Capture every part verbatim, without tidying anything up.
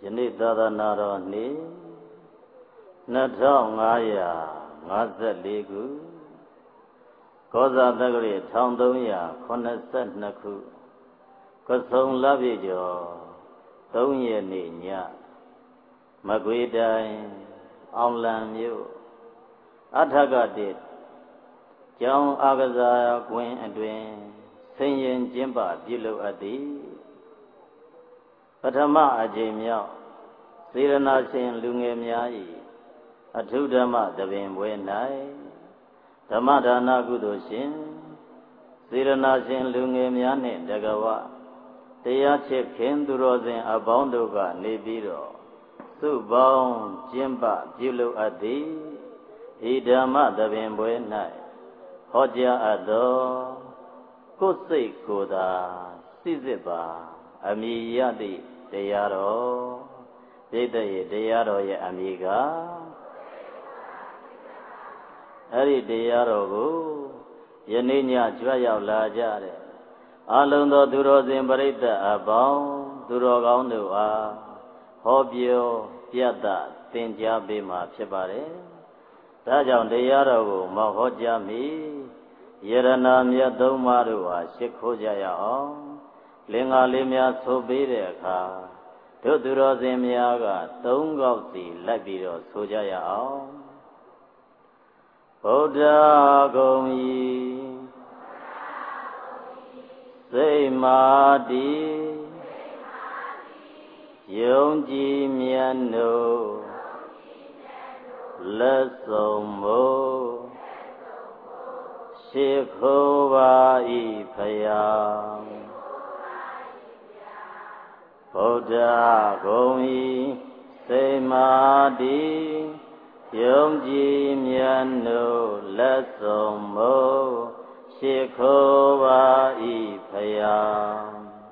ယနေ့သာသနာတော်နေ့နှစ်ထောင်ငါးရာငါးဆယ်လေးခုကောဇာတက္ကရာတစ်ထောင်သုံးရာခုနှစ်ဆယ်နှစ်ခုကဆုံလပြည့်ကျော်သုံးရက်နေ့ညမကွေတိုင်းအောင်လံမြို့အထကတိကျောင်းအာကစားကွင်းအတွင်ဆင်ရင်ကျင်းပပြုလုပ်အပ်သည်ပထမအကြိမ်မြောက်စေရနာရှင်လူငယ်များ၏အထုဓမ္မသဘင်ပွဲ၌ဓမ္မဒါနကုသိုလ်ရှင်စေရနာရှင်လူငယ်များနှင့်တကဝတရားချစ်ခင်သူတော်စင်အပေါင်းတို့ကနေပြီးတော့စုပေါင်းကျင်းပပြုလုပ်အပ်သည်ဤဓမ္မသဘင်ပွဲ၌ဟောကြားအပ်သောကိုယ်စိတ်ကိုယ်သာစိစစ်ပါအမည်ရသည့်တရားတော်ပြိတ္တရဲ့တရားတော်ရဲ့အမည်ကအဲ့ဒီတရားတော်ကိုယနေ့ညကြွရောက်လာကြတဲ့အလုံးသောသူတော်စင်ပရိသတ်အပေါင်းသူတော်ကောင်းတို့အားဟောပြောပြသသင်ကြားပေးမှာဖြစ်ပါတယ်။ဒါကြောင့်တရားတော်ကိုမဟောကြားမီယရနာမြတ်သုံးပါးတို့ဟာရှ िख ိုးကြရအောင်လင်္ကာလေးများဆိုပေးတဲ့အခါတို့သူတော်စင်များကသုံးခေါက်စီလိုက်ပြီးတော့ဆိုကြရအောင်ဗုဒ္ဓဂုံဤစိတ်မာတိယုံကြည်မြတ်နို့လက်ဆုံးမို့ရှ िख ိုးပါ၏ဖယားဗုဒ္ဓဂုံဤစိတ်မာတိယုံကြည်မြတ်နို့လက်ဆုံးမို့ရှ िख ိုးပါ၏ဖယား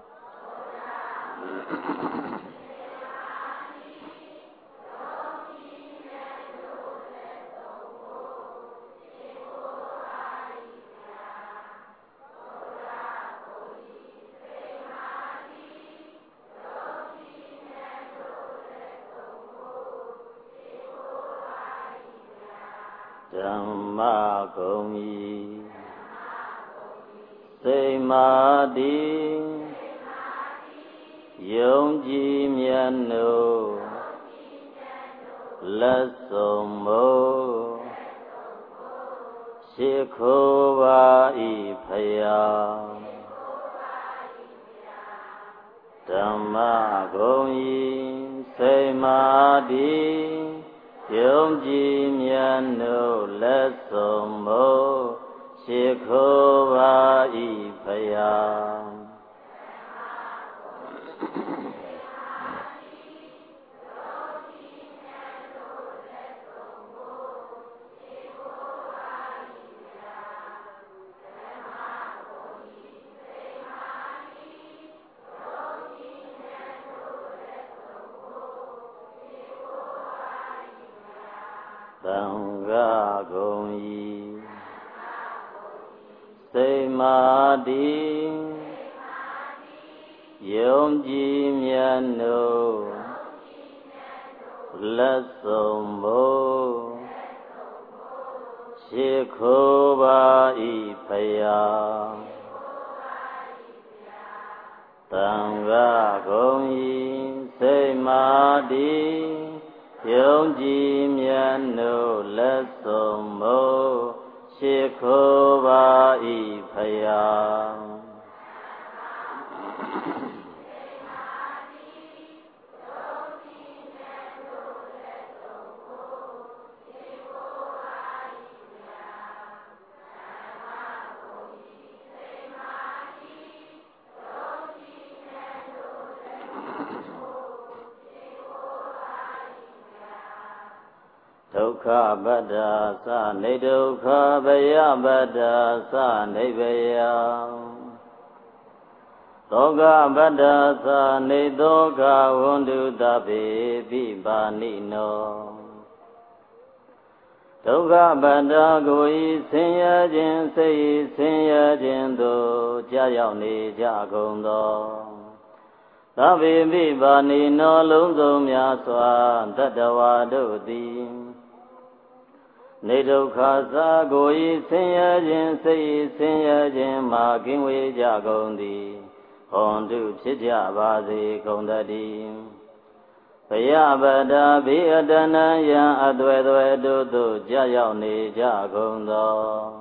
ဓမ္မဂုံဤစိတ်မာတိယုံကြည်မြတ်နို့လက်ဆုံးမို့ရှ िख ိုးပါ၏ဖယားဓမ္မဂုံဤစိတ်မာတိယုံကြည်မြတ်နို့လက်ဆုံးမို့ရှ िख ိုးပါ၏ဖယားသံဃာဂုံဤစိတ်မာတိယုံကြည်မြတ်နို့လက်ဆုံးမို့ရှ िख ိုးပါ၏ဖယားသံဃာဂုံဤစိတ်မာတိယုံကြည်မြတ်နို့လက်ဆုံးမို့ရှ िख ိုးပါ၏ဖယားဒုက္ခပတ္တာသနေဒုက္ခဘယပတ္တာသနေဘယသောကပတ္တာသနေသောကဝန္တုတပေပိပါဏိနောဒုက္ခပတ္တာကိုဤဆင်းရဲခြင်းစိတ်ဆင်းရဲခြင်းသို့ကြာရောက်နေကြကုန်သောသဗေမိပါဏိနောလုံးစုံများစွာတတ္တဝါတို့သည်နေဒုက္ခသာကိုဤဆင်းရဲခြင်းစိတ်ဆင်းရဲခြင်းမှကင်းဝေးကြကုန်သည်ဟွန်တုဖြစ်ကြပါစေကုန်တည်းဘယဗတာဘိအတနံယံအသွေသွေတို့သို့ကြာရောက်နေကြကုန်သော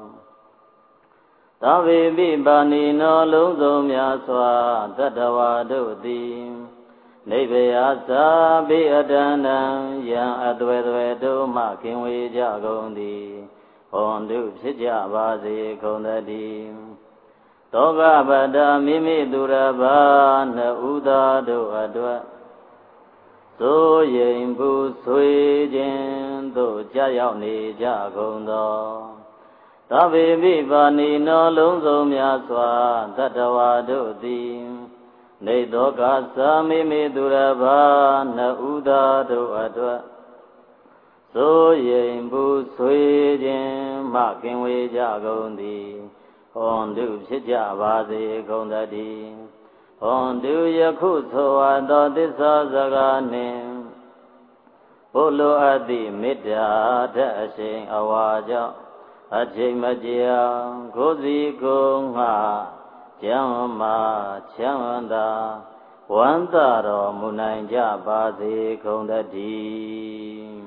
သဗ္ဗေပိပါဏိနောလုံးစုံများစွာတတ္တဝါတို့သည်နိဗ္ဗယသာဘိအတနံယံအသွေသွေတို့မှကင်းဝေးကြကုန်သည်ဟွန်တုဖြစ်ကြပါစေကုန်တည်းသောကပတ္တမိမိသူရဘာနှဥသာတို့အတွက်သို့ရင်ဘူးဆွေခြင်းသို့ကြာရောက်နေကြကုန်သောသဗ္ဗေမိပါဏိနောလုံးစုံများစွာတတ္တဝါတို့သည်နေသောကသာမိမိသူရဘာနှဥသာတို့အတွက်သို့ရင်ဘူးဆွေခြင်းမှကင်းဝေးကြကုန်သည်ဟွန်တုဖြစ်ကြပါစေကုန်တည်းဟွန်တုယခုဆိုအပ်သောသစ္စာစကားနှင့်ဘုလိုအပ်သည့်မေတ္တာဓာတ်အရှိန်အဝါကြောင့်အချိန်မကြာကိုယ်စီကိုယ်ငှကျမ်းမာချမ်းသာဝမ်းသာတော်မူနိုင်ကြပါစေကုန်တည်း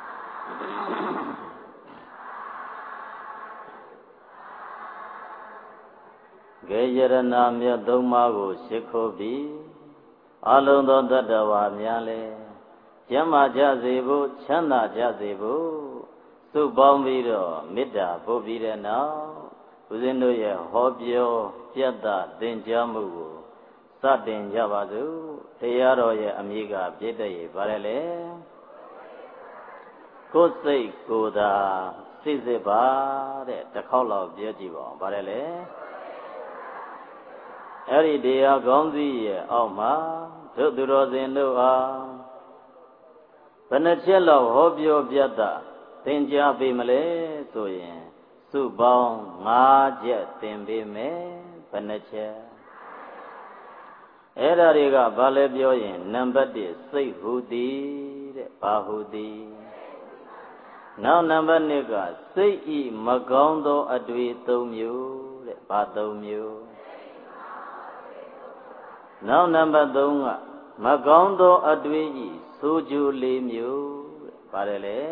ဂေယရဏမြတ်သုံးပါးကိုရှိခိုးပြီးအလုံးသောတတ္တဝါများလည်းကျမ်းမာကြစေဖို့ချမ်းသာကြစေဖို့စုပေါင်းပြီးတော့မေတ္တာပို့ပြီးတဲ့နောက်ဦးဇင်းတို့ရဲ့ဟောပြောပြတ်တာသင်ကြားမှုကိုစတင်ကြပါစို့တရားတော်ရဲ့အမိကပြည့်တဲ့ရပါတယ်လေကိုယ်စိတ်ကိုယ်သာစိတ်စစ်ပါတဲ့တစ်ခေါက်လောက်ပြောကြည့်ပါအောင်ပါတယ်လေအဲ့ဒီတရားကောင်းစီရဲ့အောက်မှာတို့သူတော်စင်တို့အားဘယ်နှချက်လောက်ဟောပြောပြတ်တာသင်ကြားပေးမလဲဆိုရင်စုပေါင်း၅ချက်သင်ပေးမယ်ဘယ်နှချက်အဲ့ဒါတွေကဘာလဲပြောရင်နံပါတ်၁စိတ်ဟုသည်တဲ့ဘာဟုသည်နောက်နံပါတ်၂ကစိတ်ဤမကောင်းသောအတွေ့၃မျိုးတဲ့ဘာ၃မျိုးနောက်နံပါတ်၃ကမကောင်းသောအတွေ့ဤဆိုကြို၄မျိုးတဲ့ပါတယ်လေ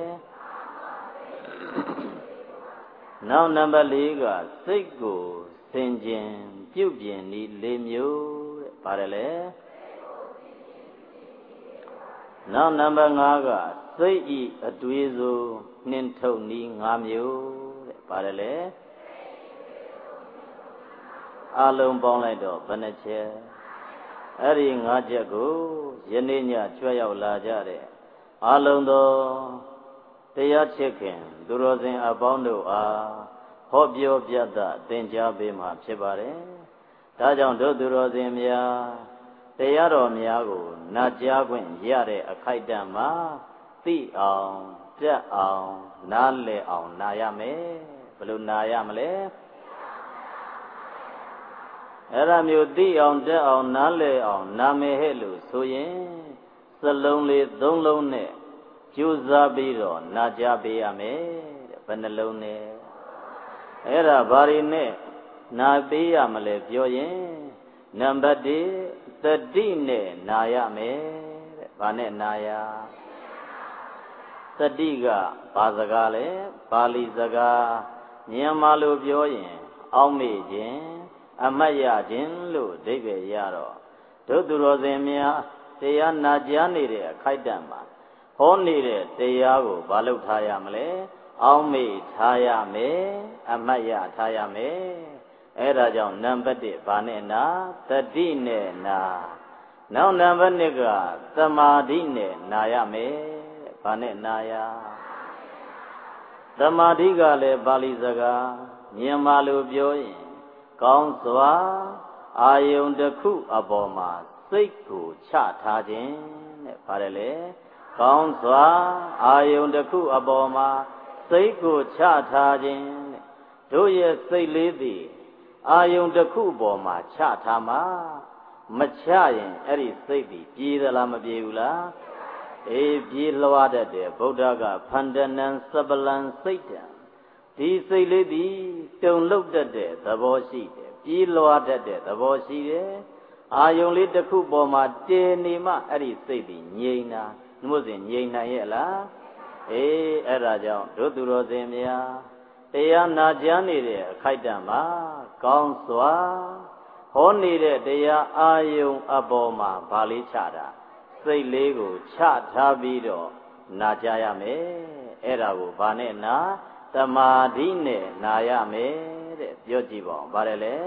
နောက်နံပါတ်၄ကစိတ်ကိုဆင်ခြင်ပြုပြင်ဤ၄မျိုးတဲ့ပါတယ်လေနောက်နံပါတ်၅ကစိတ်ဤအတွေ့ဆိုနှင်းထုတ်ဤ၅မျိုးတဲ့ပါတယ်လေအလုံးပေါင်းလိုက်တော့ဘယ်နှချက်အဲ့ဒီ၅ချက်ကိုယနေ့ညကြွရောက်လာကြတဲ့အလုံးသောတရားချစ်ခင်သူတော်စင်အပေါင်းတို့အားဟောပြောပြသသင်ကြားပေးမှာဖြစ်ပါတယ်။ဒါကြောင့်တို့သူတော်စင်များတရားတော်များကိုနာကြားခွင့်ရတဲ့အခိုက်အတန့်မှာသိအောင်ပြတ်အောင်နားလည်အောင်နာရမယ်။ဘယ်လိုနာရမလဲ။အဲ့ဒါမျိုးသိအောင်တက်အောင်နားလည်အောင်နာမယ်ဟဲ့လို့ဆိုရင်စလုံးလေးသုံးလုံးနဲ့ကြိုးစားပြီးတော့နာကြားပေးရမယ်တဲ့ဘယ်နှလုံးနဲ့အဲ့ဒါဘာတွေနဲ့နာပေးရမလဲပြောရင်နံပါတ်၁တတိနဲ့နာရမယ်တဲ့ဘာနဲ့နာရတတိကဘာစကားလဲပါဠိစကားမြန်မာလိုပြောရင်အောက်မေ့ခြင်းအမတ်ရခြင်းလို့အဓိပ္ပာယ်ရတော့တို့သူတော်စင်များတရားနာကြားနေတဲ့အခိုက်အတန့်မှာဟောနေတဲ့တရားကိုဘာလုပ်ထားရမလဲအောက်မေ့ထားရမယ်အမတ်ရထားရမယ်အဲ့ဒါကြောင့်နံပါတ်၁ဘာနဲ့နာတတိနဲ့နာနောက်နံပါတ်၂ကသမာဓိနဲ့နာရမယ်ဘာနဲ့နာရသမာဓိကလည်းပါဠိစကားမြန်မာလိုပြောရင်ကောင်းစွာအာယုန်တစ်ခုအပေါ်မှာစိတ်ကိုချထားခြင်းတဲ့ပါတယ်လေကောင်းစွာအာယုန်တစ်ခုအပေါ်မှာစိတ်ကိုချထားခြင်းတဲ့တို့ရဲ့စိတ်လေးသည်အာယုန်တစ်ခုပေါ်မှာချထားမှာမချရင်အဲ့ဒီစိတ်ဒီပြေးသလားမပြေးဘူးလားအေးပြေးလွှားတတ်တယ်ဗုဒ္ဓကဖန္တနံစပလံစိတ်တံဒီစိတ်လေးဒီတုန်လှုပ်တတ်တဲ့သဘောရှိတယ်ပြေးလွှားတတ်တဲ့သဘောရှိတယ်အာယုံလေးတစ်ခုပေါ်မှာတည်နေမှအဲ့ဒီစိတ်ဒီငြိမ်တာနှမို့စဉ်ငြိမ်နိုင်ရဲ့လားအေးအဲ့ဒါကြောင့်တို့သူတော်စင်များတရားနာကြားနေတဲ့အခိုက်အတန့်မှာကောင်းစွာဟောနေတဲ့တရားအာယုံအပေါ်မှာဗာလေးချတာစိတ်လေးကိုချထားပြီးတော့နာကြားရမယ်အဲ့ဒါကိုဗာနဲ့နာသမာဓိနဲ့နာရမယ်တဲ့ပြောကြည့်ပါဦးဗါတယ်လေ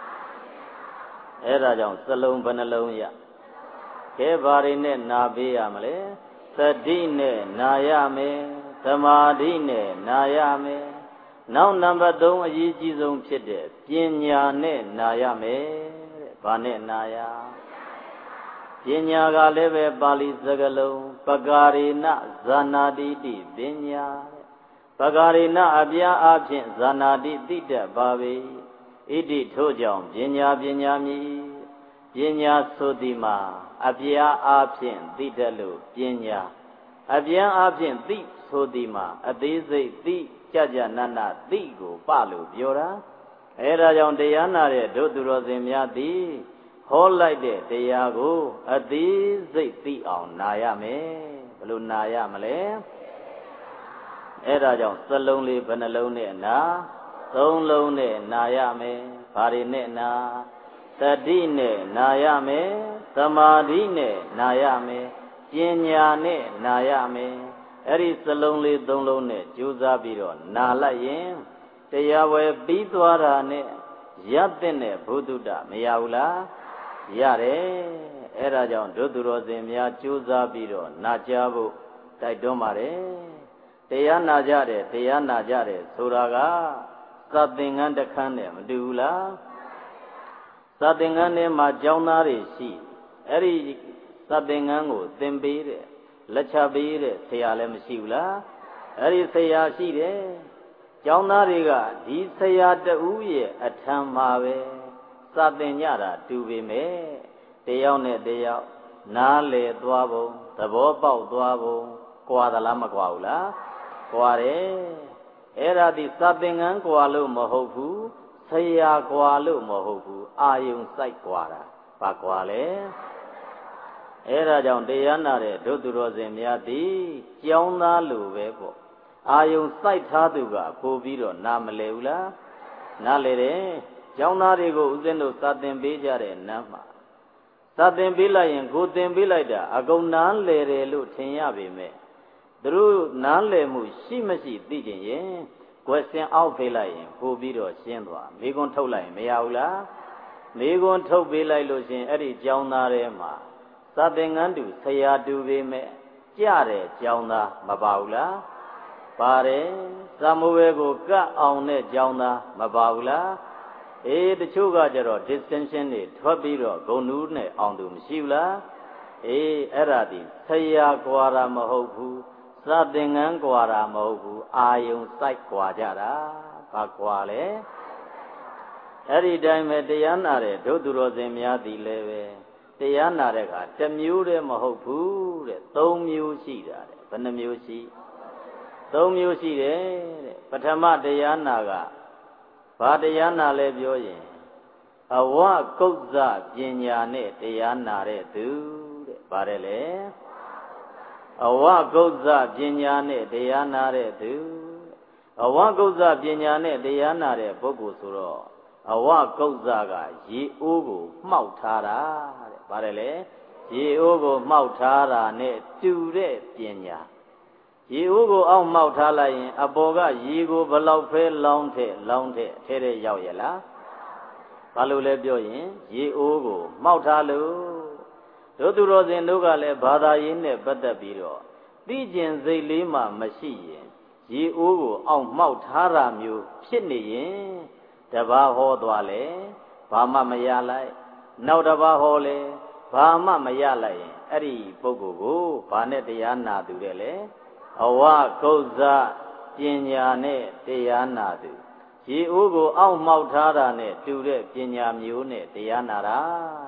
အဲ့ဒါကြောင့်စလုံးဘယ်နှလုံးရခဲဘာတွေနဲ့နာပေးရမလဲသတိနဲ့နာရမယ်သမာဓိနဲ့နာရမယ်နောက်နံပါတ်သုံးအရေးကြီးဆုံးဖြစ်တဲ့ပညာနဲ့နာရမယ်တဲ့ဘာနဲ့နာရပညာကလည်းပဲပါဠိစကားလုံးပကာရေနဇာနာတိတိပညာပကာရေနအပြားအဖြင့်ဇာနာတိတိတတ်ပါပေဣတိထို့ကြောင့်ပညာပညာမည်ပညာဆိုသည်မှာအပြားအဖြင့်သိတတ်လို့ပညာအပြားအဖြင့်သိဆိုသည်မှာအသေးစိတ်သိကြကြနနသိကိုပလို့ပြောတာအဲဒါကြောင့်တရားနာတဲ့ဒုသူတော်စင်များသည်ဟောလိုက်တဲ့တရားကိုအသေးစိတ်သိအောင်နာရမယ်ဘယ်လိုနာရမလဲအဲဒါကြောင့်စလုံးလေးဘယ်နှလုံးနဲ့နာသုံးလုံးနဲ့နာရမယ်ဘာတွေနဲ့နာတတိနဲ့နာရမယ်သမာဓိနဲ့နာရမယ်ပညာနဲ့နာရမယ်အဲ့ဒီစလုံးလေးသုံးလုံးနဲ့ကြိုးစားပြီးတော့နာလိုက်ရင်တရားဝယ်ပြီးသွားတာနဲ့ရတဲ့ဘုဒ္ဓတမရဘူးလားရတယ်အဲ့ဒါကြောင့်ဒုသူတော်စင်များကြိုးစားပြီးတော့နာကြဖို့တိုက်တွန်းပါတယ်တရားနာကြတယ်တရားနာကြတယ်ဆိုတာကသတ်သင်္ကန်းတစ်ခန်းနဲ့မတူဘူးလားသတ်သင်္ကန်းထဲမှာကျောင်းသားတွေရှိအဲ့ဒီသတ်သင်္ကန်းကိုသင်ပေးတဲ့လက်ချပေးတဲ့ဆရာလည်းမရှိဘူးလားအဲ့ဒီဆရာရှိတယ်ကျောင်းသားတွေကဒီဆရာတဦးရဲ့အထံမှာပဲစသင်ကြတာတူပေမဲ့တယောက်နဲ့တယောက်နားလေသွားပုံသဘောပေါက်သွားပုံကွာသလားမကွာဘူးလားကွာတယ်အဲ့ဒါဒီစသင်္ကန်းကွာလို့မဟုတ်ဘူးဆရာကွာလို့မဟုတ်ဘူးအာယုံစိုက်ကွာတာဘာကွာလဲအဲ့ဒါကြောင့်တရားနာတဲ့ဒုသူတော်စင်များသည်ကျောင်းသားလိုပဲပေါ့အာယုံစိုက်ထားသူကပို့ပြီးတော့နားမလဲဘူးလားနားလေတယ်ကျောင်းသားတွေကိုဦးဇင်းတို့စာသင်ပေးကြတဲ့နန်းမှာစာသင်ပေးလိုက်ရင်ကိုသင်ပေးလိုက်တာအကုန်နားလေတယ်လို့ထင်ရပေမဲ့သူတို့နားလေမှုရှိမရှိသိကြရင်ကွယ်စင်အောက်ဖေးလိုက်ရင်ပို့ပြီးတော့ရှင်းသွားမိကွန်းထုတ်လိုက်ရင်မရဘူးလားမိကွန်းထုတ်ပေးလိုက်လို့ရှင်အဲ့ဒီကျောင်းသားတွေမှာစာသင်္ကန်းတူဆရာတူပေမဲ့ကြတဲ့ကျောင်းသားမပါဘူးလားပါတယ်သာမဝေကိုကတ်အောင်တဲ့ကျောင်းသားမပါဘူးလားအေးတချို့ကကြတော့ distinction တွေထွက်ပြီးတော့ဂုဏ်နူးနဲ့အောင်သူမရှိဘူးလားအေးအဲ့ဒါဒီဆရာကွာတာမဟုတ်ဘူးစာသင်္ကန်းကွာတာမဟုတ်ဘူးအာယုံစိုက်ကွာကြတာဘာကွာလဲအဲ့ဒီတိုင်းပဲတရားနာတဲ့ဒုသူတော်စင်များသည်လည်းပဲတရားနာတဲ့အခါတစ်မျိုးတည်းမဟုတ်ဘူးတဲ့သုံးမျိုးရှိတာတဲ့ဘယ်နှမျိုးရှိသုံးမျိုးရှိတယ်တဲ့ပထမတရားနာကဘာတရားနာလဲပြောရင်အဝကုဇ္ဇပညာနဲ့တရားနာတဲ့သူတဲ့ပါတယ်လေအဝကုဇ္ဇပညာနဲ့တရားနာတဲ့သူအဝကုဇ္ဇပညာနဲ့တရားနာတဲ့ပုဂ္ဂိုလ်ဆိုတော့အဝကုဇ္ဇကရေအိုးကိုမှောက်ထားတာတဲ့ပါတယ်လေရေအိုးကိုမှောက်ထားတာနဲ့တူတဲ့ပညာရေအိုးကိုအောက်မှောက်ထားလိုက်ရင်အပေါ်ကရေကိုဘလောက်ဖဲလောင်းတဲ့လောင်းတဲ့ထဲထဲရောက်ရလားဘာလို့လဲပြောရင်ရေအိုးကိုမှောက်ထားလို့တို့သူတော်စင်တို့ကလည်းဘာသာရေးနဲ့ပတ်သက်ပြီးတော့သိကျင်စိတ်လေးမှမရှိရင်ရေအိုးကိုအောက်မှောက်ထားတာမျိုးဖြစ်နေရင်တပါးဟောသွားလေဘာမှမရလိုက်နောက်တပါးဟောလေဘာမှမရလိုက်ရင်အဲ့ဒီပုဂ္ဂိုလ်ကိုဘာနဲ့တရားနာသူတဲ့လေအဝကုဇ္ဇပညာနဲ့တရားနာသူရေအိုးကိုအောက်မှောက်ထားတာနဲ့တူတဲ့ပညာမျိုးနဲ့တရားနာတာတဲ့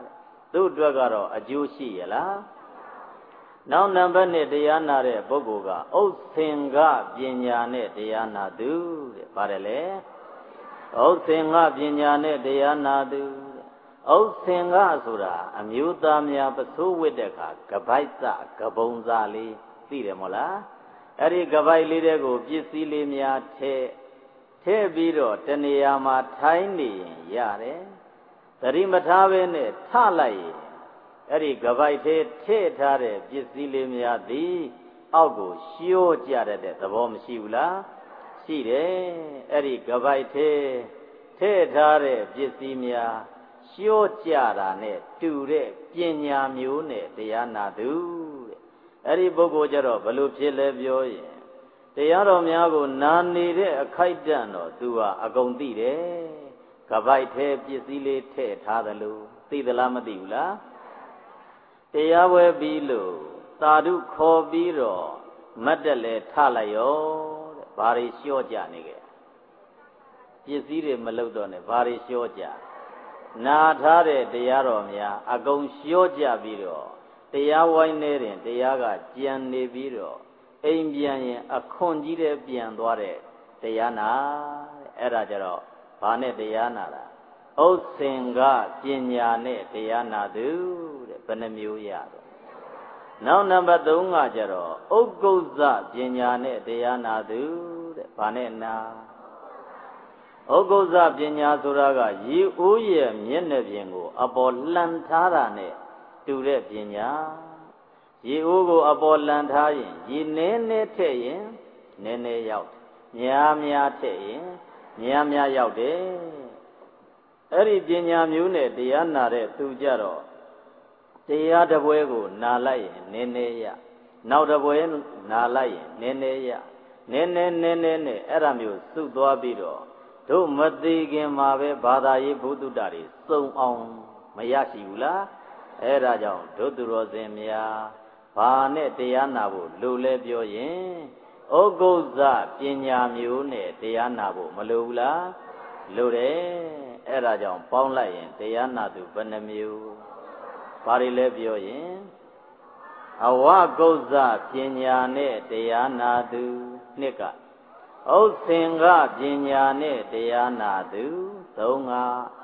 သူ့အတွက်ကတော့အကျိုးရှိရလားနောက်နံပါတ်နှစ်တရားနာတဲ့ပုဂ္ဂိုလ်ကဥစ္ဆင်ကပညာနဲ့တရားနာသူတဲ့ပါတယ်လေဥစ္ဆင်ကပညာနဲ့တရားနာသူဥစ္ဆင်ကဆိုတာအမျိုးသားများပစိုးဝတ်တဲ့အခါကပိုက်စကပုံစာလေးသိတယ်မို့လားအဲ့ဒီကပိုက်လေးတဲ့ကိုပစ္စည်းလေးများထဲထဲပြီးတော့တနေရာမှာထိုင်းနေရင်ရတယ်သတိမထားဘဲနဲ့ထလိုက်ရင်အဲ့ဒီကပိုက်ထဲထည့်ထားတဲ့ပစ္စည်းလေးများသည်အောက်ကိုလျှိုးကြတဲ့သဘောမရှိဘူးလားရှိတယ်အဲ့ဒီကပိုက်ထဲထည့်ထားတဲ့ပစ္စည်းများလျှိုးကြတာနဲ့တူတဲ့ပညာမျိုးနဲ့တရားနာသူတဲ့အဲ့ဒီပုဂ္ဂိုလ်ကြတော့ဘလို့ဖြစ်လဲပြောရင်တရားတော်များကိုနာနေတဲ့အခိုက်အတန့်တော့သူဟာအကုန်သိတယ်ကပိုက်ထဲပစ္စည်းလေးထည့်ထားတယ်လို့သိသလားမသိဘူးလားတရားဝဲပြီးလို့သာဓုခေါ်ပြီးတော့မတ်တက်လဲထလိုက်ရောတဲ့ဘာတွေလျှော့ကြနေကြပစ္စည်းတွေမလုတော့နဲ့ဘာတွေလျှော့ကြနာထားတဲ့တရားတော်များအကုန်လျှော့ကြပြီးတော့တရားဝိုင်းနေတယ်တရားကကြံနေပြီးတော့အိမ်ပြန်ရင်အခွန်ကြီးတဲ့ပြန်သွားတဲ့တရားနာတဲ့အဲ့ဒါကြတော့ဘာနဲ့တရားနာတာဥစ္ဆင်ကပညာနဲ့တရားနာသူတဲ့ဘယ်နှမျိုးရတော့နောက်နံပါတ်သုံးကကြတော့ဥက္ကုဇ္ဇပညာနဲ့တရားနာသူတဲ့ဘာနဲ့နာဥက္ကုဇ္ဇပညာဆိုတာကရေအိုးရဲ့မျက်နှာပြင်ကိုအပေါ်လှန်ထားတာနဲ့တူတဲ့ပညာရေအိုးကိုအပေါ်လှန်ထားရင်ရေနည်းနည်းထည့်ရင်နည်းနည်းရောက်များများထည့်ရင်များများရောက်တယ်အဲ့ဒီပညာမျိုးနဲ့တရားနာတဲ့သူကြတော့တရားတစ်ပွဲကိုနာလိုက်ရင်နည်းနည်းရနောက်တစ်ပွဲနာလိုက်ရင်နည်းနည်းရနည်းနည်းနည်းနည်းနဲ့အဲ့ဒါမျိုးစုသွားပြီးတော့တို့မသိခင်မှာပဲဘာသာရေးဘုဒ္ဓတာတွေစုံအောင်မရရှိဘူးလားအဲ့ဒါကြောင့်တို့သူတော်စင်များဘာနဲ့တရားနာဖို့လိုလဲပြောရင်ဩဂုဇ္ဇပညာမျိုးနဲ့တရားနာဖို့မလိုဘူးလားလိုတယ်အဲ့ဒါကြောင့်ပေါင်းလိုက်ရင်တရားနာသူဘယ်နှမျိုးဘာတွေလဲပြောရင်အဝဂုဇ္ဇပညာနဲ့တရားနာသူနှစ်ကဥစ္ဆင်ကပညာနဲ့တရားနာသူသုံးက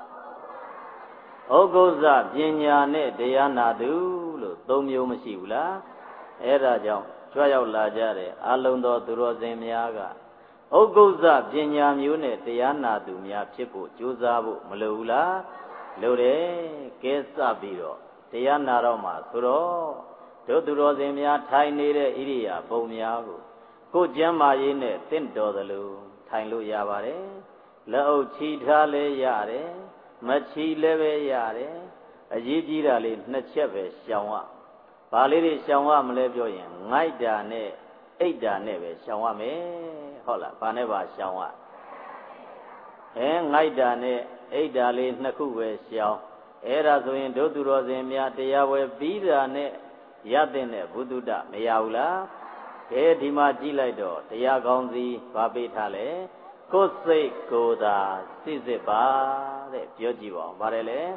ဩဂုဇ္ဇပညာနဲ့တရားနာသူလို့သုံးမျိုးမရှိဘူးလားအဲ့ဒါကြောင့်ကြွရောက်လာကြတဲ့အာလုံတော်သူတော်စင်များကဥက္ကုဇ္ဇပညာမျိုးနဲ့တရားနာသူများဖြစ်ဖို့ကြိုးစားဖို့မလိုဘူးလားလိုတယ်ကဲစပြီးတော့တရားနာတော့မှဆိုတော့တို့သူတော်စင်များထိုင်နေတဲ့ဣရိယာပုံများကိုကိုယ်ကျမ်းမာရေးနဲ့တင့်တော်သလိုထိုင်လို့ရပါတယ်လက်အုပ်ချီထားလဲရတယ်မချီလည်းပဲရတယ်အရေးကြီးတာလေးနှစ်ချက်ပဲရှောင်ရဘာလေးတွေရှောင်ရမလဲပြောရင်ငိုက်တာနဲ့အိတ်တာနဲ့ပဲရှောင်ရမယ်ဟုတ်လားဘာနဲ့ပါရှောင်ရအဲငိုက်တာနဲ့အိတ်တာလေးနှစ်ခုပဲရှောင်အဲ့ဒါဆိုရင်တို့သူတော်စင်များတရားဝဲပြီးတာနဲ့ရတဲ့နဲ့ဘုဒ္ဓတမရဘူးလားကဲဒီမှာကြည့်လိုက်တော့တရားကောင်းစီဘာပေးထားလဲကိုယ်စိတ်ကိုယ်သာစစ်စစ်ပါတဲ့ပြောကြည့်ပါဦးဗါတယ်လေ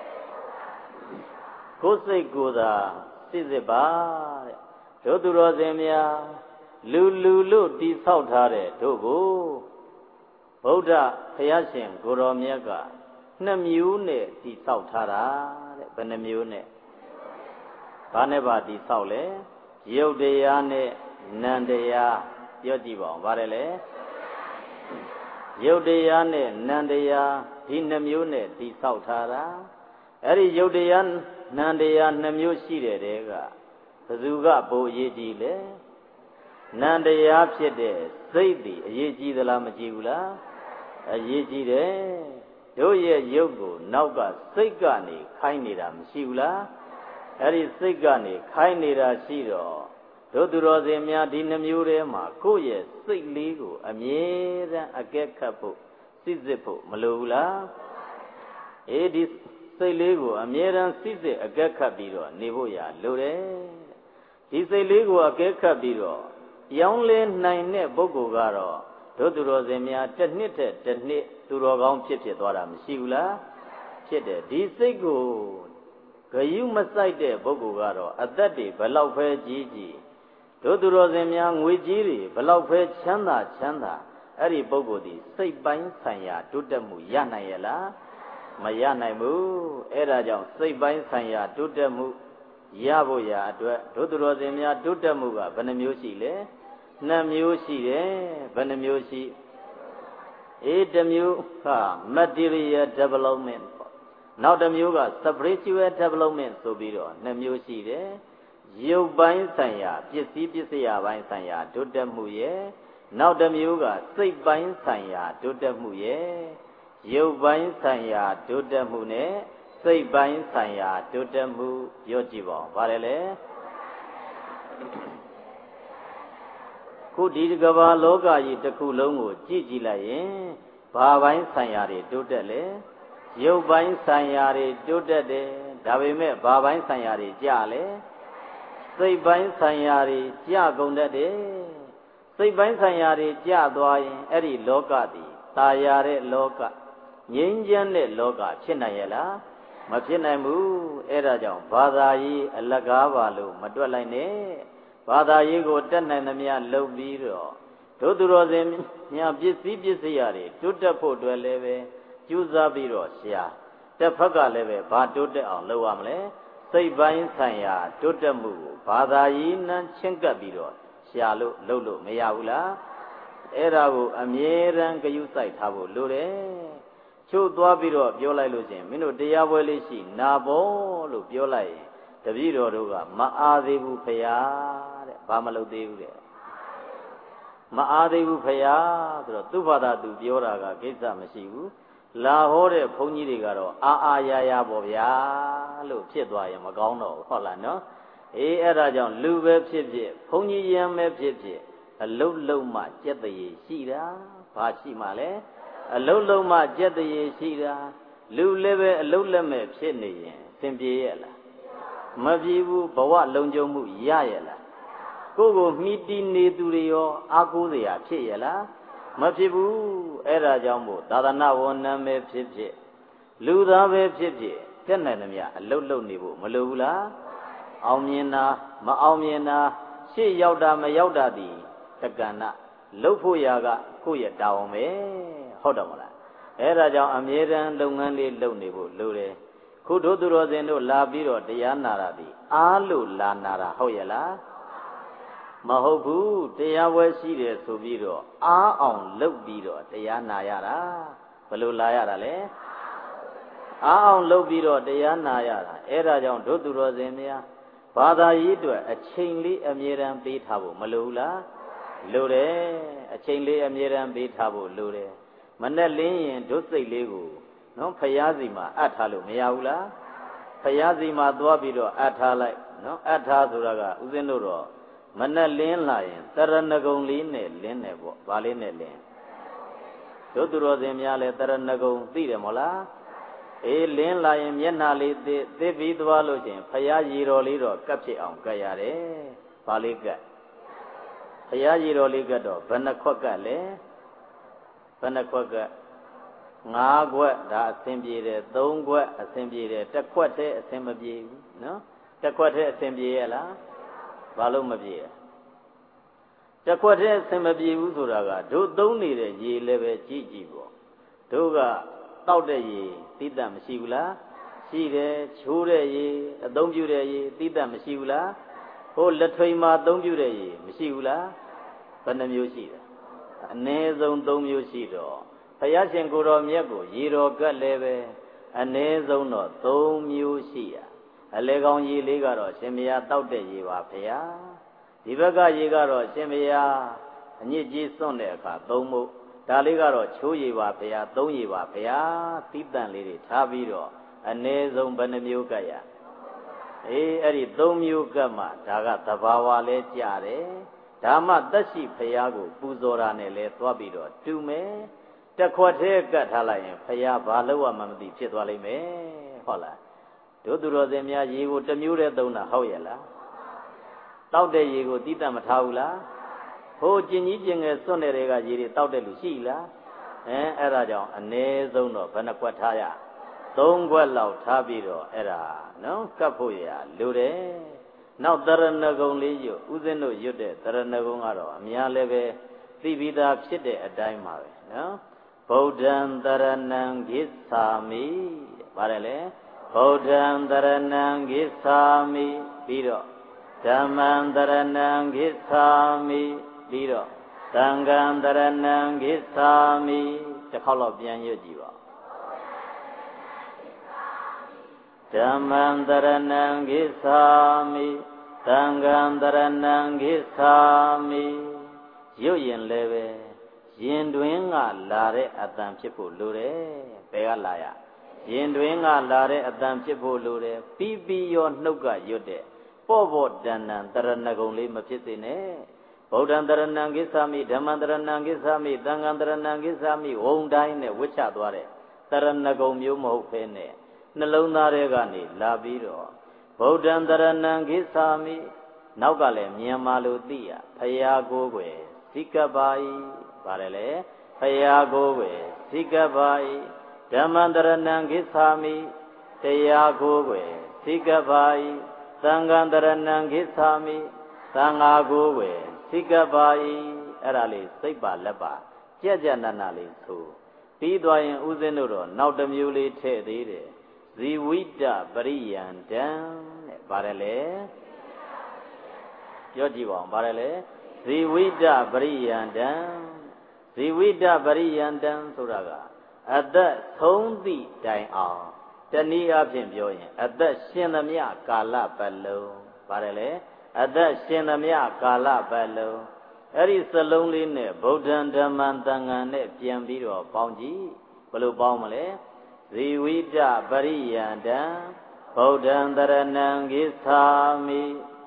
ကိုယ်စိတ်ကိုယ်သာစစ်စစ်ပါတဲ့တို့သူတော်စင်များလူလူလို့တိဆောက်ထားတဲ့တို့ကိုဗုဒ္ဓဘုရားရှင်ကိုရောမြတ်ကနှစ်မျိုးနဲ့တိဆောက်ထားတာတဲ့ဘယ်နှမျိုးနဲ့ဘာနဲ့ပါတိဆောက်လဲယုတ်တရားနဲ့နံတရားပြောကြည့်ပါဦးဗါတယ်လေယုတ်တရားနဲ့နံတရားဒီနှစ်မျိုးနဲ့တိဆောက်ထားတာအဲ့ဒီယုတ်တရားနံတရားနှစ်မျိုးရှိတဲ့တဲကဘယ်သူကပိုအရေးကြီးလဲနံတရားဖြစ်တဲ့စိတ်ဒီအရေးကြီးသလားမကြီးဘူးလားအရေးကြီးတယ်တို့ရဲ့ယုတ်ကိုနောက်ကစိတ်ကနေခိုင်းနေတာမရှိဘူးလားအဲ့ဒီစိတ်ကနေခိုင်းနေတာရှိတော့တို့သူတော်စင်များဒီနှမျိုးထဲမှာကိုယ့်ရဲ့စိတ်လေးကိုအမြဲတမ်းအကဲခတ်ဖို့စစ်စစ်ဖို့မလိုဘူးလားအေးဒီစိတ်လေးကိုအမြဲတမ်းစစ်စစ်အကဲခတ်ပြီးတော့နေဖို့ရလိုတယ်ဒီစိတ်လေးကိုအကဲခတ်ပြီးတော့ရောင်းလဲနိုင်တဲ့ပုဂ္ဂိုလ်ကတော့တို့သူတော်စင်များတစ်နှစ်တည်းတစ်နှစ်သူတော်ကောင်းဖြစ်ဖြစ်သွားတာမရှိဘူးလားဖြစ်တယ်ဒီစိတ်ကို Gayu Masaide Bogugaro, Adati, Balaufe Gigi, Doduro Zemia, Nguijiri, Balaufe Chanda, Chanda, Ari Bogodi, Say Bain Sanya, Dudamu, Yana Yela, Mayana Mu, Erajan, Say Bain Sanya, Dudamu, Yaboya, Doduro Zemia, Dudamuga, Benamusile, Namusi, Benamusi, Edamu, Material Development. Now the Muga, spiritual development, so be on, Namusi, You Bain Sanya, Pisi Pisia Bain Sanya, Dudamuye, now the Muga, Say Bain Sanya, Dudamuye, You Bain Sanya, Dudamune, Say Bain Sanya, Dudamu, Yojibo, Varele. Kudi Gava Loga Yitakulongo, Gigi Laye, Babain Sanyari, Dudale, You Bain Sanyari, Dudade, Davime, Babain Sanyari, Jale, Say Bain Sanyari, Jagondade, Say Bain Sanyari, Jadwai, Eri Logadi, Tayare Loga, Yinjan Loga, Chinayela, Machinamu, Erajan, Badayi, Lagavalu, Madwalane. Father, you go ten and Mia low biro. Todurozim, Nia Bisi Bisiari, Tutapo to a leve, Juza biro, Sia. The Paga leve, Batude on Loamle, Say Bain Sanya, Tutamu, Father Yin and Chenka biro, Sialu, Lulu, Meyaula, Erabu, Amir and Gayusai Tabu, Lure, Chu Dwabiro, Biola Lusin, Mino Diawelishi, Nabo, Lubiolai, the Viro Ruga, Maadebu Paya. Bamalo Devu Maadevu Paya, Tubada to Bioraga, Geza Masiu, La Hore Ponigaro, Aa Yaya Bobia, Lu Chidway, Magono, Holano, E Erajan, Lube Pipji, Pony Yam Pipji, a low low ma jet the Shira, Pachi Male, a low low ma jet the Shira, Lu Leve, a low leme, Sydney, Simpiela, Mavivu, Bawa Lonjomu, Yayela. Go meeting Nidurio, Agudia, Chiela, Mapibu, Era Jambo, Dadana one name Pipji, Luda Pipji, Tenamia, Lolo Nibu, Malula, Aumina, Maumina, She Yauda Mayauda di, Tagana, Lopu Yaga, Kuya Daume, Hodamola, Era Jam Amiran, Longani, Lonibu, Lure, Kududuro Zeno, Labiro, Diana, Alu La Nara, Hoyala. Mahobu, Tayawasi, Subiro, Ah on Lobiro, Tayana Yara, Balula Yara, Ah on Lobiro, Tayana Yara, Era John Doduro Zemia, Father Yidua, a chainly Amiran beat Habu, Malula, Lure, a chainly Amiran beat Habu, Lure, Manelin, Dose Legu, no Payazima, Atalu, Meaula, Payazima Dwabiro, Atala, no Atazuraga, Uzenuro. Mana lin lion, Taranagon lin, lin, Valin lin. Doduro Zemiale, Taranagon, Tiremola, A lin lion, Yenali, de Vidwalojin, Payajiro Lido, Capsi on Gayare, Paliga. Payajiro Ligado, Panaquacale, Panaquaca, Nagua, da Assembly, Dongua, Assembly, Taquate, Assembly, no? Taquate, Assembly. Valumabia. Taquate Semabi Uzuraga, do don't need a ye leve gigibo. Doga, Taude ye, Tidam Sivula, Sire, Chure ye, don't you ye, Tidam Sivula, O Latrima, don't you ye, Missivula, Panamusida. Nezon don't you see do. Payasan Guru Miago, Yiro Galeve, a nezon no, don't you see. A legon ye legaro, Semia Taude ye wapea. Divaga yegaro, Semia, and ye Jason Eka, Domo, Daligaro, Chuyi wapea, Doni wapea, Titan lady, Tabiro, and Nezon Banamukaya. E Eri Domu Gama, Daga Tabawa le Jare, Dama Dashi Payago, Buzorane le Twabido, Tume, Taquate Gatalayan, Paya Baloa Mamdi Chitwale me, Hola. Doduro Zemia, you would amure dona, hoyela. Taude ye go Tita Mataula, Ho Jinijing a Sonerega Yiri, Taude Lucila, eh, Erajon, a Nezono, Panaquataya, သုံးခွက်လောက်ထားပြီးတော့အဲ့ဒါနော်ကပ်ဖို့ရလူတယ်နောက်တရဏဂုံလေးရွတ်ဥစဉ်တို့ရွတ်တဲ့တရဏဂုံကတော့အများလည်းပဲသိပြီးသားဖြစ်တဲ့အတိုင်းပါပဲနော်ဗုဒ္ဓံတရဏံဂစ္ဆာမိပါတယ်လေဗုဒ္ဓံတရဏံဂစ္ဆာမိပြီးတော့ဓမ္မံတရဏံဂစ္ဆာမိပြီးတော့သံဃံတရဏံဂစ္ဆာမိတစ်ခေါက်တော့ပြန်ရွတ်ကြည့်ပါဓမ္မံတရဏံဂစ္ဆာမိသံဃံတရဏံဂစ္ဆာမိရွတ်ရင်လည်းပဲရင်တွင်ကလာတဲ့အတန်ဖြစ်ဖို့လိုတယ်ဘယ်ကလာရရင်တွင်ကလာတဲ့အတန်ဖြစ်ဖို့လိုတယ်ပြီးပြီးရောနှုတ်ကရွတ်တဲ့ပေါ့ပေါ့တန်တန်တရဏဂုံလေးမဖြစ်စေနဲ့ဗုဒ္ဓံတရဏံဂစ္ဆာမိဓမ္မံတရဏံဂစ္ဆာမိသံဃံတရဏံဂစ္ဆာမိဝုံတိုင်းနဲ့ဝှက်ချသွားတဲ့တရဏဂုံမျိုးမဟုတ်ဖဲနဲ့နှလုံးသားထဲကနေလာပြီးတော့ဗုဒ္ဓံတရဏံဂစ္ဆာမိနောက်ကလည်းမြန်မာလိုသိရဖရာကိုယ်ွယ်စိကပါဤပါတယ်လေဖရာကိုယ်ွယ်စိကပါဤဓမ္မံတရဏံဂစ္ဆာမိတရားကိုယ်ွယ်စိကပါဤသံဃံတရဏံဂစ္ဆာမိသံဃာကိုယ်ွယ်စိကပါဤအဲ့ဒါလေးစိတ်ပါလက်ပါကြက်ကြက်နနလေးဆိုပြီးသွားရင်ဥစဉ်တို့တော့နောက်တစ်မျိုးလေးထည့်သေးတယ်ဇီဝိတပရိယံတံတဲ့ပါတယ်လေပြောကြည့်ပါဦးပါတယ်လေဇီဝိတပရိယံတံဇီဝိတပရိယံတံဆိုတာကအသက်ဆုံးသည့်တိုင်အောင်တနည်းအားဖြင့်ပြောရင်အသက်ရှင်သမျှကာလပတ်လုံးပါတယ်လေအသက်ရှင်သမျှကာလပတ်လုံးအဲ့ဒီစလုံးလေးနဲ့ဗုဒ္ဓံဓမ္မံသံဃာနဲ့ပြန်ပြီးတော့ပေါင်းကြည့်ဘယ်လိုပေါင်းမလဲဇီဝိတပရိယံတံဗုဒ္ဓံတရဏံဂစ္ဆာမိ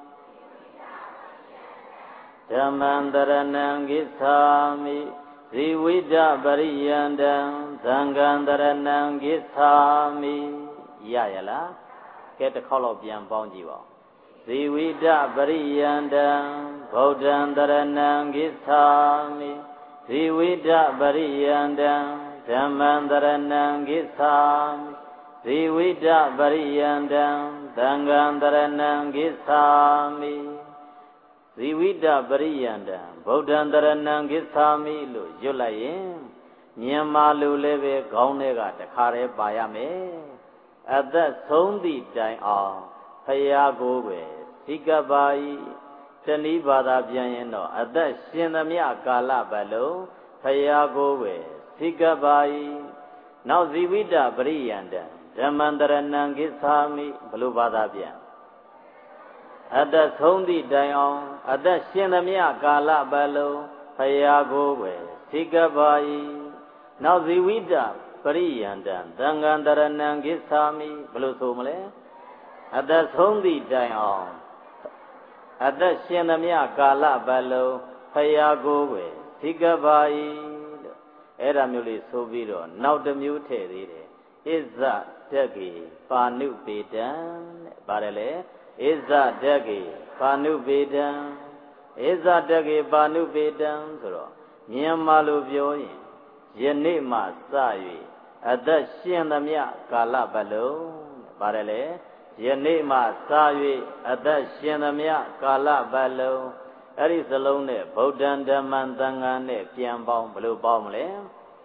ဓမ္မံတရဏံဂစ္ဆာမိဇီဝိတပရိယံတံသံဃံတရဏံဂစ္ဆာမိရရလားကဲတစ်ခေါက်တော့ပြန်ပေါင်းကြည့်ပါဇီဝိတပရိယံတံဗုဒ္ဓံတရဏံဂစ္ဆာမိဇီဝိတပရိယံတံဓမ္မံတရဏံဂစ္ဆာမိဇီဝိတပရိယံတံသံဃံတရဏံဂစ္ဆာမိဇီဝိတပရိယံတံဗုဒ္ဓံတရဏံဂစ္ဆာမိလို့ရွတ်လိုက်ရင်မြန်မာလူလည်းပဲခေါင်းထဲကတခါတည်းပါရမယ်အသက်ဆုံးသည့်တိုင်အောင်ဖရာကိုယ်ပဲစိကပါဤတဏိဘာသာပြန်ရင်တော့အသက်ရှင်သမျှကာလပတ်လုံးဖရာကိုယ်ပဲစိကပါဤနောက်ဇီဝိတပရိယံတံဓမ္မံတရဏံဂစ္ဆာမိဘလို့ဘာသာပြန်အသက်ဆုံးသည့်တိုင်အောင်အသက်ရှင်သမျှကာလပတ်လုံးဖရာကိုယ်ပဲစိကပါဤနောက်ဇီဝိတပရိယံတံသံဃံတရဏံဂစ္ဆာမိဘလို့ဆိုမလဲအသက်ဆုံးသည့်တိုင်အောင်အသက်ရှင်သမျှကာလပတ်လုံးဖရာကိုယ်ပဲစိကပါဤလို့အဲ့ဒါမျိုးလေးဆိုပြီးတော့နောက်တစ်မျိုးထည့်သေးတယ်ဣဇတက္ကေပါဏုပေတံတဲ့ပါတယ်လေဣဇတက္ကေပါဏုပေတံဣဇတက္ကေပါဏုပေတံဆိုတော့မြန်မာလိုပြောရင်ယနေ့မှစ၍အသက်ရှင်သမျှကာလပတ်လုံးပါတယ်လေယနေ့မှစ၍အသက်ရှင်သမျှကာလပတ်လုံးအဲ့ဒီစလုံးနဲ့ဗုဒ္ဓံဓမ္မံသံဃာနဲ့ပြန်ပေါင်းဘယ်လိုပေါင်းမလဲ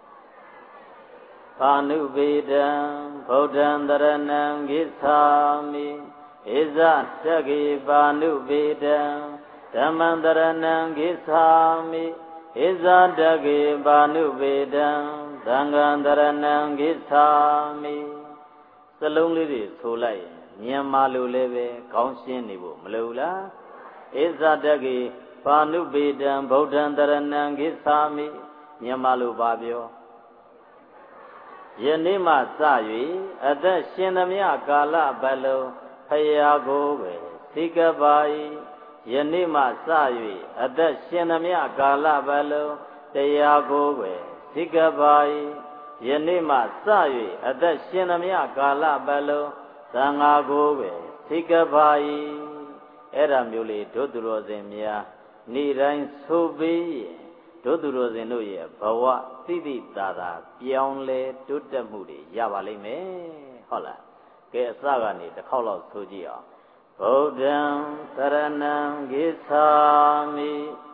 ပါဏုပေတံဗုဒ္ဓံတရဏံဂစ္ဆာမိဣဇတက္ကေပါဏုပေတံဓမ္မံတရဏံဂစ္ဆာမိဣဇတက္ကေပါဏုပေတံသံဃံတရဏံဂစ္ဆာမိစလုံးလေးတွေဆိုလိုက်မြန်မာလိုလည်းပဲခေါင်းရှင်းနေဖို့မလိုလားဣဇတက္ကေပါဏုပေတံဗုဒ္ဓံတရဏံဂစ္ဆာမိမြန်မာလိုပါပြောယနေ့မှစ၍အသက်ရှင်သမျှကာလပတ်လုံးဖရာကိုယ်ပဲစိကပါဤယနေ့မှစ၍အသက်ရှင်သမျှကာလပတ်လုံးတရားကိုယ်ပဲစိကပါဤယနေ့မှစ၍အသက်ရှင်သမျှကာလပတ်လုံးသံဃာကိုယ်ပဲစိကပါဤအဲ့ဒါမျိုးလေးဒုသူတော်စင်များနေ့တိုင်းဆိုပြီးဒုသူတော်စင်တို့ရဲ့ဘဝသိသိသာသာပြောင်းလဲတိုးတက်မှုတွေရပါလိမ့်မယ်ဟုတ်လားကဲအစကနေတစ်ခေါက်လောက်ဆိုကြည့်အောင်ဗုဒ္ဓံသရဏံဂိသာမိ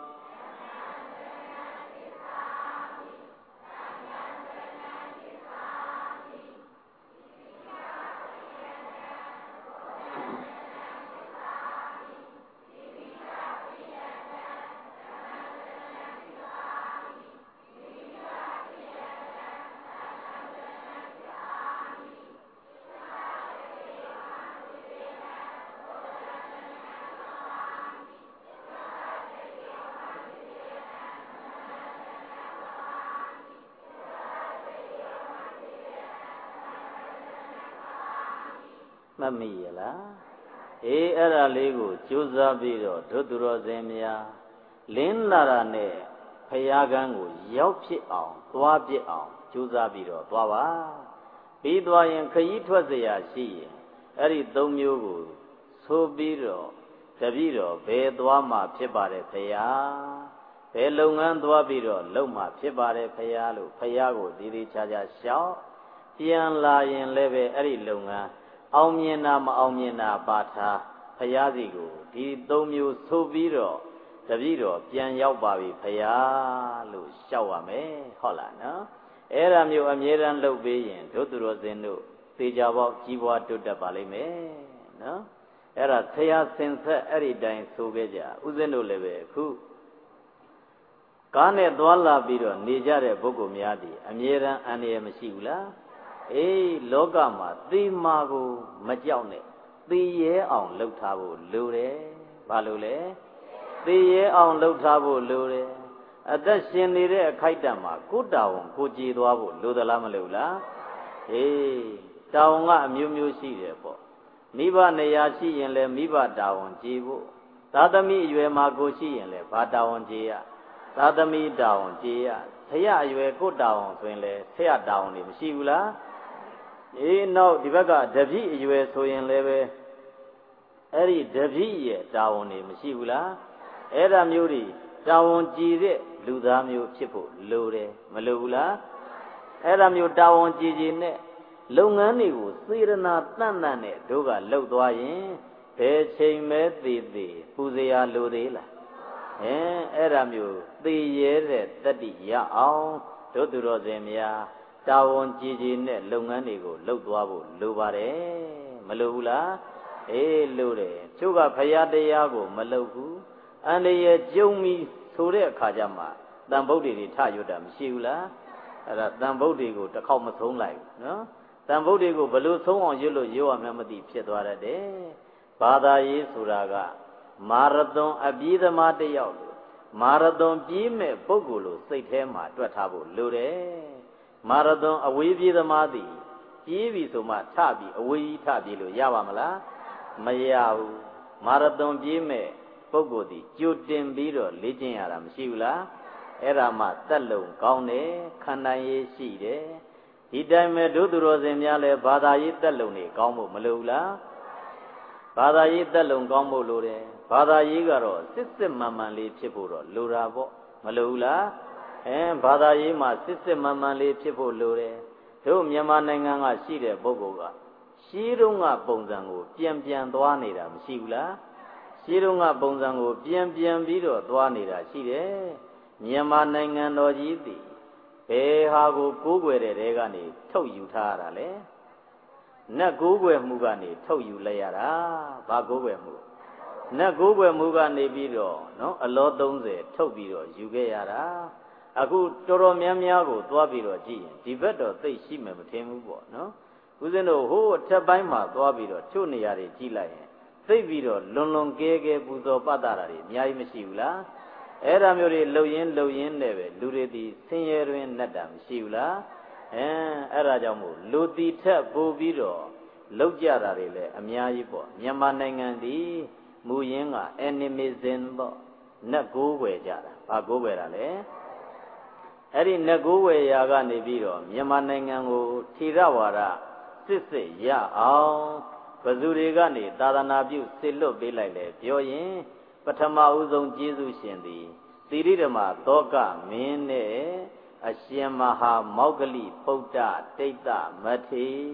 မမိရလားအေးအဲ့ဒါလေးကိုကြိုးစားပြီးတော့ဒုသူတော်စင်များလင်းလာတာနဲ့ဖရာကန်းကိုရောက်ဖြစ်အောင်သွားပြစ်အောင်ကြိုးစားပြီးတော့သွားပါပြီးသွားရင်ခရီးထွက်เสียရှိရင်အဲ့ဒီသုံးမျိုးကိုဆိုပြီးတော့တပည့်တော်ဘယ်သွားမှဖြစ်ပါတယ်ဖရာဘယ်လုပ်ငန်းသွားပြီးတော့လုပ်မှဖြစ်ပါတယ်ဖရာလို့ဖရာကိုဒီဒီချာချာရှောက်ပြန်လာရင်လည်းပဲအဲ့ဒီလုပ်ငန်းအောင်မြင်တာမအောင်မြင်တာပါထားဖရာစီကိုဒီသုံးမျိုးဆိုပြီးတော့တပည့်တော်ပြန်ရောက်ပါပြီဖရာလို့ရှောက်ရမယ်ဟုတ်လားနော်အဲ့ဒါမျိုးအမြဲတမ်းလုပ်ပေးရင်ဒုသူတော်စင်တို့သေချာပေါက်ကြီးပွားတိုးတက်ပါလိမ့်မယ်နော်အဲ့ဒါဆရာစင်ဆက်အဲ့ဒီတိုင်းဆိုခဲ့ကြဥစဉ်တို့လည်းပဲအခုကားနဲ့သွားလာပြီးတော့နေကြတဲ့ပုဂ္ဂိုလ်များသည်အမြဲတမ်းအန္တရာယ်မရှိဘူးလားအေးလောကမှာသေမာကိုမကြောက်နဲ့သေရဲအောင်လှုပ်ထားဖို့လိုတယ်ဘာလို့လဲသေရဲအောင်လှုပ်ထားဖို့လိုတယ်အသက်ရှင်နေတဲ့အခိုက်အတန့်မှာကိုယ်တာဝန်ကိုကြည်သွားဖို့လိုသလားမလိုလားအေးတာဝန်ကအမျိုးမျိုးရှိတယ်ပေါ့မိဘနေရာရှိရင်လည်းမိဘတာဝန်ကြည်ဖို့သာသမီအရွယ်မှာကိုရှိရင်လည်းဘာတာဝန်ကြည်ရသာသမီတာဝန်ကြည်ရဆရာအရွယ်ကိုတာဝန်ဆိုရင်လည်းဆရာတာဝန်တွေမရှိဘူးလားအေးနောက်ဒီဘက်ကတပည့်အရွယ်ဆိုရင်လည်းပဲအဲ့ဒီတပည့်ရဲ့တာဝန်တွေမရှိဘူးလားအဲ့ဒါမျိုးတွေတာဝန်ကြည်တဲ့လူသားမျိုးဖြစ်ဖို့လိုတယ်မလိုဘူးလားအဲ့ဒါမျိုးတာဝန်ကြည်ကြည်နဲ့လုပ်ငန်းတွေကိုစေရနာတန့်တန့်နဲ့တို့ကလှုပ်သွားရင်ဘယ်ချိန်မဲသေးသေးပူဇော်လိုသေးလားအဲအဲ့ဒါမျိုးသိရဲတဲ့တတ္တိရအောင်တို့သူတော်စင်များတာဝန်ကြည်ကြည်နဲ့လုပ်ငန်းတွေကိုလှုပ်သွားဖို့လိုပါတယ်မလိုဘူးလားအေးလိုတယ်ကျုပ်ကဖရာတရားကိုမလှုပ်ဘူးအန္တရာယ်ကြုံပြီးဆိုတဲ့အခါကျမှတန်ဗုဒ္ဓတွေထရွတ်တာမရှိဘူးလားအဲ့ဒါတန်ဗုဒ္ဓတွေကိုတစ်ခေါက်မဆုံးလိုက်ဘူးနော်တန်ဗုဒ္ဓတွေကိုဘလို့ဆုံးအောင်ရွတ်လို့ရွတ်ရမှမသိဖြစ်သွားတတ်တယ်ဘာသာရေးဆိုတာကမာရသွန်အပြေးသမားတယောက်လို့မာရသွန်ပြေးမဲ့ပုဂ္ဂိုလ်လို့စိတ်ထဲမှာတွက်ထားဖို့လိုတယ်မာရသွန်အဝေးပြေးသမားသည်ပြေးပြီဆိုမှထပြီးအဝေးထပြေးလို့ရပါမလားမရဘူးမာရသွန်ပြေးမဲ့ပုဂ္ဂိုလ်သည်ကြိုတင်ပြီးတော့လေ့ကျင့်ရတာမရှိဘူးလားအဲ့ဒါမှတက်လုံကောင်းတယ်ခန္ဓာရေးရှိတယ်ဒီတိုင်းမဲ့ဒုသူတော်စင်များလဲဘာသာရေးတက်လုံနေကောင်းဖို့မလိုဘူးလားဘာသာရေးတက်လုံကောင်းဖို့လိုတယ်ဘာသာရေးကတော့စစ်စစ်မှန်မှန်လေးဖြစ်ဖို့တော့လိုတာပေါ့မလိုဘူးလားအဲဘာသာရေးမှာစစ်စစ်မှန်မှန်လေးဖြစ်ဖို့လိုတယ်တို့မြန်မာနိုင်ငံကရှိတဲ့ပုဂ္ဂိုလ်ကရှင်းတုံးကပုံစံကိုပြန်ပြန်သွားနေတာမရှိဘူးလားရှင်းတုံးကပုံစံကိုပြန်ပြန်ပြီးတော့သွားနေတာရှိတယ်မြန်မာနိုင်ငံတော်ကြီးသည်ဘယ်ဟာကိုကိုးကွယ်တဲ့တဲကနေထုတ်ယူထားရတာလဲနတ်ကိုးကွယ်မှုကနေထုတ်ယူလိုက်ရတာဘာကိုးကွယ်မှုနတ်ကိုးကွယ်မှုကနေပြီးတော့နော်အလောသုံးဆယ်ထုတ်ပြီးတော့ယူခဲ့ရတာအခုတော်တော်များများကိုသွားပြီးတော့ကြည့်ရင်ဒီဘက်တော့သိရှိမယ်မထင်ဘူးပေါ့နော်ဦးဇင်းတို့ဟိုးအထက်ပိုင်းမှာသွားပြီးတော့ချို့နေရာတွေကြည့်လိုက်ရင်သိပြီးတော့လွန်လွန်ကဲကဲပူဇော်ပတ်တာတွေအများကြီးမရှိဘူးလားအဲ့ဒါမျိုးတွေလှုပ်ရင်းလှုပ်ရင်းနဲ့ပဲလူတွေဒီဆင်းရဲတွင်နဲ့တာမရှိဘူးလားအဲအဲ့ဒါကြောင့်မို့လူတီထက်ပို့ပြီးတော့လှုပ်ကြတာတွေလည်းအများကြီးပေါ့မြန်မာနိုင်ငံဒီမူရင်းက animism ပေါ့နတ်ကိုးွယ်ကြတာဘာကိုးွယ်တာလဲအဲ့ဒီနတ်ကိုးွယ်ရာကနေပြီးတော့မြန်မာနိုင်ငံကိုထီရဝါဒစစ်စစ်ရအောင်ဘယ်သူတွေကနေသာသနာပြုစစ်လွတ်ပေးလိုက်လဲပြောရင်ပထမဦးဆုံးကျေးဇူးရှင်သည်သီရိဓမ္မသောကမင်းနဲ့အရှင်မဟာမောဂလိဗုဒ္ဓတိတ်တမထေတဲ့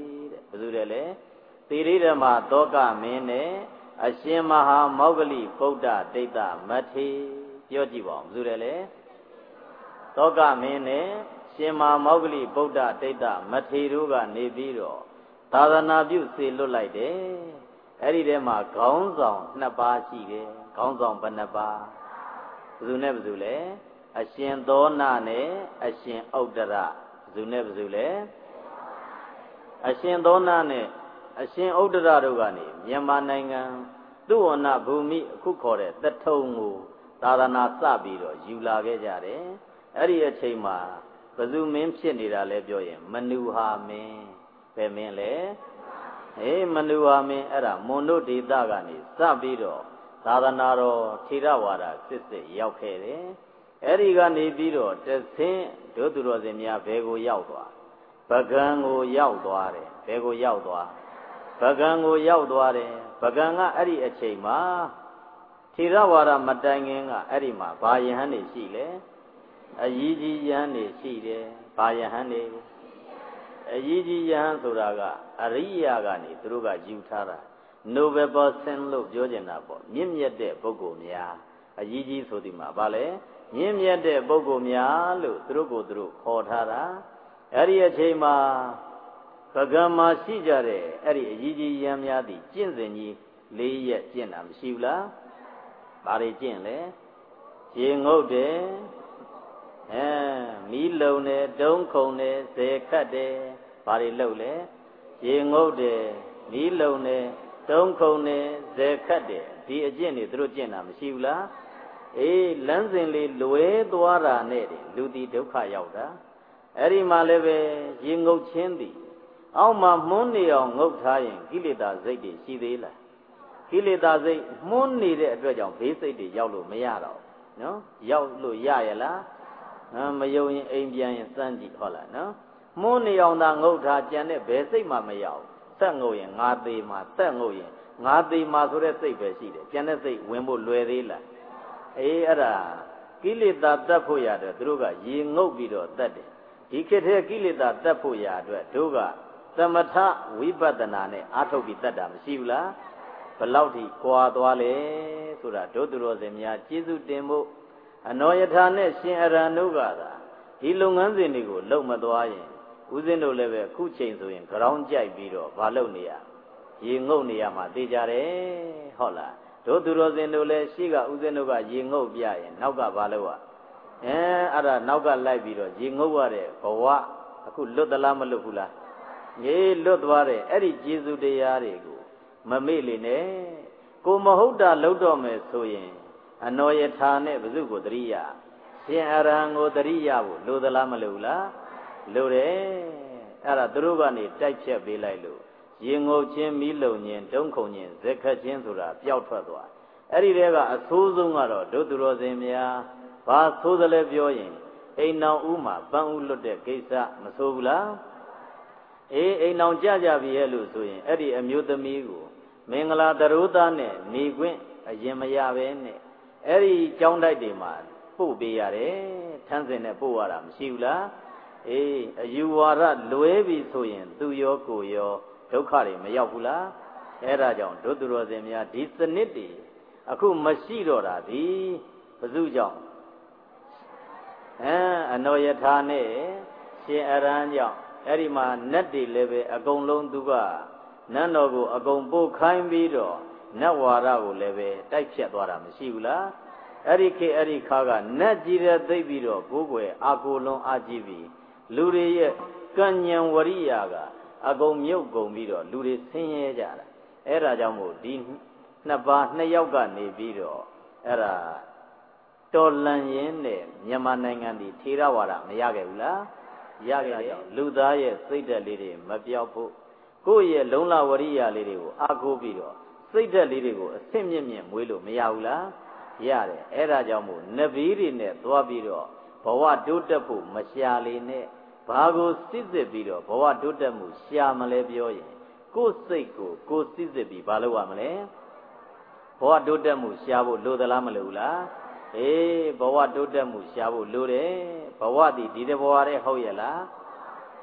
ဘယ်သူလဲလဲသီရိဓမ္မသောကမင်းနဲ့အရှင်မဟာမောဂလိဗုဒ္ဓဒိဋ္ဌမထေပြောကြည့်ပါဦးဘယ်သူလဲလဲသောကမင်းနဲ့ရှင်မဟာမောဂလိဗုဒ္ဓဒိဋ္ဌမထေတို့ကနေပြီးတော့သာသနာပြုစေလွတ်လိုက်တယ်အဲ့ဒီထဲမှာခေါင်းဆောင်နှစ်ပါးရှိတယ်ခေါင်းဆောင်ဘယ်နှပါးဘယ်သူနဲ့ဘယ်သူလဲအရှင်သောနာနဲ့အရှင်ဥဒ္ဒရဘယ်သူနဲ့ဘယ်သူလဲအရှင်သောနာနဲ့အရှင်ဥဒ္ဒရတို့ကနေမြန်မာနိုင်ငံသုဝဏဘူမိအခုခေါ်တဲ့တထုံကိုသာသနာစပြီးတော့ယူလာခဲ့ကြတယ်အဲ့ဒီအချိန်မှာဘယ်သူမင်းဖြစ်နေတာလဲပြောရင်မနုဟာမင်းဘယ်မင်းလဲအေးမနုဟာမင်းအဲ့ဒါမွန်တို့ဒေသကနေစပြီးတော့သာသနာတော်ထေရဝါဒစစ်စစ်ရောက်ခဲ့တယ်အဲ့ဒီကနေပြီးတော့တဆင်းဒုသူတော်စင်များဘယ်ကိုရောက်သွားပကံကိုရောက်သွားတယ်ဘယ်ကိုရောက်သွားပကံကိုရောက်သွားတယ်ပကံကအဲ့ဒီအချိန်မှာထေရဝါဒမတိုင်ခင်ကအဲ့ဒီမှာဘာယဟန်နေရှိလဲအကြီးကြီးယဟန်နေရှိတယ်ဘာယဟန်နေအကြီးကြီးယဟန်ဆိုတာကအရိယာကနေသူတို့ကယူထားတာ Noble person လို့ပြောကြတာပေါ့မြင့်မြတ်တဲ့ပုဂ္ဂိုလ်များအကြီးကြီးဆိုဒီမှာဗာလဲမြင့်မြတ်တဲ့ပုဂ္ဂိုလ်များလို့သူတို့ကိုသူတို့ခေါ်ထားတာအဲ့ဒီအချိန်မှာပကံမှာရှိကြတဲ့အဲ့ဒီအကြီးကြီးယဟန်များသည်ကျင့်စဉ်ကြီး၄ရက်ကျင့်တာမရှိဘူးလားဘာတွေကျင့်လဲရေငုတ်တယ်အဲမီးလုံတယ်တုံးခုံတယ်ဇေခတ်တယ်ဘာတွေလုပ်လဲရေငုတ်တယ်မီးလုံတယ်တုံးခုံတယ်ဇေခတ်တယ်ဒီအကျင့်တွေသူတို့ကျင့်တာမရှိဘူးလားအေးလမ်းစဉ်လေးလွဲသွားတာနဲ့လူတီဒုက္ခရောက်တာအဲ့ဒီမှာလည်းပဲရေငုတ်ချင်းသည်အောက်မှာမှုန်းနေအောင်ငုတ်ထားရင်ကိလေသာစိတ်တွေရှိသေးလားကိလေသာစိတ်မှုန်းနေတဲ့အတွက်ကြောင့်ဘေးစိတ်တွေရောက်လို့မရတော့နော်ရောက်လို့ရရလားမယုံရင်အိမ်ပြန်ရင်စမ်းကြည့်ဟုတ်လားနော်မှုန်းနေအောင်သာငုတ်ထားကြံတဲ့ဘယ်စိတ်မှမရောက်ဆက်ငုတ်ရင်ငါသေးမှာဆက်ငုတ်ရင်ငါသေးမှာဆိုတဲ့စိတ်ပဲရှိတယ်ကြံတဲ့စိတ်ဝင်ဖို့လွယ်သေးလားအေးအဲ့ဒါကိလေသာတတ်ဖို့ရတဲ့သူတို့ကရေငုတ်ပြီးတော့တတ်တယ်ဒီခေတ်ထဲကိလေသာတတ်ဖို့ရအတွက်တို့ကသမထဝိပဿနာနဲ့အာထုတ်ပြီးတတ်တာမရှိဘူးလားဘလောက်ထိကွာသွားလဲဆိုတာတို့သူတော်စင်များကျေးဇူးတင်ဖို့အနောယထာနဲ့ရှင်အရဟံတို့ကသာဒီလုပ်ငန်းစဉ်တွေကိုလုပ်မသွားရင်ဦးဇင်းတို့လည်းပဲအခုချိန်ဆိုရင်ကြောင်းကြိုက်ပြီးတော့မလုပ်နေရရေငုတ်နေရမှာသိကြတယ်ဟုတ်လားတို့သူတော်စင်တို့လည်းရှိကဦးဇင်းတို့ကရေငုတ်ပြရင်နောက်ကဘာလုပ်ရအဲအဲ့ဒါနောက်ကလိုက်ပြီးတော့ရေငုတ်ရတဲ့ဘဝအခုလွတ်သလားမလွတ်ဘူးလားကြီးလွတ်သွားတယ်အဲ့ဒီကျေးဇူးတရားတွေကိုမမေ့လေနဲ့ကိုမဟုတ်တာလုပ်တော့မယ်ဆိုရင်အနောယထာနဲ့ဘု து ကိုတရိယာရှင်အရဟံကိုတရိယာဖို့လိုသလားမလိုဘူးလားလိုတယ်အဲ့ဒါသူတို့ကနေတိုက်ဖြတ်ပေးလိုက်လို့ရင်ငုတ်ချင်းမီးလုံချင်းတုံးခုံချင်းဇက်ခတ်ချင်းဆိုတာပျောက်ထွက်သွားအဲ့ဒီတဲကအဆိုးဆုံးကတော့ဒုသူတော်စင်များဘာဆိုးသလဲပြောရင်အိမ်နောင်ဥမှာပန်းဥလွတ်တဲ့ကိစ္စမဆိုးဘူးလားအေးအိမ်နောင်ကြကြပြီရဲ့လို့ဆိုရင်အဲ့ဒီအမျိုးသမီးကိုမင်္ဂလာတရိုးသားနဲ့နေခွင့်အရင်မရပဲနဲ့အဲ့ဒီကျောင်းတိုက်တွေမှာပို့ပေးရတယ်ထန်းစင်နဲ့ပို့ရတာမရှိဘူးလားအေးအယူဝါဒလွဲပြီဆိုရင်သူရောကိုရောဒုက္ခတွေမရောက်ဘူးလားအဲ့ဒါကြောင့်ဒုသူတော်စင်များဒီစနစ်တွေအခုမရှိတော့တာဒီဘု து ကြောင့်အဲအနောယထာနဲ့ရှင်အရဟံကြောင့်အဲ့ဒီမှာနတ်တွေလည်းပဲအကုန်လုံးသူကနတ်တော်ကိုအကုန်ပို့ခိုင်းပြီးတော့နတ်ဝါဒကိုလည်းပဲတိုက်ဖြတ်သွားတာမရှိဘူးလားအဲ့ဒီခေအဲ့ဒီခါကနတ်ကြီးတဲ့သိပြီးတော့ကိုယ်ွယ်အာကိုလုံးအာကြည့်ပြီးလူတွေရဲ့ကံဉဏ်ဝရိယကအကုန်မြုပ်ကုန်ပြီးတော့လူတွေဆင်းရဲကြတာအဲ့ဒါကြောင့်မို့ဒီနှစ်ပါးနှစ်ယောက်ကနေပြီးတော့အဲ့ဒါတော်လန်ရင်နဲ့မြန်မာနိုင်ငံဒီထေရဝါဒမရခဲ့ဘူးလားရခဲ့ကြောင့်လူသားရဲ့စိတ်ဓာတ်လေးတွေမပြောက်ဖို့ကိုယ့်ရဲ့လုံလဝရိယလေးတွေကိုအားကိုးပြီးတော့စိတ်ဓာတ်လေးတွေကိုအဆင့်မြင့်မြင့်မွေးလို့မရဘူးလားရတယ်အဲ့ဒါကြောင့်မို့နဗီတွေနဲ့သွားပြီးတော့ဘဝတိုးတက်ဖို့မရှာလေနဲ့ဘာကိုစစ်စစ်ပြီးတော့ဘဝတိုးတက်မှုရှာမလဲပြောရင်ကိုယ်စိတ်ကိုကိုယ်စစ်စစ်ပြီးဘာလုပ်ရမလဲဘဝတိုးတက်မှုရှာဖို့လိုသလားမလိုဘူးလားအေးဘဝတိုးတက်မှုရှာဖို့လိုတယ်ဘဝတည်ဒီတဘဝတည်းဟုတ်ရဲ့လားဒီ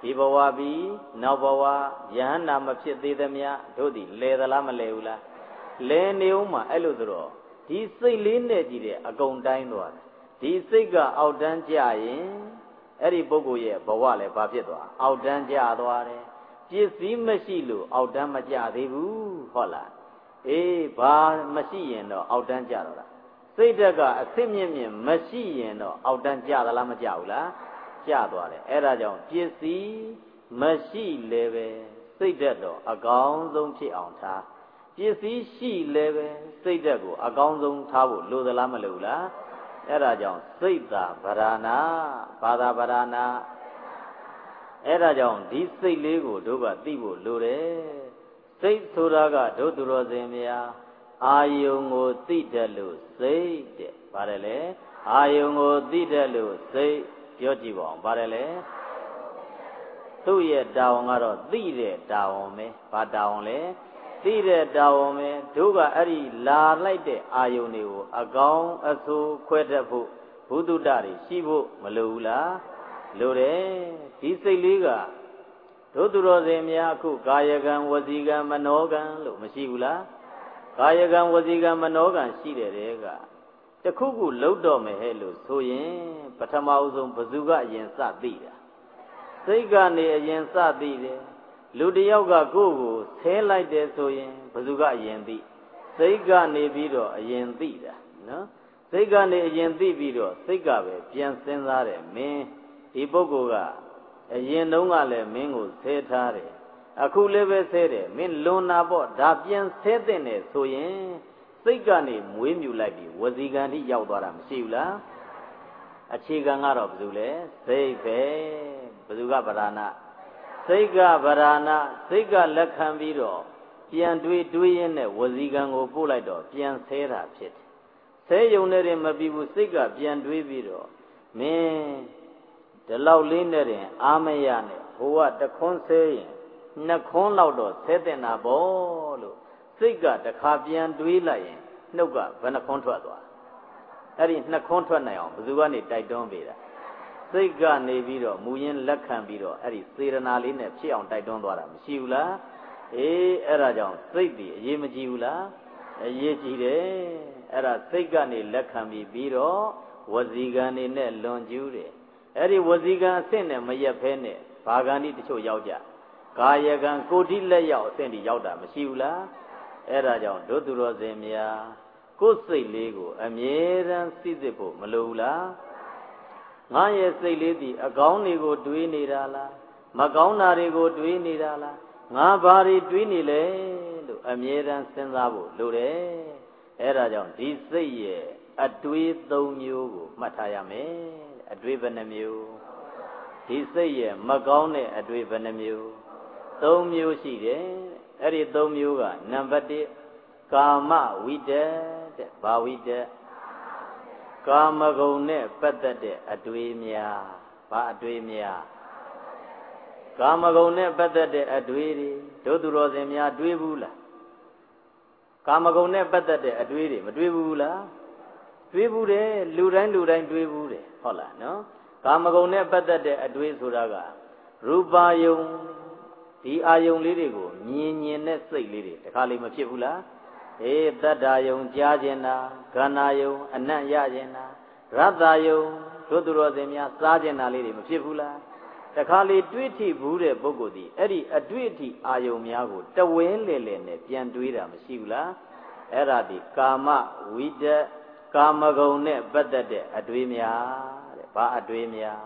ဒီဘဝပြီးနောက်ဘဝယဟန္တာမဖြစ်သေးသမျှတို့သည်လဲသလားမလဲဘူးလားလဲနေဦးမှာအဲ့လိုဆိုတော့ဒီစိတ်လေးနဲ့ကြည့်တဲ့အကုန်တိုင်းသွားတယ်ဒီစိတ်ကအောက်တန်းကြရင်အဲ့ဒီပုဂ္ဂိုလ်ရဲ့ဘဝလည်းဘာဖြစ်သွားအောက်တန်းကြသွားတယ်ပစ္စည်းမရှိလို့အောက်တန်းမကြသေးဘူးဟုတ်လားအေးဘာမရှိရင်တော့အောက်တန်းကြတော့လားစိတ်ဓာတ်ကအစ်စ်မြင့်မြင့်မရှိရင်တော့အောက်တန်းကြသလားမကြဘူးလားကြသွားတယ်အဲ့ဒါကြောင့်ပစ္စည်းမရှိလည်းပဲစိတ်ဓာတ်တော့အကောင်းဆုံးဖြစ်အောင်ထားပစ္စည်းရှိလည်းပဲစိတ်ဓာတ်ကိုအကောင်းဆုံးထားဖို့လိုသလားမလိုဘူးလားအဲ့ဒါကြောင့်စိတ်သာဗราဏဘာသာဗราဏအဲ့ဒါကြောင့်ဒီစိတ်လေးကိုတို့ကသိဖို့လိုတယ်စိတ်ဆိုတာကတို့သူတော်စင်များအာယုံကိုသိတတ်လို့စိတ်တဲ့ပါတယ်လေအာယုံကိုသိတတ်လို့စိတ်ပြောကြည့်ပါဦးပါတယ်လေသူ့ရဲ့တာဝန်ကတော့သိတဲ့တာဝန်ပဲဘာတာဝန်လဲသိတဲ့တာဝန်ပဲတို့ကအဲ့ဒီလာလိုက်တဲ့အာယုန်တွေကိုအကောင်းအဆိုးခွဲတတ်ဖို့ဘုဒ္ဓတတွေရှိဖို့မလိုဘူးလားလိုတယ်ဒီစိတ်လေးကတို့သူတော်စင်များအခုကာယကံဝစီကံမနောကံလို့မရှိဘူးလားကာယကံဝစီကံမနောကံရှိတဲ့တဲကတခုခုလှုပ်တော့မယ်ဟဲ့လို့ဆိုရင်ပထမအဆုံးဘယ်သူကအရင်စသိတာစိတ်ကနေအရင်စသိတယ်လူတယောက်ကကိုယ့်ကိုဆဲလိုက်တယ်ဆိုရင်ဘယ်သူကအရင်သိစိတ်ကနေပြီးတော့အရင်သိတာနော်စိတ်ကနေအရင်သိပြီးတော့စိတ်ကပဲပြန်စဉ်းစားတယ်မင်းဒီပုဂ္ဂိုလ်ကအရင်တုန်းကလည်းမင်းကိုဆဲထားတယ်အခုလည်းပဲဆဲတယ်မင်းလွန်နာပေါ့ဒါပြန်ဆဲတဲ့နဲ့ဆိုရင်စိတ်ကနေမွေးမြူလိုက်ပြီးဝစီကံထိရောက်သွားတာမရှိဘူးလားအခြေခံကတော့ဘယ်သူလဲစိတ်ပဲဘယ်သူကဗราဏစိတ်ကဗราဏစိတ်ကလက်ခံပြီးတော့ပြန်တွေးတွေးရင်းနဲ့ဝစီကံကိုပို့လိုက်တော့ပြန်ဆဲတာဖြစ်တယ်ဆဲယုံနဲ့တင်မပြီးဘူးစိတ်ကပြန်တွေးပြီးတော့မင်းဒီလောက်လေးနဲ့တင်အာမရနဲ့ဟိုကတခွန်းဆဲရင်နှစ်ခွန်းလောက်တော့ဆဲတင်တာပေါ့လို့စိတ်ကတခါပြန်တွေးလိုက်ရင်နှုတ်ကဘယ်နှခွန်းထွက်သွားအဲ့ဒီနှစ်ခွန်းထွက်နိုင်အောင်ဘယ်သူကနေတိုက်တွန်းပေးတာစိတ်ကနေပြီးတော့မူရင်းလက်ခံပြီးတော့အဲ့ဒီစေရနာလေးနဲ့ဖြစ်အောင်တိုက်တွန်းသွားတာမရှိဘူးလားအေးအဲ့ဒါကြောင့်စိတ်ဒီအရေးမကြီးဘူးလားအရေးကြီးတယ်အဲ့ဒါစိတ်ကနေလက်ခံပြီးပြီးတော့ဝစီကံနေနဲ့လွန်ကျူးတယ်အဲ့ဒီဝစီကံအဆင့်နဲ့မရက်ဖဲနဲ့ဘာကံဒီတချို့ရောက်ကြကာယကံကိုတိလက်ရောက်အဆင့်ဒီရောက်တာမရှိဘူးလားအဲ့ဒါကြောင့်တို့သူတော်စင်များကိုယ်စိတ်လေးကိုအမြဲတမ်းစိစစ်ဖို့မလိုဘူးလားငါရဲ့စိတ်လေးဒီအကောင်းတွေကိုတွေးနေတာလားမကောင်းတာတွေကိုတွေးနေတာလားငါဘာတွေတွေးနေလဲလို့အမြဲတမ်းစဉ်းစားဖို့လိုတယ်အဲ့ဒါကြောင့်ဒီစိတ်ရဲ့အတွေးသုံးမျိုးကိုမှတ်ထားရမယ်အတွေးဘယ်နှမျိုးဒီစိတ်ရဲ့မကောင်းတဲ့အတွေးဘယ်နှမျိုးသုံးမျိုးရှိတယ်အဲ့ဒီသုံးမျိုးကနံပါတ်တစ်ကာမဝိတ္တတဲ့ဘာဝိတ္တကာမဂုဏ်နဲ့ပတ်သက်တဲ့အတွေ့များဘာအတွေ့များကာမဂုဏ်နဲ့ပတ်သက်တဲ့အတွေ့တွေတို့သူတော်စင်များတွေးဘူးလားကာမဂုဏ်နဲ့ပတ်သက်တဲ့အတွေ့တွေမတွေးဘူးလားတွေးဘူးတယ်လူတိုင်းလူတိုင်းတွေးဘူးတယ်ဟုတ်လားနော်ကာမဂုဏ်နဲ့ပတ်သက်တဲ့အတွေ့ဆိုတာကရူပါယုံဒီအာယုံလေးတွေကိုမြင်မြင်တဲ့စိတ်လေးတွေတခါလေးမဖြစ်ဘူးလားအေးတတ္တာယုံကြားခြင်းတာခန္ဓာယုံအနတ်ရခြင်းတာရတ္တယုံတို့သူတော်စင်များစားခြင်းတာလေးတွေမဖြစ်ဘူးလားတခါလေတွေးထိဘူးတဲ့ပုဂ္ဂိုလ်ဒီအဲ့ဒီအတွေ့အထိအာယုံများကိုတဝဲလေလေနဲ့ပြန်တွေးတာမရှိဘူးလားအဲ့ဒါဒီကာမဝိတ္တကာမဂုဏ်နဲ့ပတ်သက်တဲ့အတွေ့များတဲ့ဘာအတွေ့များ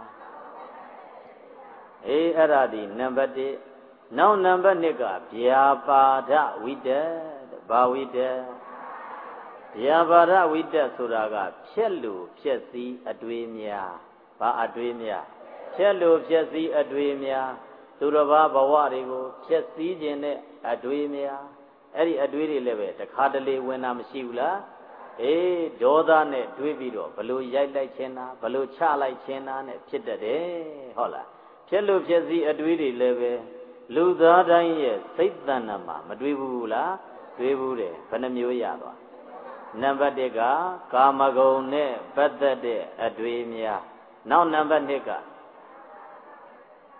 အေးအဲ့ဒါဒီနံပါတ်တစ်နောက်နံပါတ်နှစ်ကဗျာပါဒဝိတ္တဘာဝိတ္တဗျာပါဒဝိတ္တဆိုတာကဖြက်လို့ဖြက်စည်းအတွေ့များဘာအတွေ့များဖြက်လို့ဖြက်စည်းအတွေ့များသူတော်ဘာဘဝတွေကိုဖြက်စည်းခြင်းနဲ့အတွေ့များအဲ့ဒီအတွေ့တွေလည်းပဲတခါတလေဝင်တာမရှိဘူးလားအေးဒေါသနဲ့တွေးပြီးတော့ဘလို့ရိုက်လိုက်ခြင်းတာဘလို့ချလိုက်ခြင်းတာနဲ့ဖြစ်တတ်တယ်ဟုတ်လားဖြက်လို့ဖြက်စည်းအတွေ့တွေလည်းပဲလူသားတိုင်းရဲ့စိတ်တဏ္ဍာမှာမတွေးဘူးလားတွေးဘူးတယ်ဘယ်နှမျိုးရသွားနံပါတ်တစ်ကကာမဂုဏ်နဲ့ပတ်သက်တဲ့အတွေ့များနောက်နံပါတ်နှစ်က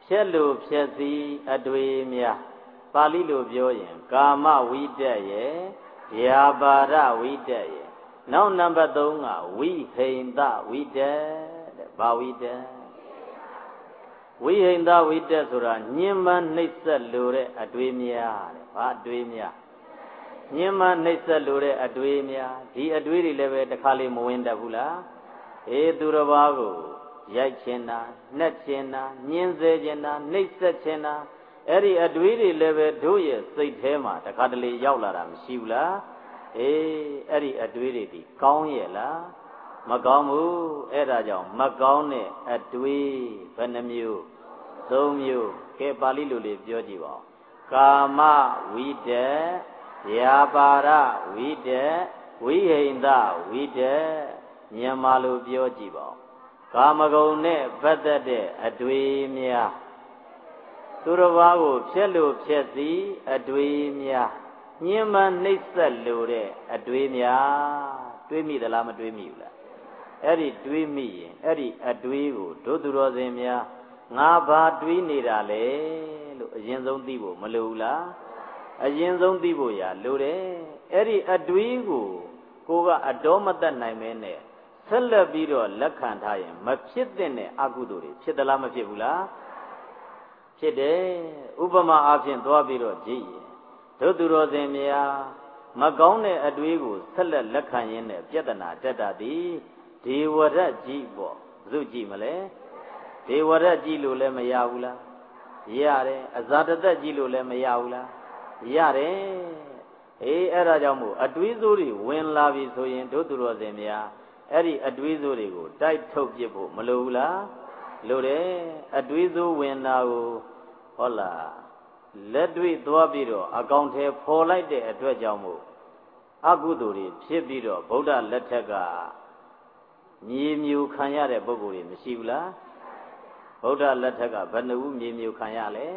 ဖြစ်လို့ဖြစ်စီအတွေ့များပါဠိလိုပြောရင်ကာမဝိတက်ရဲ့ဗျာပါဒဝိတက်ရဲ့နောက်နံပါတ်သုံးကဝိဟိန္ဒဝိတက်တဲ့ဘာဝိတက်ဝိဟိန္ဒဝိတက်ဆိုတာညင်မှနှိပ်စက်လို့တဲ့အတွေ့များတဲ့ဘာအတွေ့များညင်မှနှိပ်စက်လို့တဲ့အတွေ့များဒီအတွေ့တွေလည်းပဲတစ်ခါလေးမဝင်တတ်ဘူးလားအေးသူတစ်ပါးကိုရိုက်ချင်တာနှက်ချင်တာညှင်းဆဲချင်တာနှိပ်စက်ချင်တာအဲ့ဒီအတွေးတွေလည်းပဲတို့ရဲ့စိတ်ထဲမှာတစ်ခါတလေရောက်လာတာမရှိဘူးလားအေးအဲ့ဒီအတွေးတွေဒီကောင်းရဲ့လားမကောင်းဘူးအဲ့ဒါကြောင့်မကောင်းတဲ့အတွေးဘယ်နှမျိုးသုံးမျိုးကဲပါဠိလိုလေးပြောကြည့်ပါဦးကာမဝိတက်ဗျာပါဒဝိတက်ဝိဟိန္ဒဝိတက်မြန်မာလိုပြောကြည့်ပါဦးကာမဂုဏ်နဲ့ပတ်သက်တဲ့အတွေ့များသူတစ်ပါးကိုဖြစ်လို့ဖြစ်စီအတွေ့များညှဉ်းပန်းနှိပ်စက်လို့တဲ့အတွေ့များတွေးမိသလားမတွေးမိဘူးလားအဲ့ဒီတွေးမိရင်အဲ့ဒီအတွေ့ကိုတို့သူတော်စင်များငါဘာတွေးနေတာလဲလို့အရင်ဆုံးသိဖို့မလိုဘူးလားအရင်ဆုံးသိဖို့ရလိုတယ်အဲ့ဒီအတွေ့ကိုကိုကအတော်မတတ်နိုင်မဲနဲ့ဆက်လက်ပြီးတော့လက်ခံထားရင်မဖြစ်တဲ့အကုသိုလ်တွေဖြစ်သလားမဖြစ်ဘူးလားဖြစ်တယ်ဥပမာအားဖြင့်သွားပြီးတော့ကြည့်ရင်တို့သူတော်စင်များမကောင်းတဲ့အတွေးကိုဆက်လက်လက်ခံရင်းနဲ့ပြဿနာတက်တာသည်ဒေဝရတ်ကြီးပေါ့ဘု து ကြည့်မလဲဒေဝရတ်ကြီးလို့လည်းမရဘူးလားရတယ်အဇာတသက်ကြီးလို့လည်းမရဘူးလားရတယ်အေးအဲ့ဒါကြောင့်မို့အတွေးစိုးတွေဝင်လာပြီဆိုရင်တို့သူတော်စင်များအဲ့ဒီအတွေးစိုးတွေကိုတိုက်ထုတ်ပြဖို့မလိုဘူးလားလိုတယ်အတွေးစိုးဝင်တာကိုဟုတ်လားလက်တွေ့သွားပြီးတော့အကောင်ထဲပေါ်လိုက်တဲ့အတွက်ကြောင့်မို့အကုသိုလ်တွေဖြစ်ပြီးတော့ဗုဒ္ဓလက်ထက်ကမြေမြူခံရတဲ့ပုဂ္ဂိုလ်တွေမရှိဘူးလားဗုဒ္ဓလက်ထက်ကဘယ်နှဦးမြေမြူခံရလဲ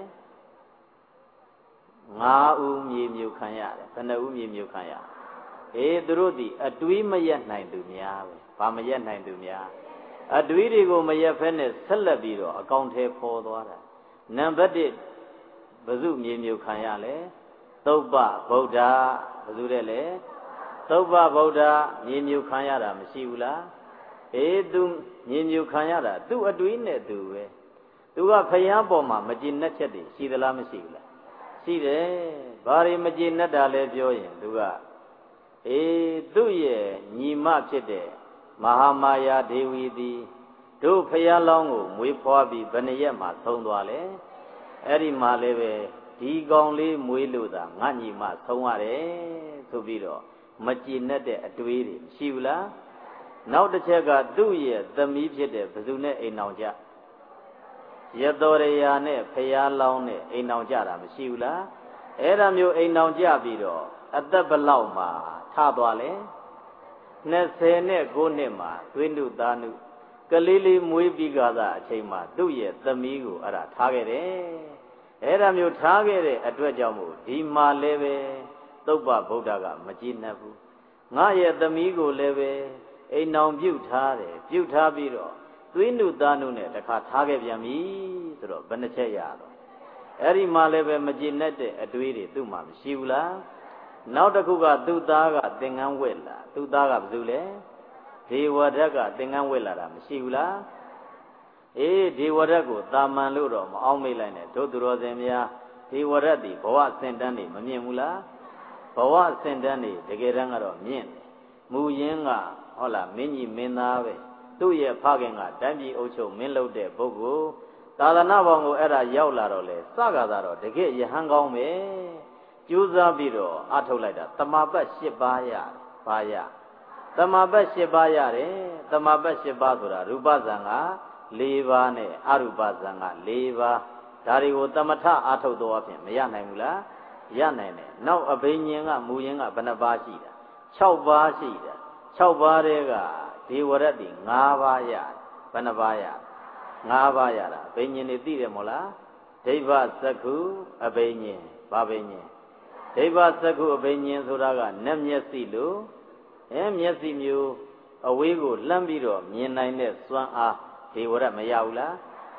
ငါးဦးမြေမြူခံရတယ်ဘယ်နှဦးမြေမြူခံရအေးသူတို့ဒီအတွေးမရက်နိုင်သူများပဲဘာမရက်နိုင်သူများအတွေးတွေကိုမရက်ဖဲနဲ့ဆက်လက်ပြီးတော့အကောင်ထဲပေါ်သွားတာနံပါတ်တစ်ဘု து မြေမြုပ်ခံရလဲသုပ္ပဗုဒ္ဓဘု து တဲ့လေသုပ္ပဗုဒ္ဓမြေမြုပ်ခံရတာမရှိဘူးလားအေးသူမြေမြုပ်ခံရတာသူ့အတွေးနဲ့သူပဲသူကဖယားပေါ်မှာမကျေနပ်ချက်တွေရှိသလားမရှိဘူးလားရှိတယ်ဘာတွေမကျေနပ်တာလဲပြောရင်သူကအေးသူ့ရဲ့ညီမဖြစ်တဲ့မဟာမာယာဒေဝီသည်တို့ဖယားလောင်းကိုမွေးဖွားပြီးဘယ်နှရက်မှဆုံးသွားလဲအဲ့ဒီမှာလည်းပဲဒီကောင်လေးမွေးလို့သာငါညီမဆုံးရတယ်ဆိုပြီးတော့မကြည်နဲ့တဲ့အတွေးတွေရှိဘူးလားနောက်တစ်ချက်ကသူ့ရဲ့သမီးဖြစ်တဲ့ဘယ်သူနဲ့အိမ်အောင်ကြရတော်ရယာနဲ့ဖယားလောင်းနဲ့အိမ်အောင်ကြတာမရှိဘူးလားအဲ့ဒါမျိုးအိမ်အောင်ကြပြီးတော့အသက်ဘလောက်မှထသွားလဲနှစ်ဆယ်နဲ့ကိုးနှစ်မှာသွေးနုသားနုကလေးလေးမွေးပြီးကသာအချိန်မှာသူ့ရဲ့သမီးကိုအဲ့ဒါထားခဲ့တယ်အဲ့ဒါမျိုးထားခဲ့တဲ့အတွက်ကြောင့်မို့ဒီမှာလည်းပဲသုပ္ပဗုဒ္ဓကမကြည်နပ်ဘူးငါရဲ့သမီးကိုလည်းပဲအိမ်အောင်ပြုတ်ထားတယ်ပြုတ်ထားပြီးတော့သွေးနုသားနုနဲ့တခါထားခဲ့ပြန်ပြီဆိုတော့ဘယ်နှချက်ရတော့အဲ့ဒီမှာလည်းပဲမကြည်နပ်တဲ့အတွေးတွေသူ့မှာမရှိဘူးလားနောက်တစ်ခုကသူ့သားကသင်္ကန်းဝက်လာသူ့သားကဘယ်သူလဲဒေဝရတ်ကသင်္ကန်းဝက်လာတာမရှိဘူးလားအေးဒေဝရတ်ကိုတာမန်လို့တော့မအောင်မေ့လိုက်နဲ့တို့သူတော်စင်များဒေဝရတ်ဒီဘဝစင်တန်းနေမမြင်ဘူးလားဘဝစင်တန်းနေတကယ်တမ်းကတော့မြင့်တယ်မူရင်းကဟုတ်လားမင်းကြီးမင်းသားပဲသူ့ရဲ့ဖခင်ကတိုင်းပြည်အုပ်ချုပ်မင်းလုပ်တဲ့ပုဂ္ဂိုလ်သာသနာဘောင်ကိုအဲ့ဒါရောက်လာတော့လေစကားသာတော့တကယ်ယဟန်ကောင်းပဲကျိုးစားပြီးတော့အထုတ်လိုက်တာတမာပတ်၈ပါးရပါရတမာပတ်၈ပါးရတယ်တမာပတ်၈ပါးဆိုတာရူပဇံက၄ပါးနဲ့အရူပဇံက၄ပါးဒါတွေကိုတမထအထုတ်တော့အဖြစ်မရနိုင်ဘူးလားရနိုင်တယ်နောက်အဘိညာဉ်ကမူရင်းကဘယ်နှပါးရှိတာ၆ပါးရှိတာ၆ပါးတည်းကဒေဝရတ်ဒီ၅ပါးရဘယ်နှပါးရ၅ပါးရတာအဘိညာဉ်တွေသိတယ်မို့လားဒိဗ္ဗစက္ခုအဘိညာဉ်ဘာဘိညာဉ်ဒိဗ္ဗစက္ခုအဘိညာဉ်ဆိုတာကနတ်မျက်စိလို့အဲမျက်စိမျိုးအဝေးကိုလှမ်းပြီးတော့မြင်နိုင်တဲ့စွမ်းအားဒေဝရတ်မရဘူးလား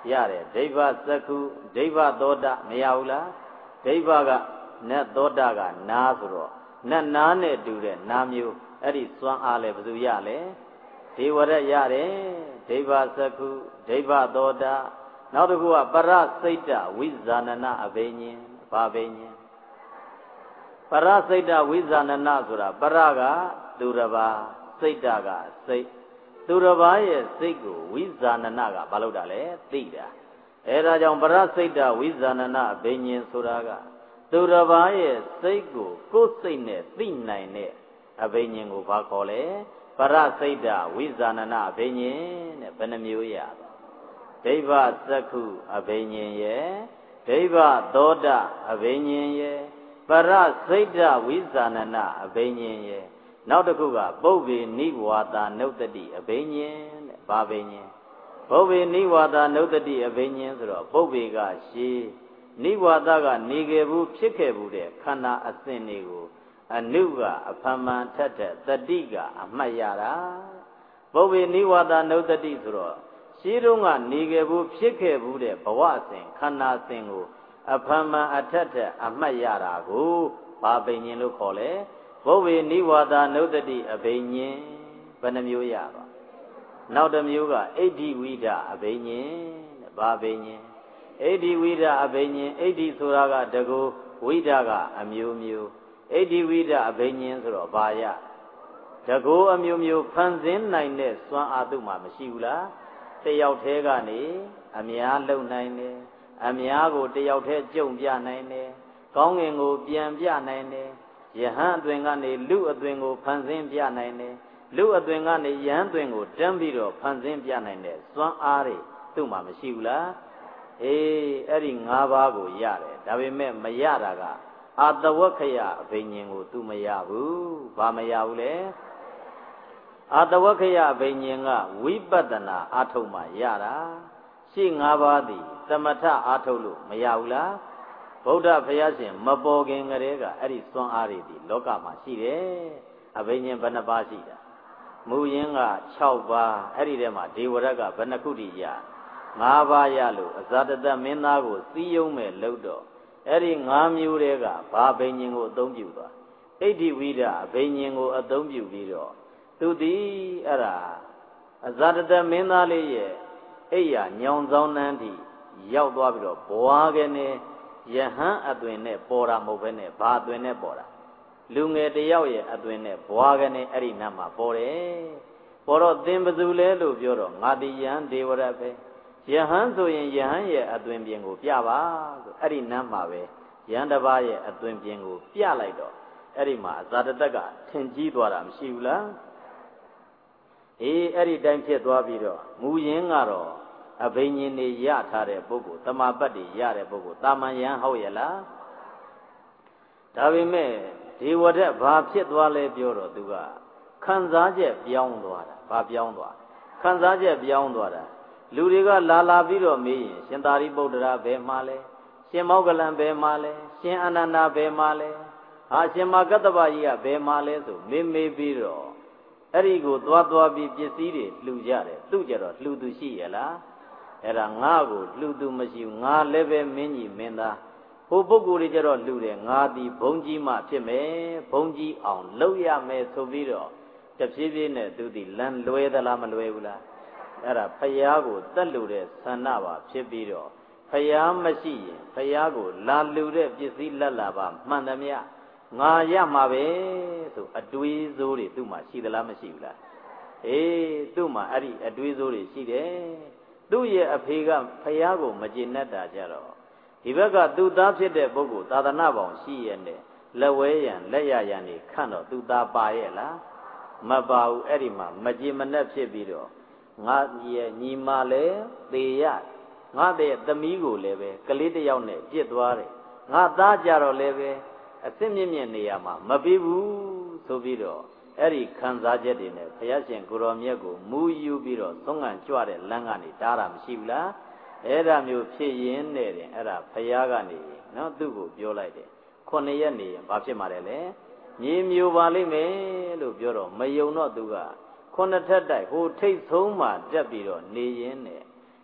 ရတယ်ဒိဗ္ဗစက္ခုဒိဗ္ဗသောတာမရဘူးလားဒိဗ္ဗကနတ်သောတာကနာဆိုတော့နတ်နာနဲ့တူတဲ့နာမျိုးအဲ့ဒီစွမ်းအားလဲဘယ်သူရလဲဒေဝရရတယ်ဒိဗ္ဗစက္ခုဒိဗ္ဗသောတာနောက်တစ်ခုကပရစိတ်တဝိဇာနနအဘိညာဉ်ဘာဘိညာဉ်ပရစိတ်တဝိဇာနနဆိုတာပရကသူတစ်ပါးစိတ်တကစိတ်သူတစ်ပါးရဲ့စိတ်ကိုဝိဇာနနကဘာလို့တာလဲသိတာအဲဒါကြောင့်ပရစိတ်တဝိဇာနနအဘိညာဉ်ဆိုတာကသူတစ်ပါးရဲ့စိတ်ကိုကိုယ်စိတ်နဲ့သိနိုင်တဲ့အဘိညာဉ်ကိုဘာခေါ်လဲပရစိတ်တဝိဇာနနအဘိညာဉ်တဲ့ဘယ်နှမျိုးရဒိဗ္ဗစက္ခုအဘိညာဉ်ရဲ့ဒိဗ္ဗသောတာအဘိညာဉ်ရဲ့ပရစိတ်တဝိဇာနနအဘိညာဉ်ရဲ့နောက်တစ်ခုကပုဗ္ဗေနိဝါဒနုတ္တိအဘိညာဉ်တဲ့ဘာဘိညာဉ်ပုဗ္ဗေနိဝါဒနုတ္တိအဘိညာဉ်ဆိုတော့ပုဗ္ဗေကရှေးနိဝါဒကနေခဲ့ဘူးဖြစ်ခဲ့ဘူးတဲ့ခန္ဓာအစဉ်တွေကိုအနုကအဖမှန်ထက်တဲ့တတိကအမှတ်ရတာပုဗ္ဗေနိဝါဒနုတ္တိဆိုတော့ရှင်းတုန်းကနေခဲ့ဘူးဖြစ်ခဲ့ဘူးတဲ့ဘဝစဉ်ခန္ဓာစဉ်ကိုအဖမှန်အထက်ထက်အမှတ်ရတာကိုဘာဘိညာဉ်လို့ခေါ်လဲပုဗ္ဗေနိဝါဒနုတ္တိအဘိညာဉ်ဘယ်နှမျိုးရပါနောက်တစ်မျိုးကအိဋ္ဌိဝိဒအဘိညာဉ်တဲ့ဘာဘိညာဉ်အိဋ္ဌိဝိဒအဘိညာဉ်အိဋ္ဌိဆိုတာကတကူဝိဒကအမျိုးမျိုးအိဋ္ဌိဝိဒအဘိညာဉ်ဆိုတော့ဘာရတကူအမျိုးမျိုးဖန်ဆင်းနိုင်တဲ့စွမ်းအားသူ့မှာမရှိဘူးလားတယောက်တည်းကနေအများလုံနိုင်တယ်အများကိုတယောက်တည်းကြုံပြနိုင်တယ်ကောင်းငင်ကိုပြန်ပြနိုင်တယ်ယဟန်အသွင်ကနေလူအသွင်ကိုဖန်ဆင်းပြနိုင်တယ်လူအသွင်ကနေယဟန်အသွင်ကိုတန်းပြီးတော့ဖန်ဆင်းပြနိုင်တဲ့စွမ်းအားတွေသူ့မှာမရှိဘူးလားအေးအဲ့ဒီ၅ပါးကိုရတယ်ဒါပေမဲ့မရတာကအာတဝက္ခယအဘိညာဉ်ကို तू မရဘူးဘာမရဘူးလဲအာတဝက္ခယအဘိညာဉ်ကဝိပဿနာအာထုတ်မှရတာရှင်း၅ပါးသည်သမထအာထုတ်လို့မရဘူးလားဗုဒ္ဓဘုရားရှင်မပေါ်ခင်ကတည်းကအဲ့ဒီစွမ်းအားတွေဒီလောကမှာရှိတယ်အဘိညာဉ်ဘယ်နှပါးရှိတာမူရင်းက၆ပါးအဲ့ဒီထဲမှာဒေဝရတ်ကဘယ်နှခုတည်းရ၅ပါးရလို့အဇာတတမင်းသားကိုစီးယုံမဲ့လို့တော့အဲ့ဒီ၅မျိုးတည်းကဘာဘိညာဉ်ကိုအသုံးပြုသွားအိဋ္ဌိဝိဒအဘိညာဉ်ကိုအသုံးပြုပြီးတော့သူသည်အဲ့ဒါအဇာတတမင်းသားလေးရဲ့အိယာညောင်ဆောင်နှန်းထိရောက်သွားပြီးတော့ဘွားကနေယဟန်အသွင်နဲ့ပေါ်တာမဟုတ်ဘဲနဲ့ဘာအသွင်နဲ့ပေါ်တာလူငယ်တယောက်ရဲ့အသွင်နဲ့ဘွားကနေအဲ့ဒီနတ်မှာပေါ်တယ်ပေါ်တော့သင်ဘသူလဲလို့ပြောတော့ငါတိယံဒေဝရပဲယဟန်ဆိုရင်ယဟန်ရဲ့အသွင်ပြင်ကိုပြပါဆိုအဲ့ဒီနတ်မှာပဲယဟန်တစ်ပါးရဲ့အသွင်ပြင်ကိုပြလိုက်တော့အဲ့ဒီမှာအဇာတတကထင်ကြီးသွားတာမရှိဘူးလားအေးအဲ့ဒီတိုင်းဖြစ်သွားပြီးတော့မူရင်းကတော့အဘိညာဉ်တွေရထားတဲ့ပုဂ္ဂိုလ်တမာပတ်တွေရတဲ့ပုဂ္ဂိုလ်တာမန်ယံဟုတ်ရဲ့လားဒါပေမဲ့ဒေဝရတ်ဘာဖြစ်သွားလဲပြောတော့သူကခံစားချက်ပြောင်းသွားတာဘာပြောင်းသွားခံစားချက်ပြောင်းသွားတာလူတွေကလာလာပြီးတော့မေးရင်ရှင်သာရိပုတ္တရာဘယ်မှာလဲရှင်မောဂလန်ဘယ်မှာလဲရှင်အနန္ဒာဘယ်မှာလဲဟာရှင်မကတ္တဗကြီးကဘယ်မှာလဲဆိုမေးမေးပြီးတော့အဲ့ဒီကိုသွားသွားပြီးပစ္စည်းတွေလှူကြတယ်သူ့ကြတော့လှူသူရှိရလားအဲ့ဒါငါ့ကိုလှူသူမရှိဘူးငါလည်းပဲမင်းကြီးမင်းသားဟိုပုဂ္ဂိုလ်တွေကြတော့လှူတယ်ငါသည်ဘုံကြီးမှဖြစ်မယ်ဘုံကြီးအောင်လုပ်ရမယ်ဆိုပြီးတော့တဖြည်းဖြည်းနဲ့သူသည်လမ်းလွဲသလားမလွဲဘူးလားအဲ့ဒါဖယားကိုတက်လူတဲ့ဆန္ဒပါဖြစ်ပြီးတော့ဖယားမရှိရင်ဖယားကိုလာလူတဲ့ပစ္စည်းလက်လာပါမှန်သမျှငါရမှာပဲဆိုအတွေးစိုးတွေသူ့မှာရှိသလားမရှိဘူးလားအေးသူ့မှာအဲ့ဒီအတွေးစိုးတွေရှိတယ်သူ့ရဲ့အဖေကဖယားကိုမကျေနပ်တာကြတော့ဒီဘက်ကသူ့သားဖြစ်တဲ့ပုဂ္ဂိုလ်သာသနာပေါင်းရှိရဲ့နဲ့လက်ဝဲရံလက်ရရံနေခန့်တော့သူ့သားပါရဲ့လားမပါဘူးအဲ့ဒီမှာမကျေမနပ်ဖြစ်ပြီးတော့ငါရဲ့ညီမလည်းသေရငါတဲ့သမီးကိုလည်းပဲကလေးတစ်ယောက်နဲ့ပြစ်သွားတယ်ငါသားကြတော့လည်းပဲအစ်စ်မြင့်မြင့်နေရမှာမပြီးဘူးဆိုပြီးတော့အဲ့ဒီခံစားချက်တွေနဲ့ဘုရားရှင်ကိုရောမြတ်ကိုမူယူပြီးတော့သုံးငံကြွတဲ့လမ်းကနေတားတာမရှိဘူးလားအဲ့ဒါမျိုးဖြစ်ရင်းနဲ့တင်အဲ့ဒါဘုရားကနေနော်သူ့ကိုပြောလိုက်တယ်ခုနှစ်ရက်နေရင်ဘာဖြစ်မှာလဲလဲမြေမျိုးပါလိမ့်မယ်လို့ပြောတော့မယုံတော့သူကခုနှစ်ထက်တိုက်ဟိုထိတ်ဆုံးမှတက်ပြီးတော့နေရင်းနဲ့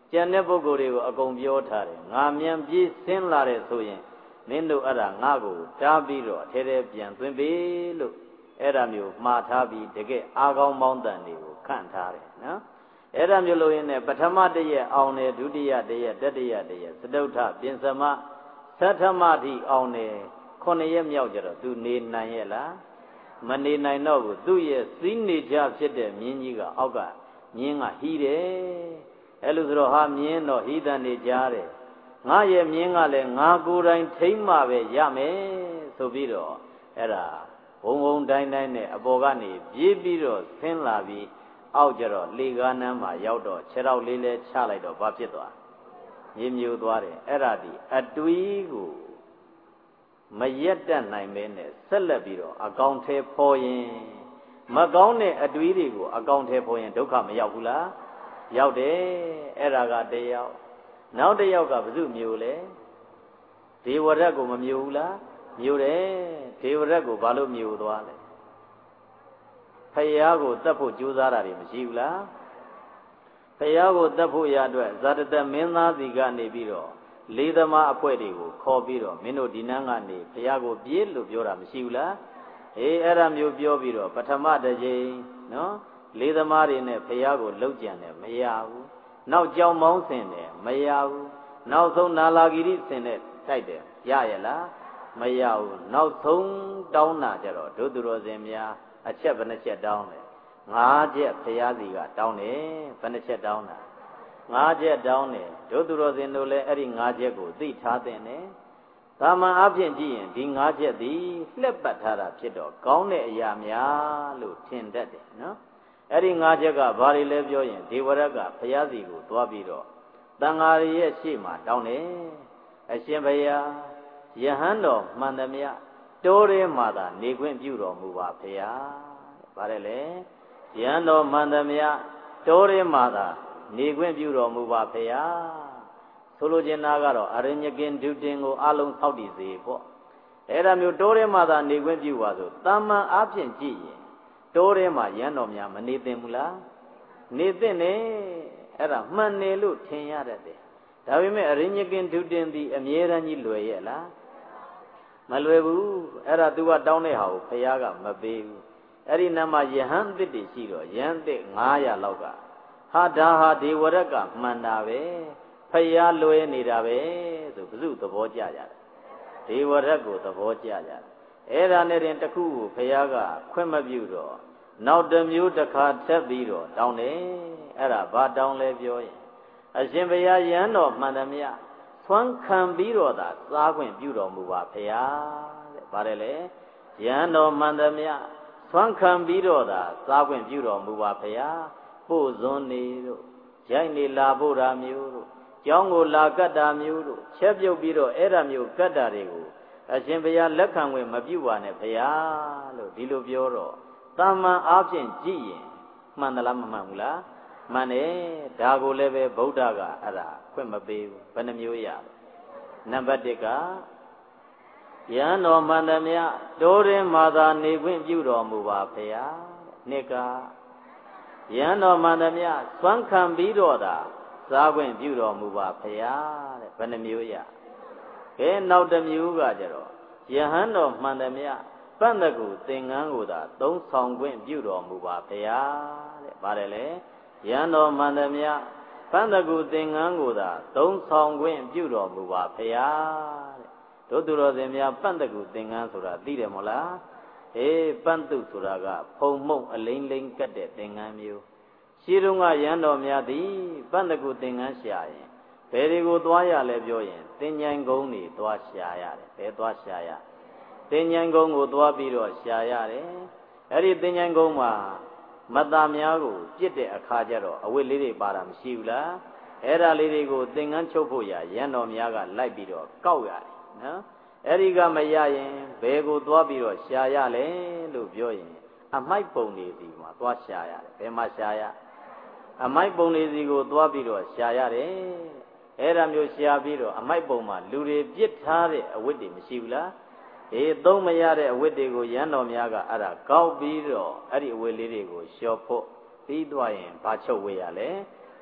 ကျန်တဲ့ပုဂ္ဂိုလ်တွေကိုအကုန်ပြောထားတယ်ငါမြန်ပြေးဆင်းလာတဲ့ဆိုရင်မင်းတို့အဲ့ဒါငါ့ကိုတားပြီးတော့ထဲထဲပြန်သွင်းပေးလို့အဲ့ဒါမျိုးမှားထားပြီးတကယ်အာကောင်းမောင်းတန်တွေကိုခန့်ထားတယ်နော်အဲ့ဒါမျိုးလို့ရင်းနဲ့ပထမတရက်အောင်တယ်ဒုတိယတရက်တတိယတရက်စတုထပြင်စမသတ္ထမထိအောင်တယ်ခုနှစ်ရက်မြောက်ကြတော့သူနေနိုင်ရဲ့လားမနေနိုင်တော့ဘူးသူ့ရဲ့စီးနေကြဖြစ်တဲ့မြင်းကြီးကအောက်ကမြင်းကဟီးတယ်အဲ့လိုဆိုတော့ဟာမြင်းတော့ဟီးတန်နေကြတယ်ငါရဲ့မြင်းကလည်းငါကိုယ်တိုင်ထိမ့်မှပဲရမယ်ဆိုပြီးတော့အဲ့ဒါဘုံဘုံတိုင်းတိုင်းနဲ့အပေါ်ကနေပြေးပြီးတော့ဆင်းလာပြီးအောက်ကျတော့လေကားနမ်းမှာရောက်တော့ခြေထောက်လေးလဲချလိုက်တော့ဘာဖြစ်သွားမြေမျိုးသွားတယ်အဲ့ဒါဒီအတွေးကိုမရက်တတ်နိုင်ပဲနဲ့ဆက်လက်ပြီးတော့အကောင်ထဲဖော်ရင်မကောင်းတဲ့အတွေးတွေကိုအကောင်ထဲဖော်ရင်ဒုက္ခမရောက်ဘူးလားရောက်တယ်အဲ့ဒါကတယောက်နောက်တယောက်ကဘု து မျိုးလဲဒေဝရက်ကိုမမျိုးဘူးလားမျိုးတယ်ဒေဝရက်ကိုဘာလို့မျိုးသွားလဲဖယားကိုတတ်ဖို့ကြိုးစားတာတွေမရှိဘူးလားဖယားကိုတတ်ဖို့ရအတွက်ဇာတတမင်းသားစီကနေပြီးတော့လေးသမားအဖွဲ့တွေကိုခေါ်ပြီးတော့မင်းတို့ဒီနန်းကနေဖယားကိုပြေးလို့ပြောတာမရှိဘူးလားအေးအဲ့ဒါမျိုးပြောပြီးတော့ပထမတစ်ချိန်နော်လေးသမားတွေနဲ့ဖယားကိုလှုပ်ကြံတယ်မရဘူးနောက်ကြောင်မောင်းဆင်တယ်မရဘူးနောက်ဆုံးနာလာဂီရိဆင်တဲ့တိုက်တယ်ရရဲ့လားမရဘူးနောက်ဆုံးတောင်းတာကြတော့ဒုသူတော်စင်များအချက်ဘယ်နှချက်တောင်းလဲငါးချက်ဖယားစီကတောင်းတယ်ဘယ်နှချက်တောင်းတာငါးချက်တောင်းတယ်ဒုသူတော်စင်တို့လည်းအဲ့ဒီငါးချက်ကိုသိထားတဲ့နဲ့သာမန်အဖြစ်ကြည့်ရင်ဒီငါးချက်သည်လှက်ပတ်ထားတာဖြစ်တော့ကောင်းတဲ့အရာများလို့ထင်တတ်တယ်နော်အဲ့ဒီငါးချက်ကဘာတွေလဲပြောရင်ဒေဝရတ်ကဘုရားစီကိုသွားပြီးတော့တန်ဃာရီရဲ့ရှေ့မှာတောင်းတယ်အရှင်ဘုရားယဟန်တော်မှန်သမျှတိုးရဲမှာသာနေခွင့်ပြုတော်မူပါဘုရားဗါတယ်လေယဟန်တော်မှန်သမျှတိုးရဲမှာသာနေခွင့်ပြုတော်မူပါဘုရားဆိုလိုချင်တာကတော့အရညကင်ဒုတင်ကိုအလုံးဆောက်တည်စေပေါ့အဲ့ဒါမျိုးတိုးရဲမှာသာနေခွင့်ပြုပါဆိုတာမန်အားဖြင့်ကြည့်ရင်တိုးထဲမှာရန်တော်များမနေသင့်ဘူးလားနေသင့်နေအဲ့ဒါမှန်နေလို့ထင်ရတတ်တယ်ဒါပေမဲ့အရညကင်ဒုတင်သည်အမြဲတမ်းကြီးလွယ်ရဲ့လားမလွယ်ဘူးအဲ့ဒါ तू ကတောင်းတဲ့ဟာကိုဘုရားကမပေးဘူးအဲ့ဒီနာမှာယဟန်သစ်တွေရှိတော့ယဟန်သစ်ငါးရာလောက်ကဟာဒါဟာဒေဝရတ်ကမှန်တာပဲဘုရားလွယ်နေတာပဲဆိုဘု து သဘောကျကြတယ်ဒေဝရတ်ကိုသဘောကျကြတယ်အဲ့ဒါနဲ့တင်တစ်ခုကိုဘုရားကခွင့်မပြုတော့နောက်တစ်မျိုးတစ်ခါထပ်ပြီးတော့တောင်းတယ်အဲ့ဒါဘာတောင်းလဲပြောရင်အရှင်ဘုရားယဟန်တော်မှန်သမျှသွမ်းခံပြီးတော့သာစားခွင့်ပြုတော်မူပါဘုရားတဲ့ဗါတယ်လေယဟန်တော်မှန်သမျှသွမ်းခံပြီးတော့သာစားခွင့်ပြုတော်မူပါဘုရားပို့စွန်းနေတို့ရိုက်နေလာဖို့တာမျိုးတို့ကျောင်းကိုလာကတ်တာမျိုးတို့ချက်ပြုတ်ပြီးတော့အဲ့ဒါမျိုးကတ်တာတွေကိုအရှင်ဘုရားလက်ခံဝင်မပြုပါနဲ့ဘုရားလို့ဒီလိုပြောတော့တာမန်အားဖြင့်ကြည့်ရင်မှန်သလားမမှန်ဘူးလားမှန်တယ်ဒါကိုလည်းပဲဗုဒ္ဓကအဲ့ဒါခွင့်မပေးဘူးဘယ်နှမျိုးရနံပါတ်တစ်ကယဟန်တော်မှန်သမျှတိုးရင်မာသာနေခွင့်ပြုတော်မူပါဘုရားနှစ်ကယဟန်တော်မှန်သမျှသွမ်းခံပြီးတော့သာစားခွင့်ပြုတော်မူပါဘုရားတဲ့ဘယ်နှမျိုးရကဲနောက်တစ်မျိုးကကြတော့ယဟန်တော်မှန်သမျှပန့်တကူသင်္ကန်းကိုသာသုံးဆောင်ခွင့်ပြုတော်မူပါဘုရားတဲ့ဗါတယ်လေယဟန်တော်မှန်သမျှပန့်တကူသင်္ကန်းကိုသာသုံးဆောင်ခွင့်ပြုတော်မူပါဘုရားတဲ့တို့သူတော်စင်များပန့်တကူသင်္ကန်းဆိုတာသိတယ်မို့လားအေးပန့်တုဆိုတာကဖုံမှုန့်အလိမ့်လိမ့်ကတ်တဲ့သင်္ကန်းမျိုးရှိတုန်းကယဟန်တော်များသည်ပန့်တကူသင်္ကန်းရှာရင်ဘယ်တွေကိုသွားရလဲပြောရင်တင်ញိုင်ကုန်းတွေသွားရှာရတယ်ဘယ်သွားရှာရတင်ញိုင်ကုန်းကိုသွားပြီးတော့ရှာရတယ်အဲ့ဒီတင်ញိုင်ကုန်းမှာမတ္တများကိုပြစ်တဲ့အခါကျတော့အဝတ်လေးတွေပါတာမရှိဘူးလားအဲ့ဒါလေးတွေကိုသင်္ကန်းချုပ်ဖို့ရရန်တော်များကလိုက်ပြီးတော့ကောက်ရတယ်နော်အဲ့ဒီကမရရင်ဘယ်ကိုသွားပြီးတော့ရှာရလဲလို့ပြောရင်အမိုက်ပုံတွေစီမှာသွားရှာရတယ်ဘယ်မှာရှာရအမိုက်ပုံတွေစီကိုသွားပြီးတော့ရှာရတယ်အဲ့ဒါမျိုးရှာပြီးတော့အမိုက်ပုံမှာလူတွေပြစ်ထားတဲ့အဝတ်တွေမရှိဘူးလားအေးသုံးမရတဲ့အဝတ်တွေကိုရန်တော်များကအဲ့ဒါကောက်ပြီးတော့အဲ့ဒီအဝတ်လေးတွေကိုလျှော်ဖို့ပြီးသွားရင်ဘာချုပ်ဝေးရလဲဒ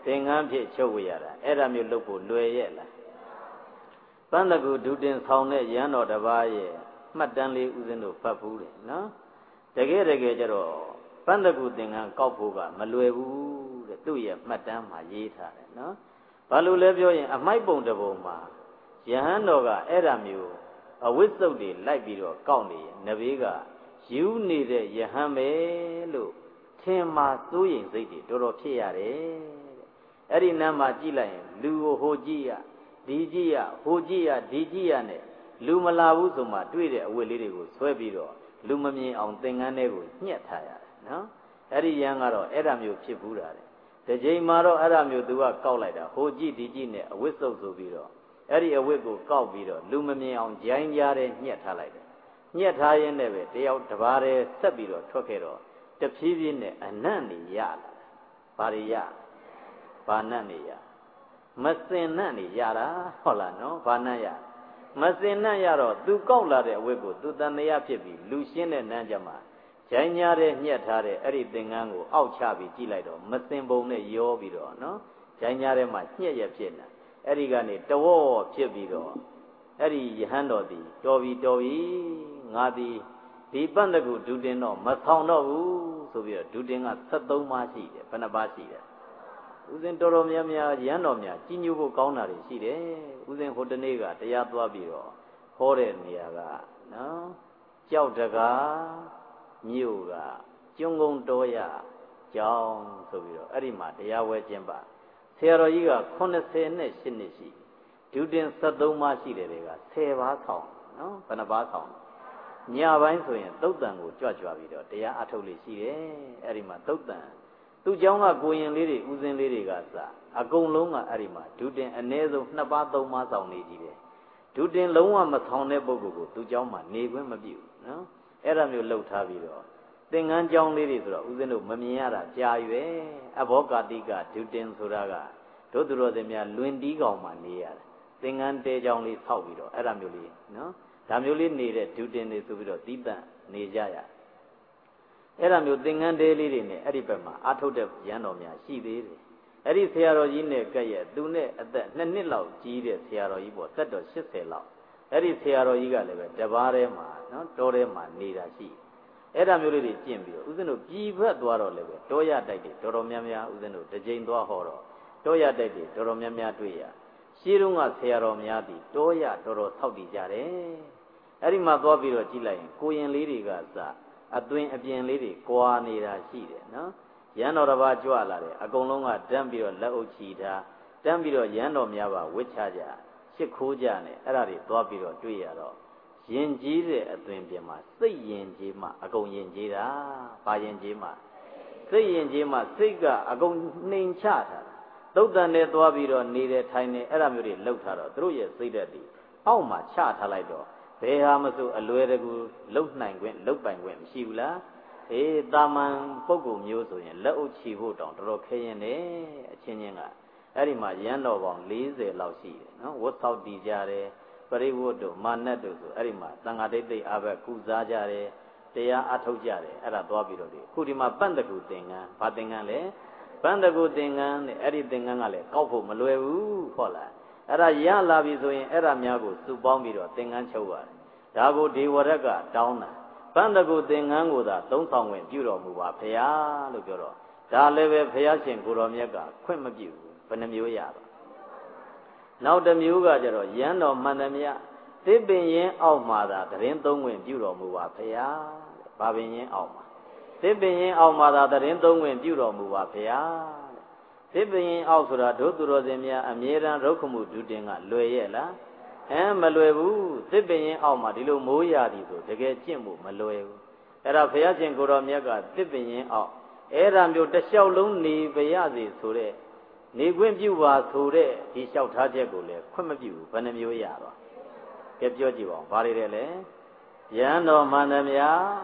သင်္ကန်းဖြစ်ချုပ်ဝရတာအဲ့ဒါမျိုးလုပ်ဖို့လွယ်ရဲ့လားပန်းတကူဒုတင်ဆောင်တဲ့ရဟန်းတော်တစ်ပါးရဲ့မှတ်တမ်းလေးဦးဇင်းတို့ဖတ်ဘူးတယ်နော်တကယ်တကယ်ကျတော့ပန်းတကူသင်္ကန်းကောက်ဖို့ကမလွယ်ဘူးတဲ့သူ့ရဲ့မှတ်တမ်းမှာရေးထားတယ်နော်ဘာလို့လဲပြောရင်အမိုက်ပုံတစ်ပုံမှာယဟန်တော်ကအဲ့ဒါမျိုးအဝိသုဒ္ဓေလိုက်ပြီးတော့ကောက်နေရင်နဘေးကယူနေတဲ့ယဟန်ပဲလို့ထင်မှာစိုးရင်စိတ်တွေတော်တော်ဖြစ်ရတယ်တဲ့အဲ့ဒီနားမှာကြည့်လိုက်ရင်လူကိုဟိုကြည့်ရဒီကြည့်ရဟိုကြည့်ရဒီကြည့်ရနဲ့လူမလာဘူးဆိုမှတွေ့တဲ့အဝိလေးတွေကိုဆွဲပြီးတော့လူမမြင်အောင်သင်္ကန်းတွေကိုညှက်ထားရတယ်နော်အဲ့ဒီယဟန်ကတော့အဲ့ဒါမျိုးဖြစ်ဘူးတာတဲ့ဒီချိန်မှာတော့အဲ့ဒါမျိုးသူကကောက်လိုက်တာဟိုကြည့်ဒီကြည့်နဲ့အဝိသုဒ္ဓဆိုပြီးတော့အဲ့ဒီအဝိကိုကောက်ပြီးတော့လူမမြင်အောင်ဂျိုင်းကြားတဲ့ညှက်ထားလိုက်တယ်ညှက်ထားရင်းနဲ့ပဲတယောက်တစ်ပါးတည်းဆက်ပြီးတော့ထွက်ခဲ့တော့တဖြည်းဖြည်းနဲ့အနံ့နေရလာဘာတွေရဘာနံ့နေရမစင်နံ့နေရတာဟုတ်လားနော်ဘာနံ့ရမစင်နံ့ရတော့သူကောက်လာတဲ့အဝိကိုသူတန်တရားဖြစ်ပြီးလူရှင်းတဲ့နံ့ကြမှာဂျိုင်းကြားတဲ့ညှက်ထားတဲ့အဲ့ဒီသင်္ကန်းကိုအောက်ချပြီးကြည့်လိုက်တော့မစင်ပုံနဲ့ရောပြီးတော့နော်ဂျိုင်းကြားထဲမှာညှက်ရဖြစ်နေအဲ့ဒီကနေတဝေါ်ဖြစ်ပြီးတော့အဲ့ဒီယဟန်တော်သည်တော်ပြီတော်ပြီငါသည်ဒီပန့်တကူဒုတင်တော့မဆောင်တော့ဘူးဆိုပြီးတော့ဒုတင်ကဆက်သုံးပါးရှိတယ်ဘယ်နှပါးရှိတယ်ဦးဇင်းတော်တော်များများရဟန်းတော်များကြီးညိုဖို့ကောင်းတာတွေရှိတယ်ဦးဇင်းဟိုတနေ့ကတရားသွားပြီးတော့ဟောတဲ့နေရာကနော်ကြောက်တကားမြို့ကကျွန်းကုန်းတော်ရကျောင်းဆိုပြီးတော့အဲ့ဒီမှာတရားဝဲကျင်းပါဆရာတော်ကြီးကခုနှစ်ဆယ်နဲ့ရှစ်နှစ်ရှိဒုတင်ဆက်သုံးပါးရှိတယ်တွေကဆယ်ပါးဆောင်နော်ဘယ်နှပါးဆောင်ညပိုင်းဆိုရင်သုတ်တန်ကိုကြွကြွပြီးတော့တရားအထုတ်လို့ရှိတယ်အဲ့ဒီမှာသုတ်တန်သူ့เจ้าကကိုရင်လေးတွေဦးစင်းလေးတွေကစအကုန်လုံးကအဲ့ဒီမှာဒုတင်အ ਨੇ ဆုံးနှစ်ပါးသုံးပါးဆောင်နေကြည့်တယ်ဒုတင်လုံးဝမဆောင်တဲ့ပုဂ္ဂိုလ်ကိုသူ့เจ้าမှာနေခွင့်မပြုဘူးနော်အဲ့ဒါမျိုးလှုပ်ထားပြီးတော့သင်္ကန်းကျောင်းလေးတွေဆိုတော့ဦးဇင်းတို့မမြင်ရတာကြာရွယ်အဘောကာတိကဒုတင်ဆိုတာကတို့သူတော်စင်များလွင်တီးကောင်မှာနေရတယ်သင်္ကန်းတဲကျောင်းလေးဆောက်ပြီးတော့အဲ့ဒါမျိုးလေးနော်ဒါမျိုးလေးနေတဲ့ဒုတင်တွေဆိုပြီးတော့တီးတန့်နေကြရအဲ့ဒါမျိုးသင်္ကန်းတဲလေးတွေနဲ့အဲ့ဒီဘက်မှာအာထုတ်တဲ့ရန်တော်များရှိသေးတယ်အဲ့ဒီဆရာတော်ကြီးနဲ့ကဲ့ရဲ့သူနဲ့အသက်နှစ်နှစ်လောက်ကြီးတဲ့ဆရာတော်ကြီးပေါ့သက်တော်ရှစ်ဆယ်လောက်အဲ့ဒီဆရာတော်ကြီးကလည်းပဲတပါးထဲမှာနော်တောထဲမှာနေတာရှိအဲ့ဒါမျိုးလေးတွေကျင့်ပြီးတော့ဦးဇင်းတို့ပြည်ဘက်သွားတော့လည်းပဲတောရတိုက်တွေတော်တော်များများဦးဇင်းတို့တစ်ကြိမ်သွားဟောတော့တောရတိုက်တွေတော်တော်များများတွေ့ရရှင်းတုန်းကဆရာတော်များသည်တောရတော်တော်ဆောက်တည်ကြတယ်အဲ့ဒီမှာသွားပြီးတော့ကြည့်လိုက်ရင်ကိုရင်လေးတွေကစအသွင်အပြင်လေးတွေကွာနေတာရှိတယ်နော်ရန်တော်တစ်ပါးကြွလာတယ်အကုန်လုံးကတန်းပြီးတော့လက်အုပ်ချီထားတန်းပြီးတော့ရန်တော်များပါဝစ်ချကြရှစ်ခိုးကြနဲ့အဲ့ဒါတွေသွားပြီးတော့တွေ့ရတော့ယဉ်ကျေးတဲ့အသွင်ပြင်မှာစိတ်ယဉ်ကျေးမှအကုန်ယဉ်ကျေးတာဘာယဉ်ကျေးမှစိတ်ယဉ်ကျေးမှစိတ်ကအကုန်နှိမ်ချထားတာသုတ်တန်နဲ့သွားပြီးတော့နေတယ်ထိုင်နေအဲ့ဒါမျိုးတွေလှုပ်ထားတော့သူတို့ရဲ့စိတ်ဓာတ်တွေအောက်မှာချထားလိုက်တော့ဘယ်ဟာမဆိုအလွယ်တကူလှုပ်နိုင်ခွင့်လှုပ်ပိုင်ခွင့်မရှိဘူးလားအေးတာမန်ပုဂ္ဂိုလ်မျိုးဆိုရင်လက်အုပ်ချီဖို့တောင်တော်တော်ခဲရင်တယ်အချင်းချင်းကအဲ့ဒီမှာရန်တော်ပေါင်းလေးဆယ်လောက်ရှိတယ်နော်ဝတ်ဆောက်တည်ကြတယ်ပရိဝတ်တို့မာနတ်တို့ဆိုအဲ့ဒီမှာသံဃာတိတ်တိတ်အားပဲကုစားကြတယ်တရားအထုတ်ကြတယ်အဲ့ဒါသွားပြီးတော့ဒီခုဒီမှာပန့်တကူသင်္ကန်းဘာသင်္ကန်းလဲပန့်တကူသင်္ကန်းတဲ့အဲ့ဒီသင်္ကန်းကလည်းကောက်ဖို့မလွယ်ဘူးဟုတ်လားအဲ့ဒါရလာပြီဆိုရင်အဲ့ဒါများကိုစုပေါင်းပြီးတော့သင်္ကန်းချုပ်ရတယ်ဒါကိုဒေဝရက်ကတောင်းတာပန့်တကူသင်္ကန်းကိုသာသုံးဆောင်ဝင်ပြုတော်မူပါဖရာလို့ပြောတော့ဒါလည်းပဲဖရာရှင်ကိုတော်မြတ်ကခွင့်မပြုဘူးဘယ်နှမျိုးရပါနောက်တစ်မျိုးကကြတော့ရန်တော်မှန်သမျှသစ်ပင်ရင်အောက်မှာသာတရင်သုံးဝင်ပြုတော်မူပါဖရာဘာပင်ရင်အောက်မှာသစ်ပင်ရင်အောက်မှာသာတရင်သုံးဝင်ပြုတော်မူပါဖရာသစ်ပင်ရင်အောက်ဆိုတာဒုသူတော်စင်များအမြဲတမ်းရုပ်ခမှုဒုတင်ကလွယ်ရဲ့လားအဲမလွယ်ဘူးသစ်ပင်ရင်အောက်မှာဒီလိုမိုးရာသည်ဆိုတကယ်ကျင့်ဖို့မလွယ်ဘူးအဲ့ဒါဘုရားရှင်ကိုတော်မြတ်ကသစ်ပင်ရင်အောက်အဲ့ဒါမျိုးတစ်လျှောက်လုံးနေပါရစေဆိုတဲ့နေခွင့်ပြုပါဆိုတဲ့ဒီလျှောက်ထားချက်ကိုလည်းခွင့်မပြုဘူးဘယ်နှမျိုးရတော့ကဲပြောကြည့်ပါဦးဘာတွေလဲရန်တော်မှန်သမျှ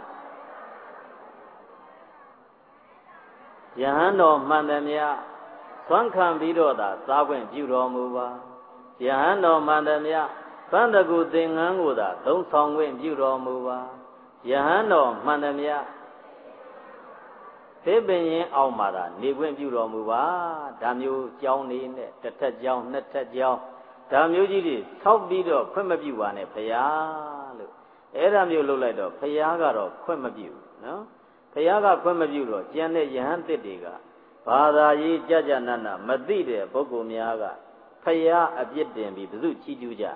ယဟန်တော်မှန်သမျှသွမ်းခံပြီးတော့သာစားခွင့်ပြုတော်မူပါယဟန်တော်မှန်သမျှပန်းတကူသင်္ကန်းကိုသာသုံးဆောင်ခွင့်ပြုတော်မူပါယဟန်တော်မှန်သမျှ thế bên nhiên ông mà là ni quên biểu rồi mù ba đam yêu cháu ní nè tết tết cháu nết tết cháu đam yêu gì đi sau đi rồi khuyên mà biểu này phải á luôn ấy đam yêu lâu lại rồi phải á cả rồi khuyên mà biểu nó phải á cả khuyên mà biểu rồi chỉ anh này hắn tết đi cả bà ta gì cha cha năn nà mất đi đấy bố cô mẹ cả phải á áp dụng tiền bị ví dụ chi tiêu ra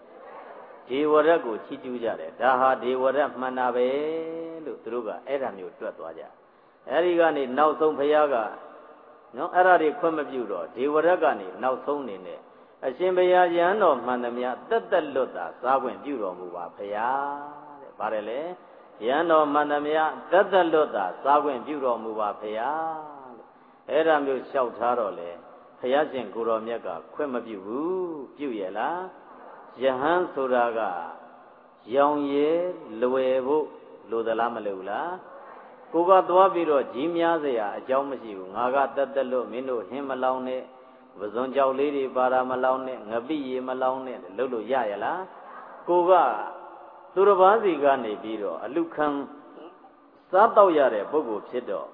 đi vào đó cũng chi tiêu ra đấy đã ha đi vào đó mà na về lúc từ lúc cả ấy đam yêu tuột tuột ra ấy đi cái này nấu xong phải á cả nó ấy ra đi khuyên mà biểu rồi đi vào đó cái này nấu xong này nè ở trên bây giờ dân nó mà nằm nhà tất tất lót ta sao quên biểu rồi mua bà phải á bà đây lẽ dân nó mà nằm nhà tất tất lót ta sao quên biểu rồi mua bà phải á ấy ra biểu sáu tháng rồi lẽ phải á trên cổ rồi miếng cả khuyên mà biểu biểu vậy là dân số ra cả dòng ye lùi bộ lùi đó làm lùi là cô có toa biểu rồi chỉ miếng gì à cháu mới chịu ngã cả tất tất lót mình đâu hem mà lâu nè vợ chồng cháu lấy đi bà mà lâu nè ngập bị mà lâu nè lâu lâu ya ya là cô có tu rồi bán gì cả này bị rồi lúc khăn sát tàu ya đấy bố cô chết rồi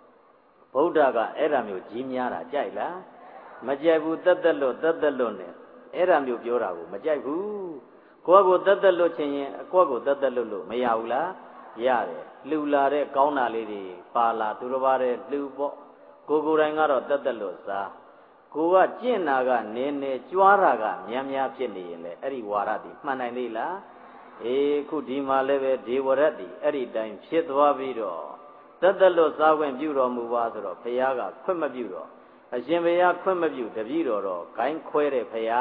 bố đã cả ấy làm nhiều chim ya là chạy là mà chạy bu tất tất lô tất tất lô nè ấy làm nhiều biểu ra bu mà chạy bu cô cô tất tất lô chuyện cô cô tất tất lô lô mà ya là ya đấy lưu là đấy cao na lấy đi bà là tu rồi bán đấy lưu bộ cô cô đang ngã rồi tất tất lô sa cô cái chuyện nào cái nè nè chua ra cái nhảm nhảm chuyện này lệ, ấy đi vào ra đi, mà này đi là, ê, cô đi mà lệ về đi vào ra đi, ấy đi đánh chết vào bị rồi, tất tất lúc sao quen biểu rồi mua vào rồi, phải à cái khuyên mà biểu rồi, ở trên phải à khuyên mà biểu để biểu rồi rồi, cái khuyên để phải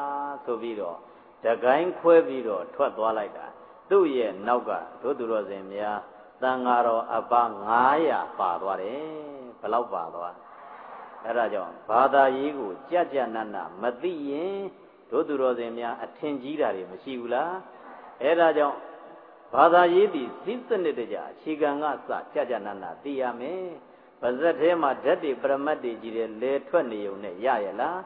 à số biểu rồi, để cái khuyên biểu rồi thoát vào lại cả, tu ye nấu cả, tu tu rồi xem ya, tăng ngà rồi, à ba ngài à phá vào đấy, phải lâu phá vào. Ở đó cho bà ta ý của cha cha năn nà mất đi yên đối tượng rồi thì mình thiên chỉ ra thì mới chịu là ở đó cho bà ta ý thì xích sinh để cho chỉ cần ngã sa cha cha năn nà đi à mẹ bây giờ thế mà đất thì Brahma thì chỉ để lệ thuần nhiều này ya ya là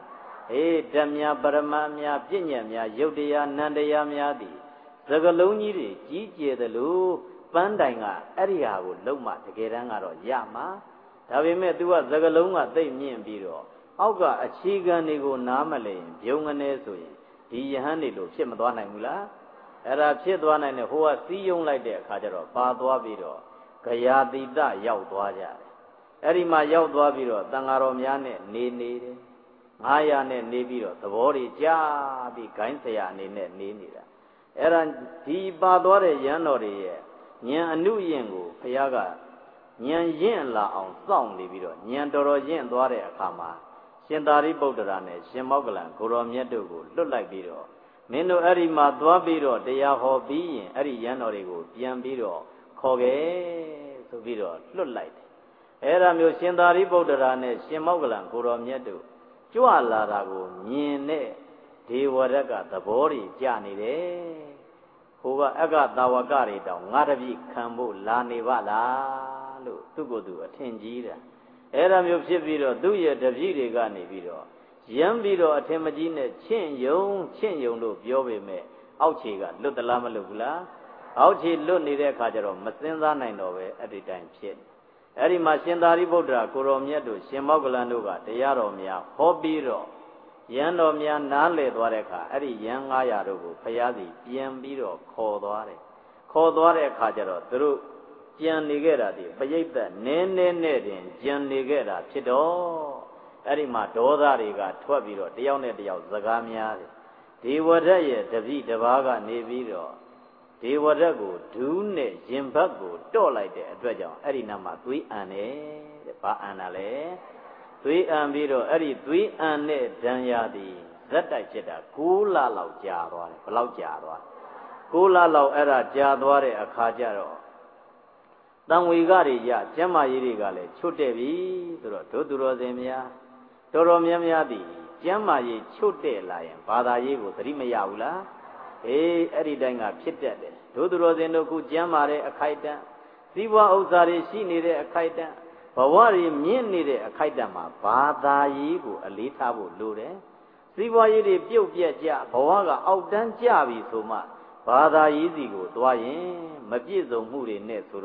ê đam nhà Brahma nhà biết nhà nhà Yodhya Nandaya nhà thì giờ cái lâu như thế chỉ chế được lu ban đại ngà ở đây à của lâu mà thì cái đó ngà rồi ya màဒါပေမဲ့ तू ကသကလုံးကသိမြင့်ပြီးတော့အောက်ကအခြေခံတွေကိုနားမလည်ပြုံးကနေဆိုရင်ဒီယဟန်တွေလို့ဖြစ်မသွားနိုင်ဘူးလားအဲ့ဒါဖြစ်သွားနိုင်တယ်ဟိုကစီးယုံလိုက်တဲ့အခါကျတော့ပါသွားပြီးတော့ဂယာတိတရောက်သွားကြတယ်အဲ့ဒီမှာရောက်သွားပြီးတော့တန်ဃာတော်များနဲ့နေနေတယ်ငါးရာနဲ့နေပြီးတော့သဘောတွေကြားပြီးဂိုင်းဆရာအနေနဲ့နေနေတာအဲ့ဒါဒီပါသွားတဲ့ယဟန်တော်တွေရဲ့ဉာဏ်အနုယင်ကိုဘုရားကဉာဏ်ရင့်လာအောင်စောင့်နေပြီးတော့ဉာဏ်တော်တော်ရင့်သွားတဲ့အခါမှာရှင်သာရိပုတ္တရာနဲ့ရှင်မောက္ကလံကိုရောမြတ်တို့ကိုလွတ်လိုက်ပြီးတော့မင်းတို့အဲ့ဒီမှာသွားပြီးတော့တရားဟောပြီးရင်အဲ့ဒီယန္တော်တွေကိုပြန်ပြီးတော့ခေါ်ခဲ့ဆိုပြီးတော့လွတ်လိုက်တယ်အဲ့ဒါမျိုးရှင်သာရိပုတ္တရာနဲ့ရှင်မောက္ကလံကိုရောမြတ်တို့ကြွလာတာကိုမြင်တဲ့ဒေဝရတ်ကသဘောတွေကြနေတယ်ဟိုကအကတာဝကတွေတောင်ငါတပည့်ခံဖို့လာနေပါလားလို့သူ့ကိုယ်သူအထင်ကြီးတာအဲ့ဒါမျိုးဖြစ်ပြီးတော့သူ့ရဲ့တပည့်တွေကနေပြီးတော့ရမ်းပြီးတော့အထင်မကြီးနဲ့ချင့်ယုံချင့်ယုံလို့ပြောပေမဲ့အောက်ခြေကလွတ်သလားမလွတ်ဘူးလားအောက်ခြေလွတ်နေတဲ့အခါကျတော့မစင်စားနိုင်တော့ပဲအဲ့ဒီတိုင်းဖြစ်အဲ့ဒီမှာရှင်သာရိပုတ္တရာကိုရောမြတ်တို့ရှင်မောက္ကလံတို့ကတရားတော်များဟောပြီးတော့ယံတော်များနားလည်သွားတဲ့အခါအဲ့ဒီယံငါးရာတို့ကိုဖျားစီပြန်ပြီးတော့ခေါ်သွားတယ်ခေါ်သွားတဲ့အခါကျတော့သူတို့ကြံနေခဲ့တာဒီပရိသတ်နည်းနည်းနဲ့တင်ကြံနေခဲ့တာဖြစ်တော့အဲ့ဒီမှာဒေါသတွေကထွက်ပြီးတော့တယောက်နဲ့တယောက်စကားများတယ်ဒေဝရတ်ရဲ့တပည့်တစ်ပါးကနေပြီးတော့ဒေဝရတ်ကိုဒူးနဲ့ရင်ဘတ်ကိုတော့လိုက်တဲ့အတွက်ကြောင့်အဲ့ဒီနာမှာသွေးအန်တယ်တဲ့ဘာအန်တာလဲသွေးအန်ပြီးတော့အဲ့ဒီသွေးအန်တဲ့ဒဏ်ရာသည်ဇက်တိုက်ဖြစ်တာ၉လလောက်ကြာသွားတယ်ဘယ်လောက်ကြာသွား၉လလောက်အဲ့ဒါကြာသွားတဲ့အခါကျတော့တန်ဝေကတွေရကျမ်းမာရေးတွေကလည်းချွတ်တဲ့ပြီဆိုတော့ဒုသူတော်စင်များတော်တော်များများသည်ကျမ်းမာရေးချွတ်တဲ့လာရင်ဘာသာရေးကိုသတိမရဘူးလားအေးအဲ့ဒီတိုင်းကဖြစ်တတ်တယ်ဒုသူတော်စင်တို့ခုကျမ်းမာတဲ့အခိုက်အတန့်စီးပွားဥစ္စာတွေရှိနေတဲ့အခိုက်အတန့်ဘဝတွေမြင့်နေတဲ့အခိုက်အတန့်မှာဘာသာရေးကိုအလေးထားဖို့လိုတယ်စီးပွားရေးတွေပြုတ်ပြက်ကြဘဝကအောက်တန်းကျပြီဆိုမှဘာသာရေးစီကိုသွားရင်မပြည့်စုံမှုတွေနဲ့ဆိုတော့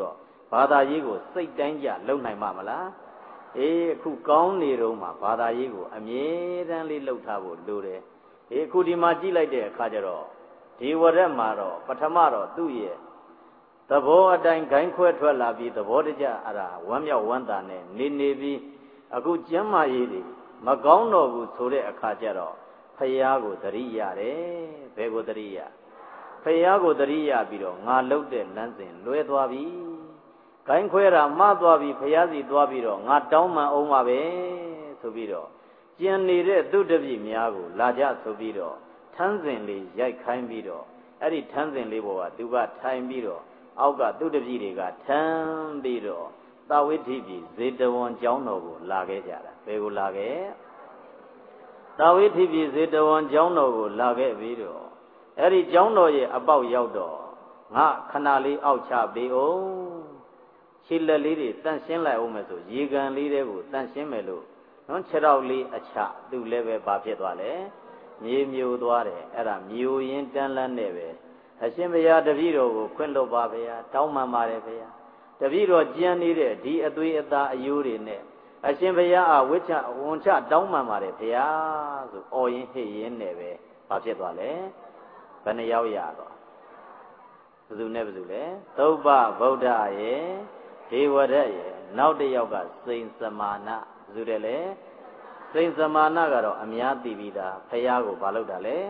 ဘာသာရေးကိုစိတ်တိုင်းကြလုံနိုင်မှာမလားအေးအခုကောင်းနေတော့မှဘာသာရေးကိုအမြဲတမ်းလေးလှုပ်ထားဖို့လိုတယ်အေးအခုဒီမှာကြည့်လိုက်တဲ့အခါကျတော့ဒီဝရက်မှာတော့ပထမတော့သူ့ရဲ့သဘောအတိုင်းဂိုင်းခွဲထွက်လာပြီးသဘောတကျအဲ့ဒါဝမ်းမြောက်ဝမ်းသာနဲ့နေနေပြီးအခုကျမ်းမာရေးတွေမကောင်းတော့ဘူးဆိုတဲ့အခါကျတော့ဖယားကိုသတိရတယ်ဘယ်ကိုသတိရဖယားကိုသတိရပြီးတော့ငါလှုပ်တဲ့လမ်းစဉ်လွဲသွားပြီဂိုင်းခွဲတာမှားသွားပြီဖယားစီသွားပြီးတော့ငါတောင်းမှန်အောင်ပါပဲဆိုပြီးတော့ကျန်နေတဲ့သူတပည့်များကိုလာကြဆိုပြီးတော့ထန်းစဉ်လေးရိုက်ခိုင်းပြီးတော့အဲ့ဒီထန်းစဉ်လေးပေါ်ကသူကထိုင်ပြီးတော့အောက်ကသူတပည့်တွေကထမ်းပြီးတော့သာဝိထိပြည်ဇေတဝန်ကျောင်းတော်ကိုလာခဲ့ကြတာဘယ်ကိုလာခဲ့သာဝိထိပြည်ဇေတဝန်ကျောင်းတော်ကိုလာခဲ့ပြီးတော့အဲ့ဒီကျောင်းတော်ရဲ့အပေါက်ရောက်တော့ငါခဏလေးအောက်ချပေးအောင်ခြေလက်လေးတွေတန့်ရှင်းလိုက်အောင်မယ်ဆိုရေကန်လေးတွေကိုတန့်ရှင်းမယ်လို့နော်ခြေထောက်လေးအချသူလည်းပဲဘာဖြစ်သွားလဲမြေမျိုးသွားတယ်အဲ့ဒါမျိုးရင်းတန်းလန်းနဲ့ပဲအရှင်ဘုရားတပည့်တော်ကိုခွင့်လွှတ်ပါဗျာတောင်းပန်ပါတယ်ဗျာတပည့်တော်ကြံနေတဲ့ဒီအသွေးအသားအယိုးတွေနဲ့အရှင်ဘုရားအဝိချဝန်ချတောင်းပန်ပါတယ်ဗျာဆိုအော်ရင်ဟစ်ရင်နဲ့ပဲဘာဖြစ်သွားလဲဘယ်နှယောက်ရတော့ဘယ်သူနဲ့ဘယ်သူလဲသုဘဗုဒ္ဓရဲ့ဒေဝရတ်ရဲ့နောက်တစ်ယောက်ကစိန်စမာနဘယ်သူတဲ့လဲစိန်စမာနကတော့အများသိပြီးသားဘုရားကိုဘာလုပ်တာလဲ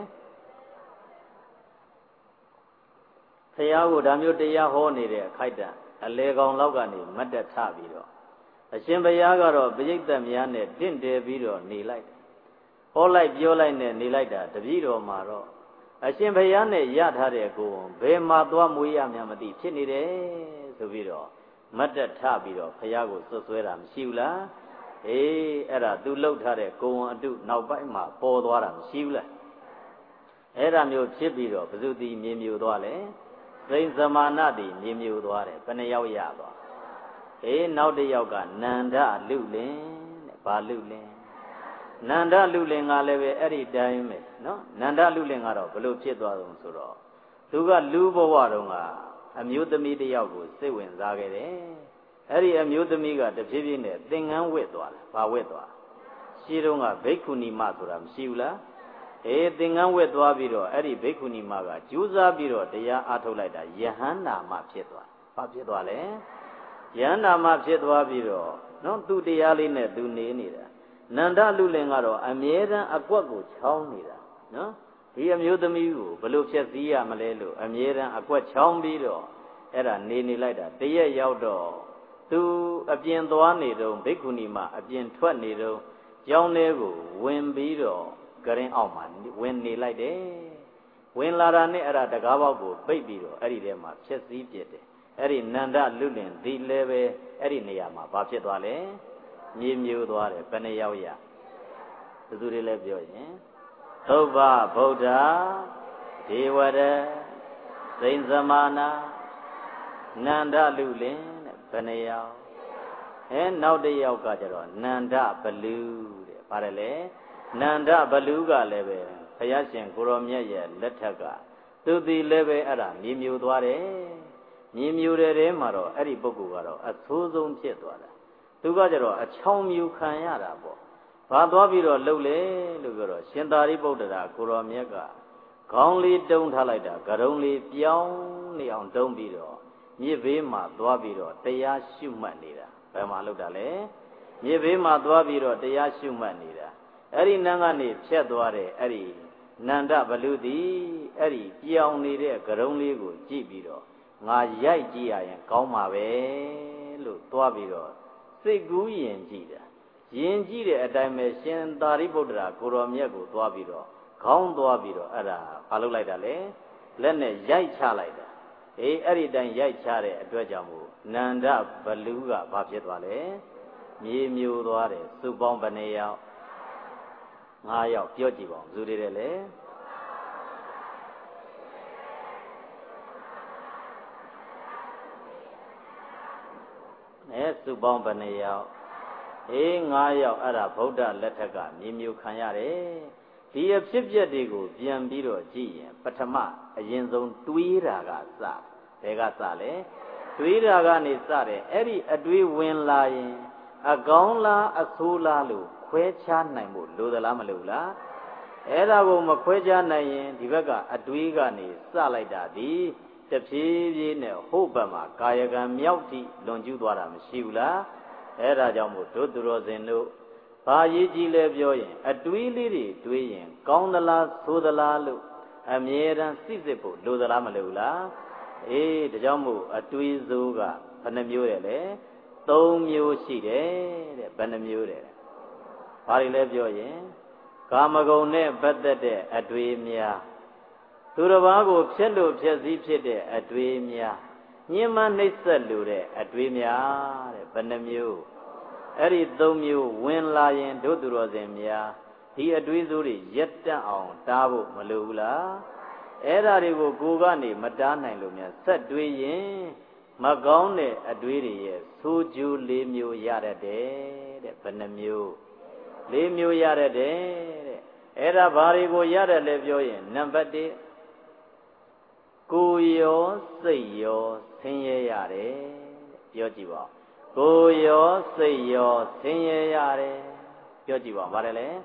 ဘုရားကိုဒါမျိုးတရားဟောနေတဲ့အခိုက်တန့်အလေကောင်လောက်ကနေမတ်တက်ထပြီးတော့အရှင်ဘုရားကတော့ပရိသတ်များနဲ့တင့်တယ်ပြီးတော့နေလိုက်ဟောလိုက်ပြောလိုက်နဲ့နေလိုက်တာတပည့်တော်မှာတော့အရှင်ဘုရားနဲ့ရထားတဲ့ကိုယ်ဘယ်မှာသွားမွေးရမှမသိဖြစ်နေတယ်ဆိုပြီးတော့မတ်တက်ထပြီးတော့ဘုရားကိုစွတ်စွဲတာမရှိဘူးလားအေးအဲ့ဒါသူလှုပ်ထားတဲ့ကိုယ်ဝန်အတုနောက်ပိုင်းမှာပေါ်သွားတာမရှိဘူးလားအဲ့ဒါမျိုးဖြစ်ပြီးတော့ဘယ်သူဒီမြေမျိုးသွားလဲစိန်စမာနတိမြေမျိုးသွားတယ်ဘယ်နှယောက်ရသွားအေးနောက်တစ်ယောက်ကနန္ဒလူလင်တဲ့ဘာလူလင်နန္ဒလူလင်ကလည်းပဲအဲ့ဒီတိုင်းပဲနော်နန္ဒလူလင်ကတော့ဘလို့ဖြစ်သွားတုံးဆိုတော့သူကလူဘဝတုန်းကအမျိုးသမီးတစ်ယောက်ကိုစိတ်ဝင်စားခဲ့တယ်အဲ့ဒီအမျိုးသမီးကတဖြည်းဖြည်းနဲ့သင်္ကန်းဝတ်သွားတယ်ဘာဝတ်သွားရှင်းတုန်းကဘိက္ခုနီမဆိုတာမရှိဘူးလားအေးသင်္ကန်းဝတ်သွားပြီးတော့အဲ့ဒီဘိက္ခုနီမကကြိုးစားပြီးတော့တရားအားထုတ်လိုက်တာယဟန္တာမဖြစ်သွားဘာဖြစ်သွားလဲယဟန္တာမဖြစ်သွားပြီးတော့နော်သူတရားလေးနဲ့သူနေနေတာနန္ဒလူလင်ကတော့အမြဲတမ်းအကွက်ကိုချောင်းနေတာနော်ဒီအမျိုးသမီးကိုဘယ်လိုဖြည့်ဆည်းရမလဲလို့အမြဲတမ်းအကွက်ချောင်းပြီးတော့အဲ့ဒါနေနေလိုက်တာတရက်ရောက်တော့သူအပြင်သွားနေတော့ဘိက္ခုနီမအပြင်ထွက်နေတော့ကျောင်းထဲကိုဝင်ပြီးတော့ကရင်အောက်မှာဝင်နေလိုက်တယ်ဝင်လာတာနဲ့အဲ့ဒါတကားပေါက်ကိုပိတ်ပြီးတော့အဲ့ဒီထဲမှာဖြည့်ဆည်းပြစ်တယ်အဲ့ဒီနန္ဒလူလင်ဒီလည်းပဲအဲ့ဒီနေရာမှာဘာဖြစ်သွားလဲမြေမျိုးသွားတယ်ဘယ်နှယောက်ရဘယ်သူတွေလဲပြောရင်သုဘဗုဒ္ဓဒေဝရစိန်စမာနာနန္ဒလူလင်တဲ့ဘယ်နှယောက်အဲနောက်တစ်ယောက်ကကျတော့နန္ဒဘလူတဲ့ပါတယ်လေနန္ဒဘလူကလည်းပဲဘုရားရှင်ကိုရောမြတ်ရဲ့လက်ထက်ကသူသည်လည်းပဲအဲ့ဒါမြေမျိုးသွားတယ်မြေမျိုးတဲ့ထဲမှာတော့အဲ့ဒီပုဂ္ဂိုလ်ကတော့အဆိုးဆုံးဖြစ်သွားတာသူကကျတော့အချောင်းမြူခံရတာပေါ့ဘာသွားပြီးတော့လှုပ်လေလို့ပြောတော့ရှင်သာရိပုတ္တရာကိုရောမြတ်ကခေါင်းလေးတုံးထားလိုက်တာကရုံလေးပြောင်းနေအောင်တုံးပြီးတော့မြေဘေးမှာသွားပြီးတော့တရားရှုမှတ်နေတာဘယ်မှာလုပ်တာလဲမြေဘေးမှာသွားပြီးတော့တရားရှုမှတ်နေတာအဲ့ဒီနန်းကနေဖြတ်သွားတဲ့အဲ့ဒီနန္ဒဘလူတိအဲ့ဒီပြောင်းနေတဲ့ကရုံလေးကိုကြည့်ပြီးတော့ငါရိုက်ကြည့်ရရင်ကောင်းမှာပဲလို့သွားပြီးတော့စိတ်ကူးယဉ်ကြည့်တာယဉ်ကြည့်တဲ့အတိုင်းပဲရှင်သာရိပုတ္တရာကိုရောမြတ်ကိုသွားပြီးတော့ခေါင်းသွားပြီးတော့အဲ့ဒါဘာလုပ်လိုက်တာလဲလက်နဲ့ရိုက်ချလိုက်တာအေးအဲ့ဒီတိုင်းရိုက်ချတဲ့အတွက်ကြောင့်မို့နန္ဒဘလူကဘာဖြစ်သွားလဲမြေမျိုးသွားတယ်စုပေါင်းဘယ်နှယောက်ငါးယောက်ပြောကြည့်ပါဦးဘယ်သူတွေလဲလဲအဲစုပေါင်းဘယ်နှယောက်အေးငါးယောက်အဲ့ဒါဗုဒ္ဓလက်ထက်ကမြေမျိုးခံရတယ်ဒီအဖြစ်အပျက်တွေကိုပြန်ပြီးတော့ကြည့်ရင်ပထမအရင်ဆုံးတွေးတာကစဘယ်ကစလဲတွေးတာကနေစတယ်အဲ့ဒီအတွေးဝင်လာရင်အကောင်းလားအဆိုးလားလို့ခွဲခြားနိုင်ဖို့လိုသလားမလိုလားအဲ့ဒါကိုမခွဲခြားနိုင်ရင်ဒီဘက်ကအတွေးကနေစလိုက်တာဒီတဖြည်းဖြည်းနဲ့ဟုတ်ဘက်မှာကာယကံမြောက်တိလွန်ကျူးသွားတာမရှိဘူးလားအဲ့ဒါကြောင့်မို့တို့သူတော်စင်တို့ဘာရေးကြီးလဲပြောရင်အတွေးလေးတွေတွေးရင်ကောင်းသလားဆိုးသလားလို့အမြဲတမ်းစိစစ်ဖို့လိုသလားမလိုဘူးလားအေးဒါကြောင့်မို့အတွေးစိုးကဘယ်နှမျိုးတယ်လဲသုံးမျိုးရှိတယ်တဲ့ဘယ်နှမျိုးတယ်ဘာတွေလဲပြောရင်ကာမဂုဏ်နဲ့ပတ်သက်တဲ့အတွေးများသူတစ်ပါးကိုဖျက်လို့ဖျက်စည်းဖြစ်တဲ့အတွေးများညှဉ်းပန်းနှိပ်စက်လို့တဲ့အတွေးများတဲ့ဘယ်နှမျိုးအဲ့ဒီသုံးမျိုးဝင်လာရင်တို့သူတော်စင်များဒီအတွေးစိုးတွေရက်တန့်အောင်တားဖို့မလိုဘူးလားအဲ့ဒါတွေကိုကိုယ်ကနေမတားနိုင်လို့များဆက်တွေးရင်မကောင်းတဲ့အတွေးတွေရဲ့ဆိုးကျိုး၄မျိုးရတတ်တယ်တဲ့ဘယ်နှမျိုး၄မျိုးရတတ်တယ်တဲ့အဲ့ဒါဘာတွေကိုရတတ်လဲပြောရင်နံပါတ်၁ကိုယ်ရောစိတ်ရောဆင်းရဲရတယ်ပြောကြည့်ပါကိုယ်ရောစိတ်ရောဆင်းရဲရတယ်ပြောကြည့်ပါဘာလဲလဲ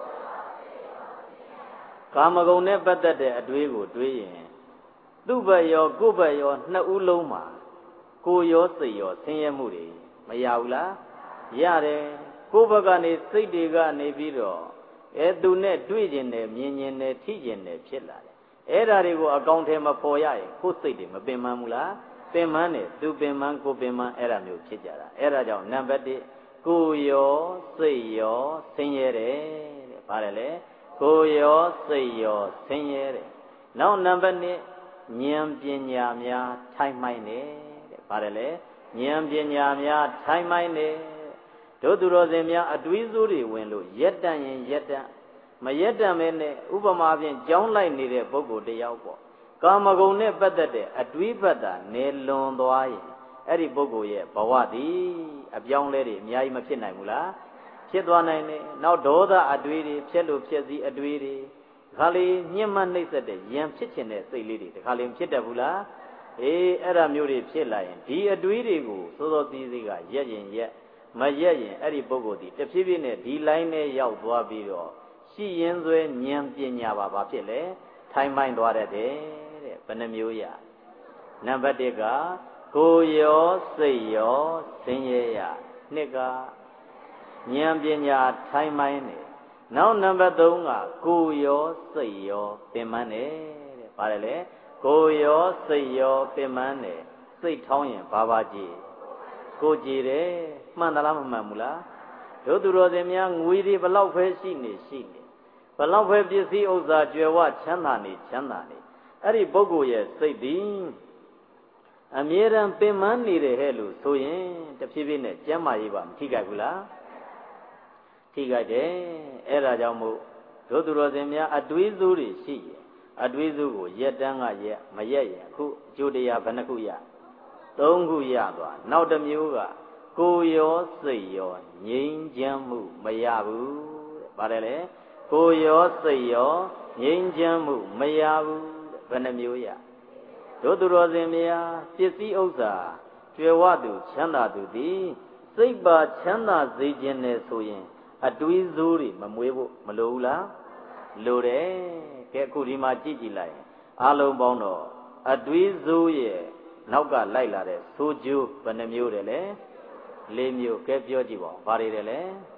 ကာမဂုဏ်နဲ့ပတ်သက်တဲ့အတွေးကိုတွေးရင်သူ့ဘက်ရောကိုယ့်ဘက်ရောနှစ်ဦးလုံးမှာကိုယ်ရောစိတ်ရောဆင်းရဲမှုတွေမရဘူးလားရတယ်ကိုယ့်ဘက်ကနေစိတ်တွေကနေပြီးတော့အဲသူနဲ့တွေ့ကျင်တယ်မြင်ကျင်တယ်ထိကျင်တယ်ဖြစ်လာတယ်အဲ့ဓာတွေကိုအကောင်ထဲမပေါ်ရရင်ကိုယ်စိတ်တွေမပင်ပန်းဘူးလားပင်ပန်းတယ်သူပင်ပန်းကိုပင်ပန်းအဲ့ဒါမျိုးဖြစ်ကြတာအဲ့ဒါကြောင့်နံပါတ်၁ကိုယ်ရောစိတ်ရောဆင်းရဲတယ်တဲ့ဘာလဲလဲကိုယ်ရောစိတ်ရောဆင်းရဲတယ်နောက်နံပါတ်၂ဉာဏ်ပညာများထိုင်မှိုင်းတယ်တဲ့ဘာလဲလဲဉာဏ်ပညာများထိုင်မှိုင်းတယ်တို့သူတော်စင်များအတွေးစိုးတွေဝင်လို့ရက်တန့်ရင်ရက်တန့်မရက်တန့်မဲနဲ့ဥပမာဖြင့်ကြောင်းလိုက်နေတဲ့ပုဂ္ဂိုလ်တယောက်ပေါ့ကာမဂုဏ်နဲ့ပတ်သက်တဲ့အတွေးပတ်တာနေလွန်သွားရင်အဲ့ဒီပုဂ္ဂိုလ်ရဲ့ဘဝသည်အပြောင်းလဲတွေအများကြီးမဖြစ်နိုင်ဘူးလားဖြစ်သွားနိုင်တယ်နောက်ဒေါသအတွေးတွေဖြစ်လို့ဖြစ်စီအတွေးတွေခါလေးညှဉ်းပန်းနှိပ်စက်တဲ့ယံဖြစ်ခြင်းတဲ့စိတ်လေးတွေတခါလေးမဖြစ်တတ်ဘူးလားအေးအဲ့ဒါမျိုးတွေဖြစ်လာရင်ဒီအတွေးတွေကိုစောစောစီးစီးကရက်ရင်ရက်မရက်ရင်အဲ့ဒီပုဂ္ဂိုလ်ဒီတဖြည်းဖြည်းနဲ့ဒီလိုင်းနဲ့ရောက်သွားပြီးတော့ရှိရင်ဆွဲဉာဏ်ပညာပါဘာဖြစ်လဲထိုင်မှိုင်းသွားတတ်တယ်တဲ့ဘယ်နှမျိုးရနံပါတ်၁ကကိုယ်ရောစိတ်ရောဆင်းရဲရနှစ်ကဉာဏ်ပညာထိုင်မှိုင်းတယ်နောက်နံပါတ်၃ကကိုယ်ရောစိတ်ရောပင်ပန်းတယ်တဲ့ဘာလဲလဲကိုယ်ရောစိတ်ရောပင်ပန်းတယ်စိတ်ထောင်းရင်ဘာပါကြည့်ကိုကြည်တယ်မှန်သလားမမှန်ဘူးလားတို့သူတော်စင်များငွေတွေဘလောက်ပဲရှိနေရှိနေဘလောက်ပဲပစ္စည်းဥစ္စာကြွယ်ဝချမ်းသာနေချမ်းသာနေအဲ့ဒီပုဂ္ဂိုလ်ရဲ့စိတ်သည်အမြဲတမ်းပင်ပန်းနေတယ်ဟဲ့လို့ဆိုရင်တဖြည်းဖြည်းနဲ့ကျမ်းမာရေးပါမထိခိုက်ဘူးလားထိခိုက်တယ်အဲ့ဒါကြောင့်မို့တို့သူတော်စင်များအတွေးစိုးတွေရှိရင်အတွေးစိုးကိုရက်တန်းကရက်မရက်ရင်အခုအကျိုးတရားဘယ်နှခုရသုံးခုရသွားနောက်တစ်မျိုးကကိုယ်ရောစိတ်ရောငြိမ်းချမ်းမှုမရဘူးတဲ့ဗါတယ်လေကိုယ်ရောစိတ်ရောငြိမ်းချမ်းမှုမရဘူးတဲ့ဘယ်နှမျိုးရတို့သူတော်စင်များပစ္စည်းဥစ္စာကျွယ်ဝသူချမ်းသာသူသည်စိတ်ပါချမ်းသာစေခြင်းနဲ့ဆိုရင်အတွေးစိုးတွေမမွေးဖို့မလိုဘူးလားလိုတယ်ကဲအခုဒီမှာကြည့်ကြည့်လိုက်အားလုံးပေါင်းတော့အတွေးစိုးရဲ့နောက်ကလိုက်လာတဲ့ဆိုးကျိုးဘယ်နှမျိုးတယ်လဲ၄မျိုးကဲပြောကြည့်ပါဦးဘာတွေတယ်လဲ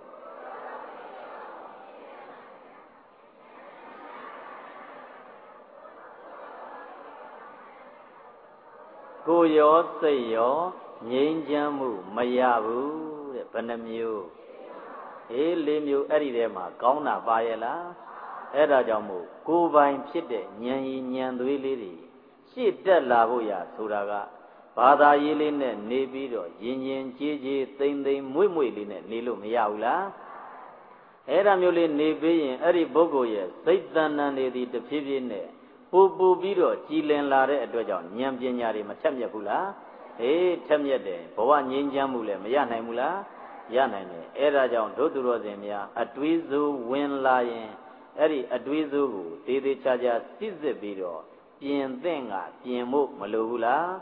ကိုယ်ရောစိတ်ရောငြိမ်းချမ်းမှုမရဘူးတဲ့ဘယ်နှမျိုးအေး၄မျိုးအဲ့ဒီထဲမှာကောင်းတာပါရဲ့လားအဲ့ဒါကြောင့်မို့ကိုယ်ပိုင်ဖြစ်တဲ့ဉာဏ်ရည်ဉာဏ်သွေးလေးတွေရှေ့တက်လာဖို့ရဆိုတာကဘာသာရေးလေးနဲ့နေပြီးတော့ရင်ရင်ကြေးကြေးသိမ့်သိမ့်မွေ့မွေ့လေးနဲ့နေလို့မရဘူးလားအဲ့ဒါမျိုးလေးနေပြီးရင်အဲ့ဒီပုဂ္ဂိုလ်ရဲ့စိတ်တဏ္ဍာနေသည်တဖြည်းဖြည်းနဲ့ပူပူပြီးတော့ကြည်လင်လာတဲ့အတွက်ကြောင့်ဉာဏ်ပညာတွေမထက်မြက်ဘူးလားအေးထက်မြက်တယ်ဘဝငြိမ်းချမ်းမှုလည်းမရနိုင်ဘူးလားရနိုင်တယ်အဲ့ဒါကြောင့်တို့သူတော်စင်များအတွေးစိုးဝင်လာရင်အဲ့ဒီအတွေးစိုးကိုတေးသေးချာချာစစ်စစ်ပြီးတော့ပြင်သင့်ကပြင်ဖို့မလိုဘူးလား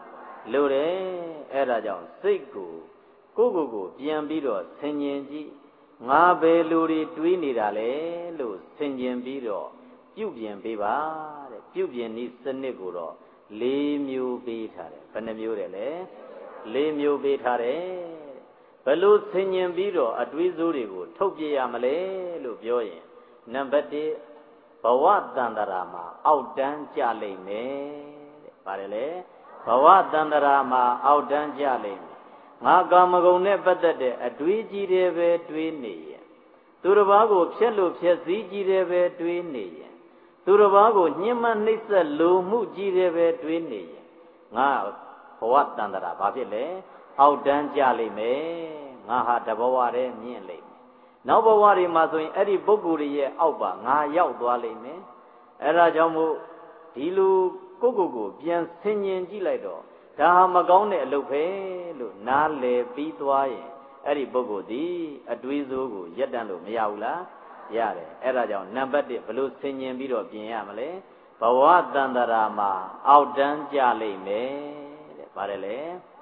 လိုတယ်အဲ့ဒါကြောင့်စိတ်ကိုကိုကိုကိုပြန်ပြီးတော့ဆင်ញင်ကြည့်ငါပဲလူတွေတွေးနေတာလေလို့ဆင်ញင်ပြီးတော့ပြုပြင်ပေးပါတဲ့ပြုပြင်နည်းစနစ်ကိုတော့လေးမျိုးပေးထားတယ်ဘယ်နှမျိုးတယ်လဲလေးမျိုးပေးထားတယ်ဘယ်လိုဆင်ញင်ပြီးတော့အတွေးစိုးတွေကိုထုတ်ပြရမလဲလို့ပြောရင်နံပါတ်တစ်ဘဝတန္တရာမှာအောက်တန်းကြလိမ့်မယ်တဲ့ပါတယ်လေဘဝတန္တရာမှာအောက်တန်းကြလိမ့်မယ်ငါကာမဂုဏ်နဲ့ပတ်သက်တဲ့အတွေးကြီးတယ်ပဲတွေးနေရင်သူတစ်ပါးကိုဖျက်လို့ဖျက်စည်းကြီးတယ်ပဲတွေးနေရင်သူတစ်ပါးကိုညှဉ်းပန်းနှိပ်စက်လိုမှုကြီးတယ်ပဲတွေးနေရင်ငါဘဝတန္တရာဘာဖြစ်လဲအောက်တန်းကြလိမ့်မယ်ငါဟာတဘဝတည်းမြင့်လိမ့်မယ်နောက်ဘဝတွေမှာဆိုရင်အဲ့ဒီပုဂ္ဂိုလ်ရဲ့အောက်ပါငါရောက်သွားလိမ့်မယ်အဲ့ဒါကြောင့်မို့ဒီလိုကိုယ့်ကိုယ်ကိုပြန်ဆင်ញင်ကြည့်လိုက်တော့ဒါဟာမကောင်းတဲ့အလုပ်ပဲလို့နားလည်ပြီးသွားရင်အဲ့ဒီပုဂ္ဂိုလ်ဒီအတွေးစိုးကိုရက်တန့်လို့မရဘူးလားရတယ်အဲ့ဒါကြောင့်နံပါတ်တစ်ဘလို့ဆင်ញင်ပြီးတော့ပြင်ရမလဲဘဝတန္တရာမှာအောက်တန်းကြလိမ့်မယ်တဲ့ပါတယ်လေ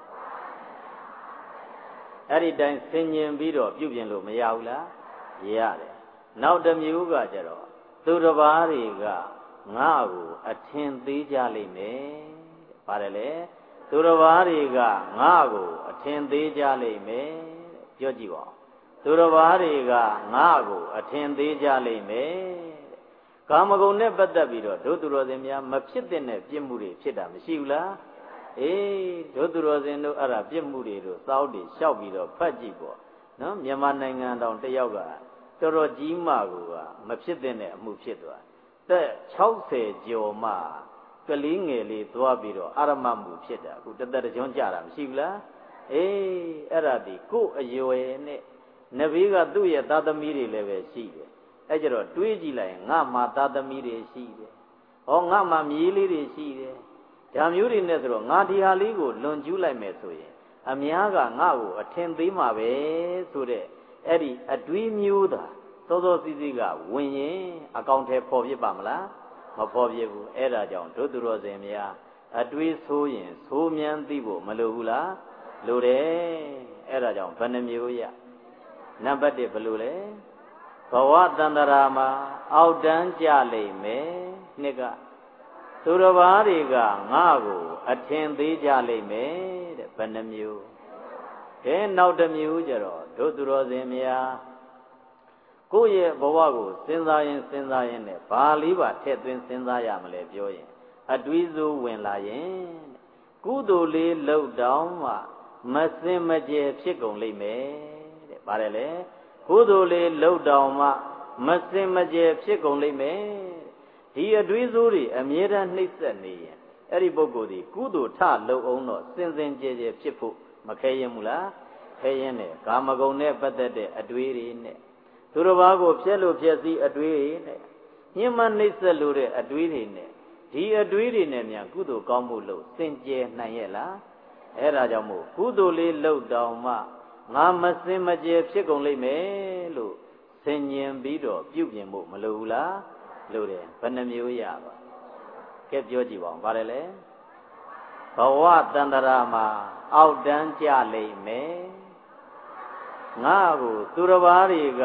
အဲ့ဒီတိုင်းဆင်ញင်ပြီးတော့ပြုပြင်လို့မရဘူးလားရတယ်နောက်တစ်မျိုးကကြတော့သူတစ်ပါးတွေကငါ့ကိုအထင်သေးကြလိမ့်မယ်တဲ့ပါတယ်လေသူတစ်ပါးတွေကငါ့ကိုအထင်သေးကြလိမ့်မယ်တဲ့ပြောကြည့်ပါဦးသူတစ်ပါးတွေကငါ့ကိုအထင်သေးကြလိမ့်မယ်တဲ့ကာမဂုဏ်နဲ့ပတ်သက်ပြီးတော့ဒုသူတော်စင်များမဖြစ်တဲ့ပြစ်မှုတွေဖြစ်တာမရှိဘူးလားအေးဒုသူတော်စင်တို့အဲ့ဒါပြစ်မှုတွေတို့စောက်တွေလျှောက်ပြီးတော့ဖတ်ကြည့်ပေါ့နော်မြန်မာနိုင်ငံတောင်တယောက်ကတော်တော်ကြီးမှကိုကမဖြစ်တဲ့အမှုဖြစ်သွားတဲ့၆၀ကျော်မှကလေးငယ်လေးသွားပြီးတော့အာရမမှုဖြစ်တာအခုတသက်တကြွကြတာမရှိဘူးလားအေးအဲ့ဒါဒီကို့အရွယ်နဲ့နဗီကသူ့ရဲ့သားသမီးတွေလည်းပဲရှိတယ်အဲ့ကြတော့တွေးကြည့်လိုက်ငါမှသားသမီးတွေရှိတယ်ဟောငါမှမြေးလေးတွေရှိတယ်ဒါမျိုးတွေနဲ့ဆိုတော့ငါဒီဟာလေးကိုလွန်ကျူးလိုက်မယ်ဆိုရင်အများကငါ့ကိုအထင်သေးမှာပဲဆိုတဲ့အဲ့ဒီအတွေးမျိုးသာသောသောစီစီကဝင်ရင်အကောင့်ထဲပေါ်ပြပါမလားမပေါ်ပြဘူးအဲ့ဒါကြောင့်ဒုသူတော်စင်များအတွေးဆိုးရင်ဆိုးမြန်းသိဖို့မလိုဘူးလားလိုတယ်အဲ့ဒါကြောင့်ဘယ်နှမျိုးရနံပါတ်တစ်ဘယ်လိုလဲဘဝတန္တရာမှာအောက်တန်းကြလိမ့်မယ်နှစ်ကသူတစ်ပါးတွေကငါ့ကိုအထင်သေးကြလိမ့်မယ်တဲ့ဘယ်နှမျိုးကဲနောက်တစ်မျိုးကြတော့ဒုသူတော်စင်များကိုယ့်ရဲ့ဘဝကိုစဉ်းစားရင်စဉ်းစားရင်နဲ့ဘာလေးပါထည့်သွင်းစဉ်းစားရမလဲပြောရင်အတွေးစိုးဝင်လာရင်ကုသိုလ်လေးလှုပ်တောင်းမှမစင်မကြယ်ဖြစ်ကုန်လိမ့်မယ်တဲ့ပါတယ်လေကုသိုလ်လေးလှုပ်တောင်းမှမစင်မကြယ်ဖြစ်ကုန်လိမ့်မယ်ဒီအတွေးစိုးတွေအမြဲတမ်းနှိမ့်ဆက်နေရင်အဲ့ဒီပုဂ္ဂိုလ်ဒီကုသိုလ်ထလှုပ်အောင်တော့စင်စင်ကြယ်ကြယ်ဖြစ်ဖို့မခဲရင်ဘူးလားခဲရင်နဲ့ကာမဂုဏ်နဲ့ပတ်သက်တဲ့အတွေးတွေနဲ့သူတစ်ပါးကိုဖျက်လို့ဖျက်စီးအတွေးတွေနဲ့ညှဉ်းပန်းနှိပ်စက်လို့တဲ့အတွေးတွေနဲ့ဒီအတွေးတွေနဲ့များကုသိုလ်ကောင်းမှုလို့စင်ကြယ်နိုင်ရဲ့လားအဲ့ဒါကြောင့်မို့ကုသိုလ်လေးလှုပ်တောင်မှငါမစင်မကြယ်ဖြစ်ကုန်လိမ့်မယ်လို့ဆင်ញင်ပြီးတော့ပြုပြင်ဖို့မလိုဘူးလားလိုတယ်ဘယ်နှမျိုးရပါကဲပြောကြည့်ပါဦးဗါတယ်လေဘဝတန္တရာမှာအောက်တန်းကြလိမ့်မယ်ငါ့ကိုသူတစ်ပါးတွေက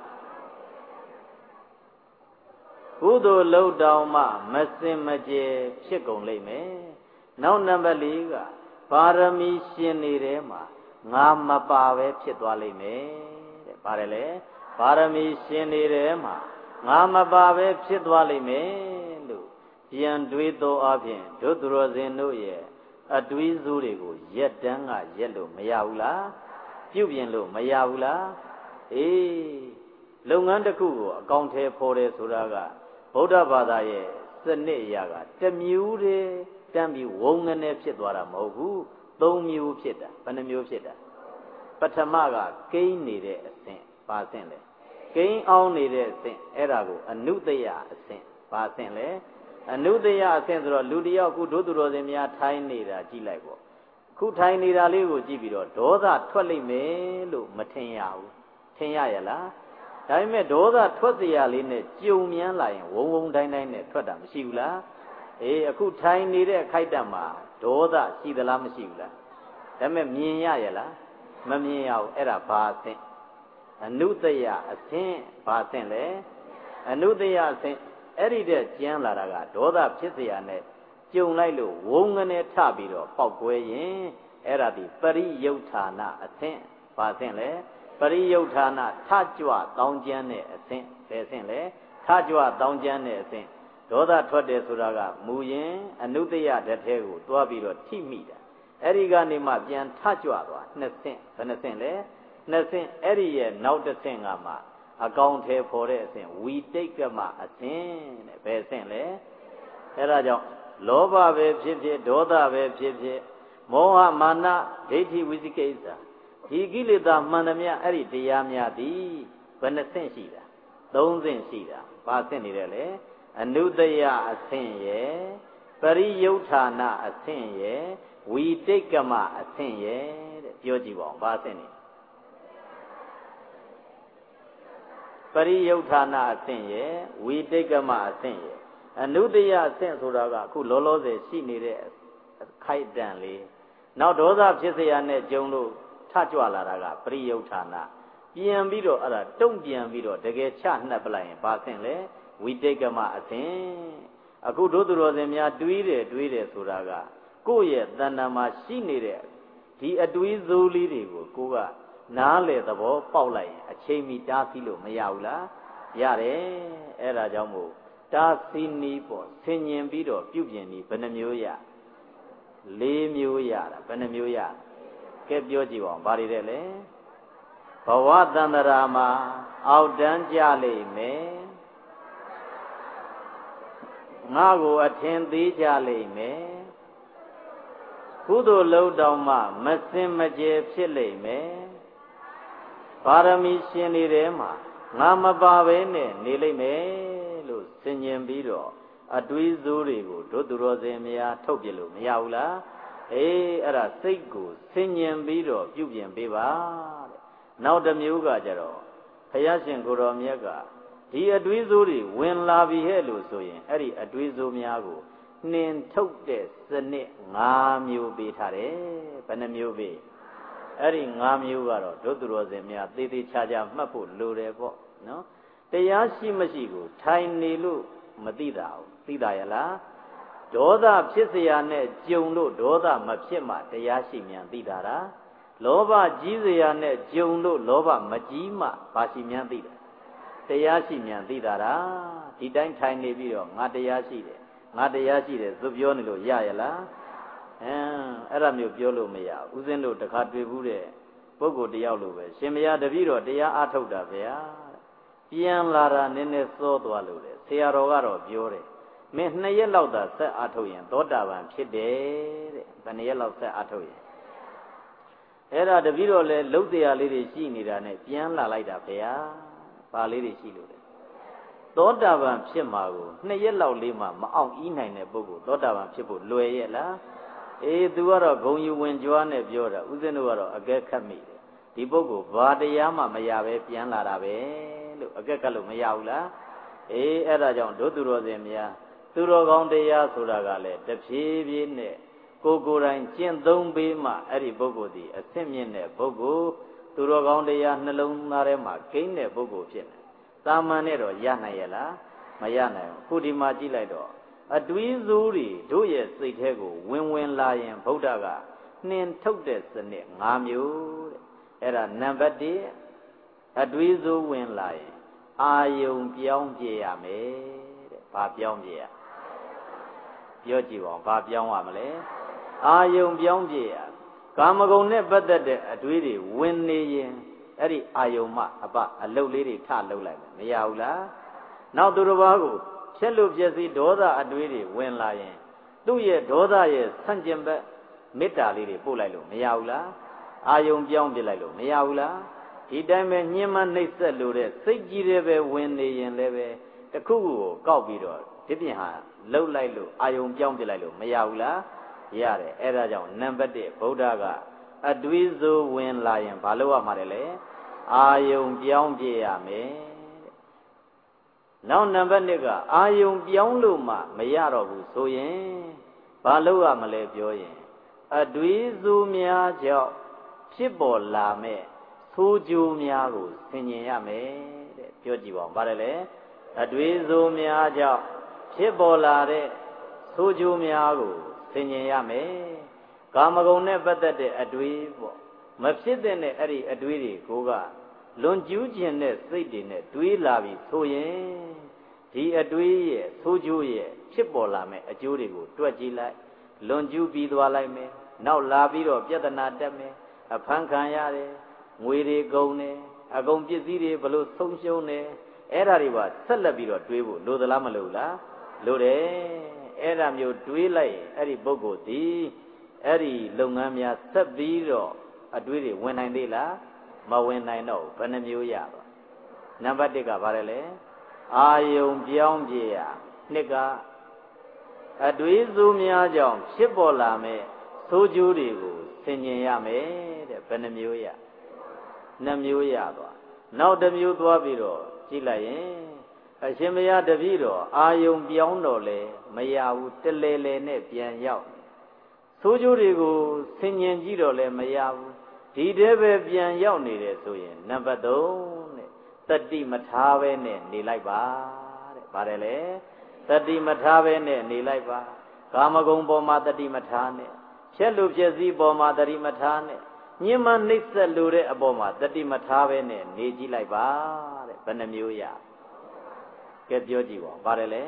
ကုသိုလ်လှုပ်တောင်မှမစင်မကြယ်ဖြစ်ကုန်လိမ့်မယ်နောက်နံပါတ်လေးကပါရမီရှင်နေတဲ့မှာငါမပါပဲဖြစ်သွားလိမ့်မယ်တဲ့ပါတယ်လေပါရမီရှင်နေတဲ့မှာငါမပါပဲဖြစ်သွားလိမ့်မယ်လို့ပြန်တွေးသောအပြင်ဒုသူတော်စင်တို့ရဲ့အတွေးစိုးတွေကိုရက်တန်းကရက်လို့မရဘူးလားပြုပြင်လို့မရဘူးလားအေးလုပ်ငန်းတစ်ခုကိုအကောင်ထဲဖော်တယ်ဆိုတာကဗုဒ္ဓဘာသာရဲ့စနစ်အရာကတမျိုးတည်းတန်းပြီးဝုန်းကနေဖြစ်သွားတာမဟုတ်ဘူးသုံးမျိုးဖြစ်တာဘယ်နှမျိုးဖြစ်တာပထမကကိန်းနေတဲ့အဆင့်ပါဆင့်လေကိန်းအောင်နေတဲ့အဆင့်အဲ့ဒါကိုအနုတ္တယအဆင့်ပါဆင့်လေအနုတ္တယအဆင့်ဆိုတော့လူတယောက်ခုဒုသူတော်စင်များထိုင်းနေတာကြည့်လိုက်ပေါ့ခုထိုင်နေတာလေးကိုကြည့်ပြီးတော့ဒေါသထွက်လိမ့်မယ်လို့မထင်ရဘူးထင်ရရလားဒါပေမဲ့ဒေါသထွက်เสียရလေးနဲ့ကြုံမြန်းလာရင်ဝုံဝုံတိုင်းတိုင်းနဲ့ထွက်တာမရှိဘူးလားအေးအခုထိုင်နေတဲ့ခိုက်တံမှာဒေါသရှိသလားမရှိဘူးလားဒါပေမဲ့မြင်ရရဲ့လားမမြင်ရဘူးအဲ့ဒါဘာအဆင့်အနုတ္တယအဆင့်ဘာအဆင့်လဲအနုတ္တယအဆင့်အဲ့ဒီတဲ့ကျမ်းလာတာကဒေါသဖြစ်เสียနဲ့ကြုံလိုက်လို့ဝုန်းကနေထပြီးတော့ပောက်ကွဲရင်အဲ့ဒါဒီပရိယုဌာနအဆင့်ဘာအဆင့်လဲပရိယုဌာနထကြွတောင်းကျမ်းတဲ့အဆင့်ဘယ်အဆင့်လဲထကြွတောင်းကျမ်းတဲ့အဆင့်ဒေါသထွက်တယ်ဆိုတာကမူရင်အနုတ္တယဓာတ်ထဲကိုတွားပြီးတော့ထိမိတာအဲ့ဒီကနေမှပြန်ထကြွသွားနှစ်ဆင့်ဘယ်နှဆင့်လဲနှစ်ဆင့်အဲ့ဒီရဲ့နောက်တစ်ဆင့်ကမှအကောင်ထဲပေါ်တဲ့အဆင့်ဝီတိတ်ကမအဆင့်တဲ့ဘယ်အဆင့်လဲအဲ့ဒါကြောင့်လောဘပဲဖြစ်ဖြစ်ဒေါသပဲဖြစ်ဖြစ်မောဟမာနဒိဋ္ဌိဝိသိကိစ္စဒီကိလေသာမှန်သမျှအဲ့ဒီတရားများသည်ဘယ်နှဆင့်ရှိတာသုံးဆင့်ရှိတာဘာဆင့်နေတယ်လဲအနုတ္တယအဆင့်ရဲ့ပရိယုဌာနအဆင့်ရဲ့ဝီတိတ်ကမအဆင့်ရဲ့တဲ့ပြောကြည့်ပါဦးဘာဆင့်နေပရိယုဌာနအဆင့်ရဲ့ဝီတိတ်ကမအဆင့်ရဲ့အနုတ္တယအဆင့်ဆိုတာကအခုလောလောဆယ်ရှိနေတဲ့ခိုက်တံလေးနောက်ဒေါသဖြစ်เสียနဲ့ကြုံလို့ထကြွလာတာကပရိယုဌာနပြန်ပြီးတော့အဲ့ဒါတုံ့ပြန်ပြီးတော့တကယ်ချနှက်ပလိုက်ရင်ဘာဆင့်လဲဝိတိတ်ကမအဆင့်အခုတို့သူတော်စင်များတွေးတယ်တွေးတယ်ဆိုတာကကိုယ့်ရဲ့တဏ္ဍာမှာရှိနေတဲ့ဒီအတွေးစိုးလေးတွေကိုကိုကနားလေသဘောပေါက်လိုက်ရင်အချိန်မီတားဆီးလို့မရဘူးလားရတယ်အဲ့ဒါကြောင့်မို့တားဆီးနီးပေါ့ဆင်ញင်ပြီးတော့ပြုပြင်နီးဘယ်နှမျိုးရလေးမျိုးရတာဘယ်နှမျိုးရကဲပြောကြည့်ပါဦးဘာတွေတဲ့လဲဘဝတန္တရာမှာအောက်တန်းကြလိမ့်မယ်ငါကိုအထင်သေးကြလိမ့်မယ်ကုသိုလ်လုံးတောင်မှမစင်မကြယ်ဖြစ်လိမ့်မယ်ပါရမီရှင်တွေထဲမှာငါမပါဘဲနဲ့နေလိမ့်မယ်လို့ဆင်ញင်ပြီးတော့အတွေးစိုးတွေကိုတို့သူတော်စင်များထုတ်ပြလို့မရဘူးလားအေးအဲ့ဒါစိတ်ကိုဆင်ញင်ပြီးတော့ပြုပြင်ပေးပါတဲ့နောက်တစ်မျိုးကကြတော့ဘုရားရှင်ကိုယ်တော်မြတ်ကဒီအတွေးစိုးတွေဝင်လာပြီဟဲ့လို့ဆိုရင်အဲ့ဒီအတွေးစိုးများကိုနှင်ထုတ်တဲ့စနစ်၅မျိုးပေးထားတယ်ဘယ်နှမျိုးပေးအဲ့ဒီ၅မျိုးကတော့တို့သူတော်စင်များသေသေးချာချာမှတ်ဖို့လိုတယ်ပေါ့နော်တရားရှိမရှိကိုထိုင်နေလို့မသိတာဘူးသိတာရလားဒေါသဖြစ်เสียနဲ့ကြုံလို့ဒေါသမဖြစ်မှတရားရှိမြန်သိတာလားလောဘကြီးเสียနဲ့ကြုံလို့လောဘမကြီးမှဘာရှိမြန်သိတာတရားရှိမြန်သိတာလားဒီတိုင်းထိုင်နေပြီးတော့ငါတရားရှိတယ်ငါတရားရှိတယ်သူပြောနေလို့ရရလားအင်းအဲ့ဒါမျိုးပြောလို့မရဘူးဦးဇင်းတို့တခါတွေ့ဘူးတဲ့ပုဂ္ဂိုလ်တယောက်လိုပဲရှင်မယားတပည့်တော်တရားအားထုတ်တာဗျာပြန်လာတာနည်းနည်းစောသွားလို့လေဆရာတော်ကတော့ပြောတယ်မင်းနှစ်ရက်လောက်သာဆက်အားထုတ်ရင်သောတာပန်ဖြစ်တယ်တဲ့ဘယ်နှစ်ရက်လောက်ဆက်အားထုတ်ရင်အဲ့ဒါတပည့်တော်လည်းလှုပ်တရားလေးတွေရှိနေတာနဲ့ပြန်လာလိုက်တာဗျာပါလေးတွေရှိလို့လေသောတာပန်ဖြစ်မှာကိုနှစ်ရက်လောက်လေးမှမအောင်ဤနိုင်တဲ့ပုဂ္ဂိုလ်သောတာပန်ဖြစ်ဖို့လွယ်ရဲ့လားအေးသူကတော့ဂုံယူဝင်ကြွားနဲ့ပြောတာဥစဉ်တို့ကတော့အကဲခတ်မိတယ်ဒီပုဂ္ဂိုလ်ဘာတရားမှမရပဲပြန်လာတာပဲလို့အကဲခတ်လို့မရဘူးလားအေးအဲ့ဒါကြောင့်တို့သူတော်စင်များသူတော်ကောင်းတရားဆိုတာကလည်းတဖြည်းဖြည်းနဲ့ကိုယ်ကိုယ်တိုင်ကျင့်သုံးပေးမှအဲ့ဒီပုဂ္ဂိုလ်ဒီအဆင့်မြင့်တဲ့ပုဂ္ဂိုလ်သူတော်ကောင်းတရားနှလုံးသားထဲမှာကိန်းတဲ့ပုဂ္ဂိုလ်ဖြစ်နေတာမန်နဲ့တော့ရနိုင်ရဲ့လားမရနိုင်ဘူးခုဒီမှာကြည့်လိုက်တော့အတွေးစိုးတွေတို့ရဲ့စိတ်ထဲကိုဝင်ဝင်လာရင်ဗုဒ္ဓကနှင်ထုတ်တဲ့စနစ်၅မျိုးတဲ့အဲ့ဒါနံပါတ်၁အတွေးစိုးဝင်လာရင်အာယုံပြောင်းပြရမယ်တဲ့ဘာပြောင်းပြရပြောကြည့်ပါဦးဘာပြောင်းရမလဲအာယုံပြောင်းပြရကာမဂုဏ်နဲ့ပတ်သက်တဲ့အတွေးတွေဝင်နေရင်အဲ့ဒီအာယုံမှအပအလုတ်လေးတွေထလှုပ်လိုက်မယ်မရဘူးလားနောက်သူတစ်ပါးကိုချက်လို့ပြည့်စည်ဒေါသအတွေးတွေဝင်လာရင်သူ့ရဲ့ဒေါသရဲ့ဆန့်ကျင်ဘက်မေတ္တာလေးတွေပို့လိုက်လို့မရဘူးလားအာယုံပြောင်းပြလိုက်လို့မရဘူးလားဒီတိုင်းပဲညှင်းမနှိပ်စက်လို့တဲ့စိတ်ကြီးတွေပဲဝင်နေရင်လည်းပဲတခုခုကိုကောက်ပြီးတော့ဒီပြင်ဟာလှုပ်လိုက်လို့အာယုံပြောင်းပြလိုက်လို့မရဘူးလားရတယ်အဲ့ဒါကြောင့်နံပါတ်၁ဗုဒ္ဓကအတွေးစိုးဝင်လာရင်ဘာလုပ်ရမှာလဲအာယုံပြောင်းပြရမယ်နောက်နံပါတ်နှစ်ကအာယုံပြောင်းလို့မှမရတော့ဘူးဆိုရင်ဘာလို့ရမလဲပြောရင်အတွေးစိုးများကြောင့်ဖြစ်ပေါ်လာမဲ့ဆိုးကျိုးများကိုဆင်ញင်ရမယ်တဲ့ပြောကြည့်ပါဦးပါတယ်လေအတွေးစိုးများကြောင့်ဖြစ်ပေါ်လာတဲ့ဆိုးကျိုးများကိုဆင်ញင်ရမယ်ကာမဂုဏ်နဲ့ပတ်သက်တဲ့အတွေးပေါ့မဖြစ်တဲ့နဲ့အဲ့ဒီအတွေးတွေကိုကလွန်ကျူးခြင်းတဲ့စိတ်တွေနဲ့တွေးလာပြီဆိုရင်ဒီအတွေးရဲ့ဆိုးကျိုးရဲ့ဖြစ်ပေါ်လာမဲ့အကျိုးတွေကိုတွက်ကြည့်လိုက်လွန်ကျူးပြီးသွားလိုက်မယ်နောက်လာပြီးတော့ပြဿနာတက်မယ်အဖန်ခံရတယ်ငွေတွေကုန်တယ်အကုန်ပစ္စည်းတွေဘလို့ဆုံးရှုံးတယ်အဲ့ဒါတွေပါဆက်လက်ပြီးတော့တွေးဖို့လိုသလားမလိုလားလိုတယ်အဲ့ဒါမျိုးတွေးလိုက်အဲ့ဒီပုဂ္ဂိုလ်ဒီအဲ့ဒီလုပ်ငန်းများဆက်ပြီးတော့အတွေးတွေဝင်နိုင်သေးလားမဝင်နိုင်တော့ဘယ်နှမျိုးရပါနံပါတ်တစ်ကဘာလဲလဲအာယုံပြောင်းပြေရနှစ်ကအတွေးစိုးများကြောင့်ဖြစ်ပေါ်လာမဲ့ဆိုးကျိုးတွေကိုဆင်ញင်ရမယ်တဲ့ဘယ်နှမျိုးရနှမျိုးရသွားနောက်တစ်မျိုးသွားပြီးတော့ကြည့်လိုက်ရင်အရှင်မယားတပည့်တော်အာယုံပြောင်းတော့လေမရဘူးတလဲလဲနဲ့ပြန်ရောက်ဆိုးကျိုးတွေကိုဆင်ញင်ကြည့်တော့လေမရဘူးဒီတည်းပဲပြန်ရောက်နေတယ်ဆိုရင်နံပါတ်သုံးတဲ့တတိမထားပဲနဲ့နေလိုက်ပါတဲ့ဗါတယ်လေတတိမထားပဲနဲ့နေလိုက်ပါကာမဂုဏ်ပေါ်မှာတတိမထားနဲ့ဖြက်လို့ဖြက်စည်းပေါ်မှာတတိမထားနဲ့ညှဉ်းမနှိပ်စက်လို့တဲ့အပေါ်မှာတတိမထားပဲနဲ့နေကြည့်လိုက်ပါတဲ့ဘယ်နှမျိုးရကဲပြောကြည့်ပါဗါတယ်လေ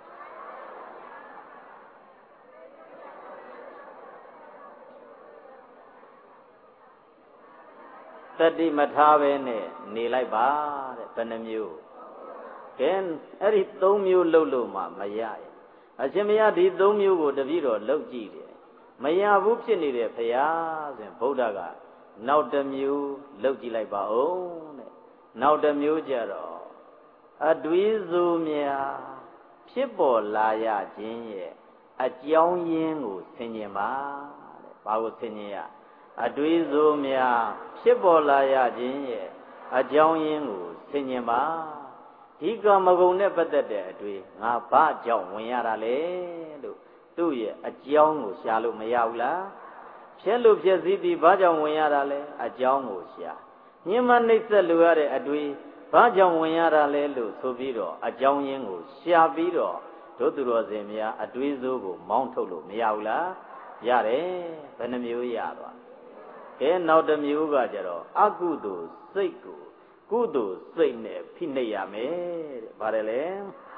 တတိမထားပဲနဲ့နေလိုက်ပါတဲ့ဘယ်နှမျိုးကဲအဲ့ဒီသုံးမျိုးလှုပ်လို့မှမရရဲ့အရှင်မရဒီသုံးမျိုးကိုတပည့်တော်လှုပ်ကြည့်တယ်မရဘူးဖြစ်နေတဲ့ဖရာဆိုရင်ဗုဒ္ဓကနောက်တစ်မျိုးလှုပ်ကြည့်လိုက်ပါဦးတဲ့နောက်တစ်မျိုးကြတော့အတွေးစိုးများဖြစ်ပေါ်လာရခြင်းရဲ့အကြောင်းရင်းကိုဆင်ញင်ပါတဲ့ဘာကိုဆင်ញင်ရအတွေးစိုးများဖြစ်ပေါ်လာရခြင်းရဲ့အကြောင်းရင်းကိုဆင်ញင်ပါဒီကာမဂုဏ်နဲ့ပတ်သက်တဲ့အတွေ့ငါဘာကြောင့်ဝင်ရတာလဲလို့သူ့ရဲ့အကြောင်းကိုရှာလို့မရဘူးလားဖြက်လို့ဖြက်စည်းပြီးဘာကြောင့်ဝင်ရတာလဲအကြောင်းကိုရှာညှဉ်းမနှိပ်စက်လို့ရတဲ့အတွေ့ဘာကြောင့်ဝင်ရတာလဲလို့ဆိုပြီးတော့အကြောင်းရင်းကိုရှာပြီးတော့တို့သူတော်စင်များအတွေ့စိုးကိုမောင်းထုတ်လို့မရဘူးလားရတယ်ဘယ်နှမျိုးရသွားကဲနောက်တစ်မျိုးကကြတော့အကုသိုလ်စိတ်ကိုကုသိုလ်စိတ်နဲ့ဖိနှိပ်ရမယ်တဲ့ဗါတယ်လေ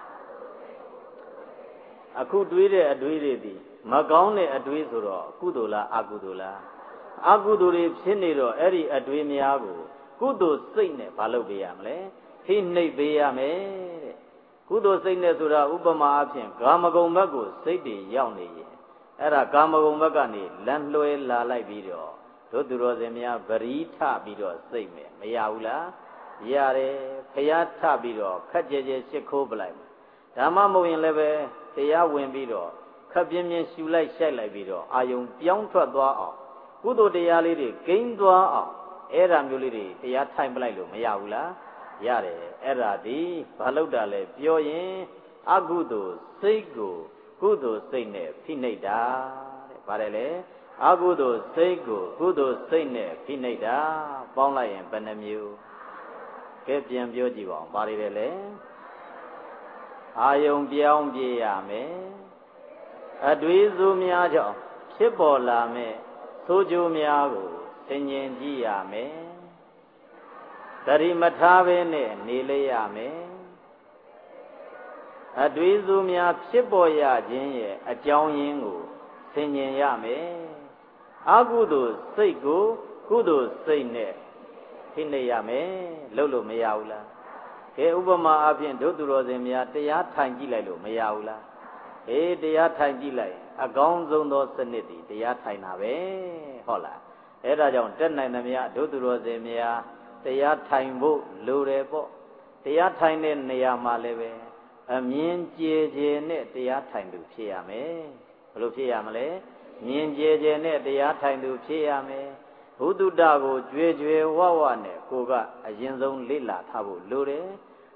အခုတွေးတဲ့အတွေးတွေဒီမကောင်းတဲ့အတွေးဆိုတော့ကုသိုလ်လားအကုသိုလ်လားအကုသိုလ်တွေဖြစ်နေတော့အဲ့ဒီအတွေးများကိုကုသိုလ်စိတ်နဲ့ဘာလုပ်ပေးရမလဲဖိနှိပ်ပေးရမယ်တဲ့ကုသိုလ်စိတ်နဲ့ဆိုတာဥပမာအဖြစ်ကာမဂုဏ်ဘက်ကိုစိတ်တွေရောက်နေရင်အဲ့ဒါကာမဂုဏ်ဘက်ကနေလမ်းလွှဲလာလိုက်ပြီးတော့တို့သူတော်စင်များဗရီထပြီးတော့စိတ်မယ်မရဘူးလားရတယ်ဖျားထပြီးတော့ခက်ကြဲကြဲရှ िख ိုးပလိုက်ဓမ္မမဟုတ်ရင်လည်းပဲတရားဝင်ပြီးတော့ခက်ပြင်းပြင်းရှူလိုက်ရှိုက်လိုက်ပြီးတော့အာယုံပြောင်းထွက်သွားအောင်ကုသိုလ်တရားလေးတွေဂိမ်းသွားအောင်အဲ့ဒါမျိုးလေးတွေတရားထိုင်ပလိုက်လို့မရဘူးလားရတယ်အဲ့ဒါဒီဘာလို့တာလဲပြောရင်အကုသိုလ်စိတ်ကိုကုသိုလ်စိတ်နဲ့ဖိနှိပ်တာတဲ့ဗါတယ်လေအကုသိုလ်စိတ်ကိုကုသိုလ်စိတ်နဲ့ဖိနှိပ်တာပေါင်းလိုက်ရင်ဘယ်နှမျိုးကဲပြန်ပြောကြည့်ပါဦးဗါတယ်လေအာယုံပြောင်းပြေးရမယ်အတွေးစိုးများကြောင့်ဖြစ်ပေါ်လာမဲ့ဆိုးကျိုးများကိုသင်ញင်ကြည့်ရမယ်တတိမထားဘဲနဲ့နေလိုက်ရမယ်အတွေးစိုးများဖြစ်ပေါ်ရခြင်းရဲ့အကြောင်းရင်းကိုသင်ញင်ရမယ်အကုသိုလ်စိတ်ကိုကုသိုလ်စိတ်နဲ့ဖိနှိပ်ရမယ်လို့လို့မရဘူးလားကဲဥပမာအဖြစ်တို့သူတော်စင်များတရားထိုင်ကြည့်လိုက်လို့မရဘူးလားအေးတရားထိုင်ကြည့်လိုက်အကောင်းဆုံးသောစနစ်ဒီတရားထိုင်တာပဲဟုတ်လားအဲ့ဒါကြောင့်တက်နိုင်သမျှတို့သူတော်စင်များတရားထိုင်ဖို့လိုတယ်ပေါ့တရားထိုင်တဲ့နေရာမှာလည်းပဲအမြင်ကြည်ကြည်နဲ့တရားထိုင်သူဖြစ်ရမယ်ဘယ်လိုဖြစ်ရမလဲမြင်ကြည်ကြည်နဲ့တရားထိုင်သူဖြစ်ရမယ်ဘုဒ္ဓတာကိုကြွယ်ကြွယ်ဝဝနဲ့ကိုကအရင်ဆုံးလေ့လာထားဖို့လိုတယ်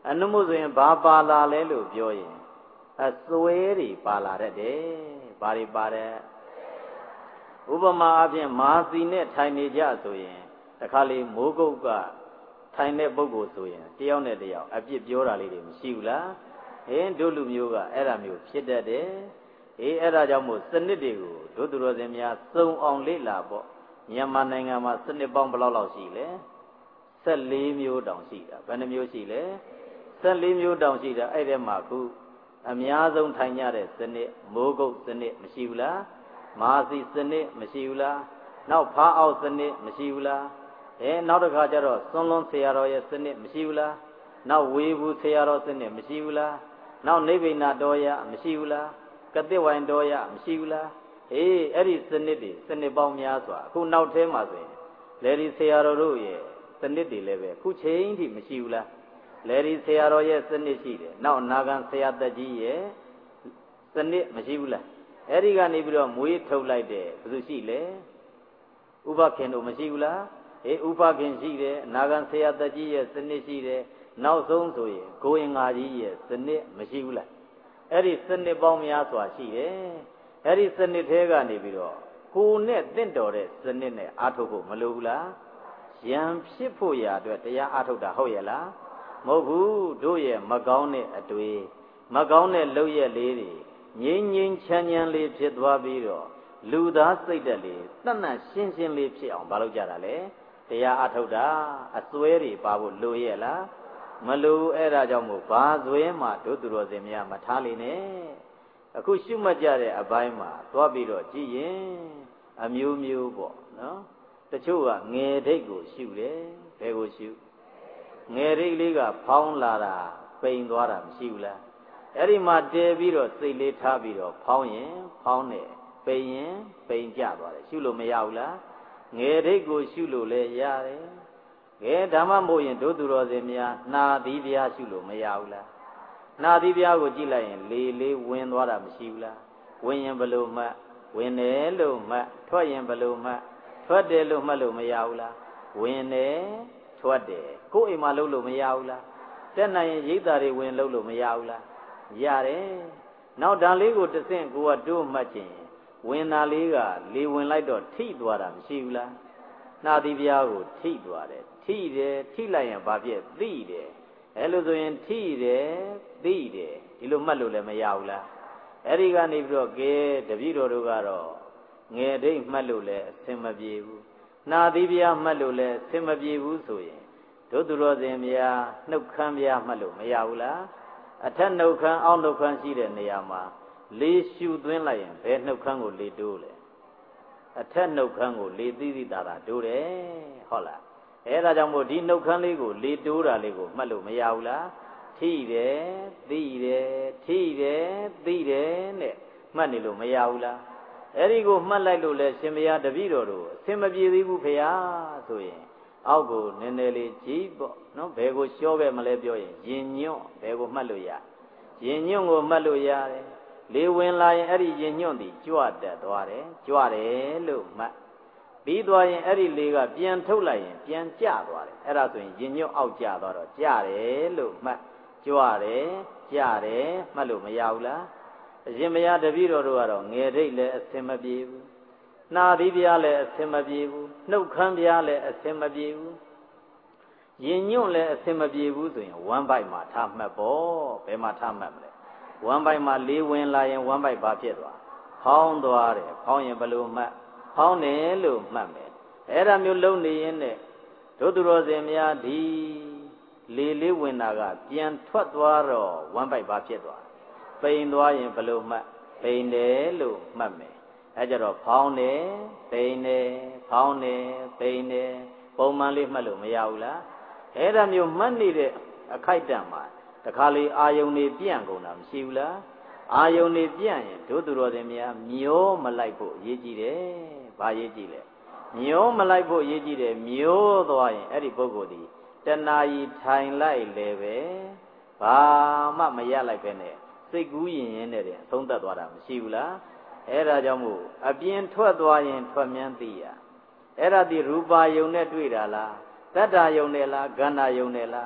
အနုမှုဆိုရင်ဘာပါလာလဲလို့ပြောရင်အစွဲတွေပါလာတတ်တယ်ဘာတွေပါတယ်ဥပမာအပြင်မာစီနဲ့ထိုင်နေကြဆိုရင်တခါလေမိုးကုတ်ကထိုင်တဲ့ပုဂ္ဂိုလ်ဆိုရင်တယောက်နဲ့တယောက်အပြစ်ပြောတာလေးတွေမရှိဘူးလားဟင်းတို့လူမျိုးကအဲ့ဒါမျိုးဖြစ်တတ်တယ်အေးအဲ့ဒါကြောင့်မို့စနစ်တွေကိုတို့သူတော်စင်များစုံအောင်လေ့လာပေါ့မြန်မာနိုင်ငံမှာစနစ်ပေါင်းဘယ်လောက်လောက်ရှိလဲဆယ့်လေးမျိုးတောင်ရှိတာဘယ်နှမျိုးရှိလဲဆယ့်လေးမျိုးတောင်ရှိတာအဲ့ဒီမှာခုအများဆုံးထိုင်ကြတဲ့စနစ်မိုးကုတ်စနစ်မရှိဘူးလားမာစီစနစ်မရှိဘူးလားနောက်ဖားအောက်စနစ်မရှိဘူးလားအဲနောက်တစ်ခါကျတော့စွန်းလွန်ဆရာတော်ရဲ့စနစ်မရှိဘူးလားနောက်ဝေဘူးဆရာတော်စနစ်မရှိဘူးလားနောက်နိဗ္ဗိဏတော်ရမရှိဘူးလားကတိဝိုင်တော်ရမရှိဘူးလားအေးအဲ့ဒီစနစ်တွေစနစ်ပေါင်းများစွာအခုနောက်ထဲမှာဆိုရင်လေဒီဆရာတော်တို့ရဲ့စနစ်တွေလည်းပဲခုချိန်ထိမရှိဘူးလားလေဒီဆရာတော်ရဲ့စနစ်ရှိတယ်နောက်အနာဂံဆရာသက်ကြီးရဲ့စနစ်မရှိဘူးလားအဲ့ဒီကနေပြီးတော့မွေးထုတ်လိုက်တယ်ဘယ်သူရှိလဲဥပခင်တို့မရှိဘူးလားအေးဥပခင်ရှိတယ်အနာဂံဆရာသက်ကြီးရဲ့စနစ်ရှိတယ်နောက်ဆုံးဆိုရင်ကိုရင်ငါကြီးရဲ့စနစ်မရှိဘူးလားအဲ့ဒီစနစ်ပေါင်းများစွာရှိတယ်အဲ့ဒီစနစ်ထဲကနေပြီးတော့ကိုနဲ့တင့်တော်တဲ့စနစ်နဲ့အားထုတ်ဖို့မလိုဘူးလားယံဖြစ်ဖို့ရာအတွက်တရားအားထုတ်တာဟုတ်ရဲ့လားမဟုတ်ဘူးတို့ရဲ့မကောင်းတဲ့အတွေ့မကောင်းတဲ့လုပ်ရက်လေးတွေငြိမ်းငြိမ်းချမ်းချမ်းလေးဖြစ်သွားပြီးတော့လူသားစိတ်ဓာတ်လေးတတ်တတ်ရှင်းရှင်းလေးဖြစ်အောင်မလုပ်ကြတာလေတရားအားထုတ်တာအစွဲတွေပါဖို့လိုရဲ့လားမလိုအဲ့ဒါကြောင့်မို့ဘာစွဲမှတို့သူတော်စင်များမထားလိမ့်နဲ့အခုရှုမှတ်ကြတဲ့အပိုင်းမှာသွားပြီးတော့ကြည့်ရင်အမျိုးမျိုးပေါ့နော်တချို့ကငယ်ဒိတ်ကိုရှုတယ်ဘယ်ကိုရှုငယ်ဒိတ်လေးကဖောင်းလာတာပိန်သွားတာမရှိဘူးလားအဲ့ဒီမှာတည်ပြီးတော့စိတ်လေးထားပြီးတော့ဖောင်းရင်ဖောင်းတယ်ပိန်ရင်ပိန်ကျသွားတယ်ရှုလို့မရဘူးလားငယ်ဒိတ်ကိုရှုလို့လည်းရတယ်ကဲဓမ္မမို့ရင်တို့သူတော်စင်များနှာသီးပြားရှုလို့မရဘူးလားနှာသီးပြားကိုကြည့်လိုက်ရင်လေလေးဝင်သွားတာမရှိဘူးလားဝင်ရင်ဘယ်လိုမှတ်ဝင်တယ်လို့မှတ်ထွက်ရင်ဘယ်လိုမှတ်ထွက်တယ်လို့မှတ်လို့မရဘူးလားဝင်တယ်ထွက်တယ်ကိုယ်အိမ်မှာလုပ်လို့မရဘူးလားတက်နိုင်ရင်ရိတ်သားတွေဝင်လုပ်လို့မရဘူးလားရတယ်နောက်ဓာလေးကိုတဆင့်ကိုကတို့မှတ်ခြင်းဝင်တာလေးကလေဝင်လိုက်တော့ထိသွားတာမရှိဘူးလားနှာသီးပြားကိုထိသွားတယ်ထိတယ်ထိလိုက်ရင်ဘာဖြစ်သိတယ်အဲ့လိုဆိုရင်ထိတယ်သိတယ်ဒီလိုမှတ်လို့လည်းမရဘူးလားအဲ့ဒီကနေပြီးတော့ကဲတပည့်တော်တို့ကတော့ငယ်ဒိတ်မှတ်လို့လည်းအဆင်မပြေဘူးနှာသီးပြားမှတ်လို့လည်းအဆင်မပြေဘူးဆိုရင်တို့သူတော်စင်များနှုတ်ခမ်းပြားမှတ်လို့မရဘူးလားအထက်နှုတ်ခမ်းအောက်နှုတ်ခမ်းရှိတဲ့နေရာမှာလေရှူသွင်းလိုက်ရင်ဘယ်နှုတ်ခမ်းကိုလေတိုးလဲအထက်နှုတ်ခမ်းကိုလေသိသိသာသာတိုးတယ်ဟုတ်လားအဲဒါကြောင့်မို့ဒီနှုတ်ခမ်းလေးကိုလေတိုးတာလေးကိုမှတ်လို့မရဘူးလားထိတယ်သိတယ်ထိတယ်သိတယ်နဲ့မှတ်နေလို့မရဘူးလားအဲ့ဒီကိုမှတ်လိုက်လို့လဲရှင်မယားတပည့်တော်တို့အဆင်မပြေသေးဘူးဖေဟာဆိုရင်အောက်ကိုနည်းနည်းလေးကြည့်ပေါ့နော်ဘယ်ကိုလျှော့ပဲမလဲပြောရင်ရင်ညွန့်ဘယ်ကိုမှတ်လို့ရရင်ညွန့်ကိုမှတ်လို့ရတယ်လေဝင်လာရင်အဲ့ဒီရင်ညွန့်သည်ကြွတက်သွားတယ်ကြွတယ်လို့မှတ်ပြီးသွားရင်အဲ့ဒီလေကပြန်ထုတ်လိုက်ရင်ပြန်ကျသွားတယ်အဲ့ဒါဆိုရင်ရင်ညွန့်အောက်ကျသွားတော့ကျတယ်လို့မှတ်ကြွတယ်ကျတယ်မှတ်လို့မရဘူးလားအရှင်မယားတပည့်တော်တို့ကတော့ငယ်ဒိတ်လည်းအဆင်မပြေဘူးနှာသီးပြားလည်းအဆင်မပြေဘူးနှုတ်ခမ်းပြားလည်းအဆင်မပြေဘူးရင်ညွန့်လည်းအဆင်မပြေဘူးဆိုရင်ဝမ်းပိုက်မှာထားမှတ်ပေါ့ဘယ်မှာထားမှတ်မလဲဝမ်းပိုက်မှာလေးဝင်လာရင်ဝမ်းပိုက်ဘာဖြစ်သွားဖောင်းသွားတယ်ဖောင်းရင်ဘယ်လိုမှတ်ဖောင်းတယ်လို့မှတ်မယ်အဲ့ဒါမျိုးလုံနေရင်နဲ့တို့သူတော်စင်များဒီလေလေးဝင်တာကပြန်ထွက်သွားတော့ဝမ်းပိုက်ဘာဖြစ်သွားပိန်သွားရင်ဘယ်လိုမှတ်ပိန်တယ်လို့မှတ်မယ်အဲကြတော့ဖောင်းတယ်ပိန်တယ်ဖောင်းတယ်ပိန်တယ်ပုံမှန်လေးမှတ်လို့မရဘူးလားအဲ့ဒါမျိုးမှတ်နေတဲ့အခိုက်အတန့်မှာတခါလေအာယုန်နေပြန့်ကုန်တာမရှိဘူးလားအာယုန်နေပြန့်ရင်တို့သူတော်စင်များမျောမလိုက်ဖို့အရေးကြီးတယ်ဘာရေးကြည့်လဲမျောမလိုက်ဖို့ရေးကြည့်တယ်မျောသွားရင်အဲ့ဒီပုဂ္ဂိုလ်ဒီတဏှာကြီးထိုင်လိုက်လေပဲဘာမှမရလိုက်ပဲနဲ့စိတ်ကူးရင်ရင်နဲ့တည်းအဆုံးသတ်သွားတာမရှိဘူးလားအဲ့ဒါကြောင့်မို့အပြင်ထွက်သွားရင်ထွက်မြန်းသိရအဲ့ဒါဒီရူပါယုံနဲ့တွေ့တာလားတတ္တယုံနဲ့လားဂန္ဓာယုံနဲ့လား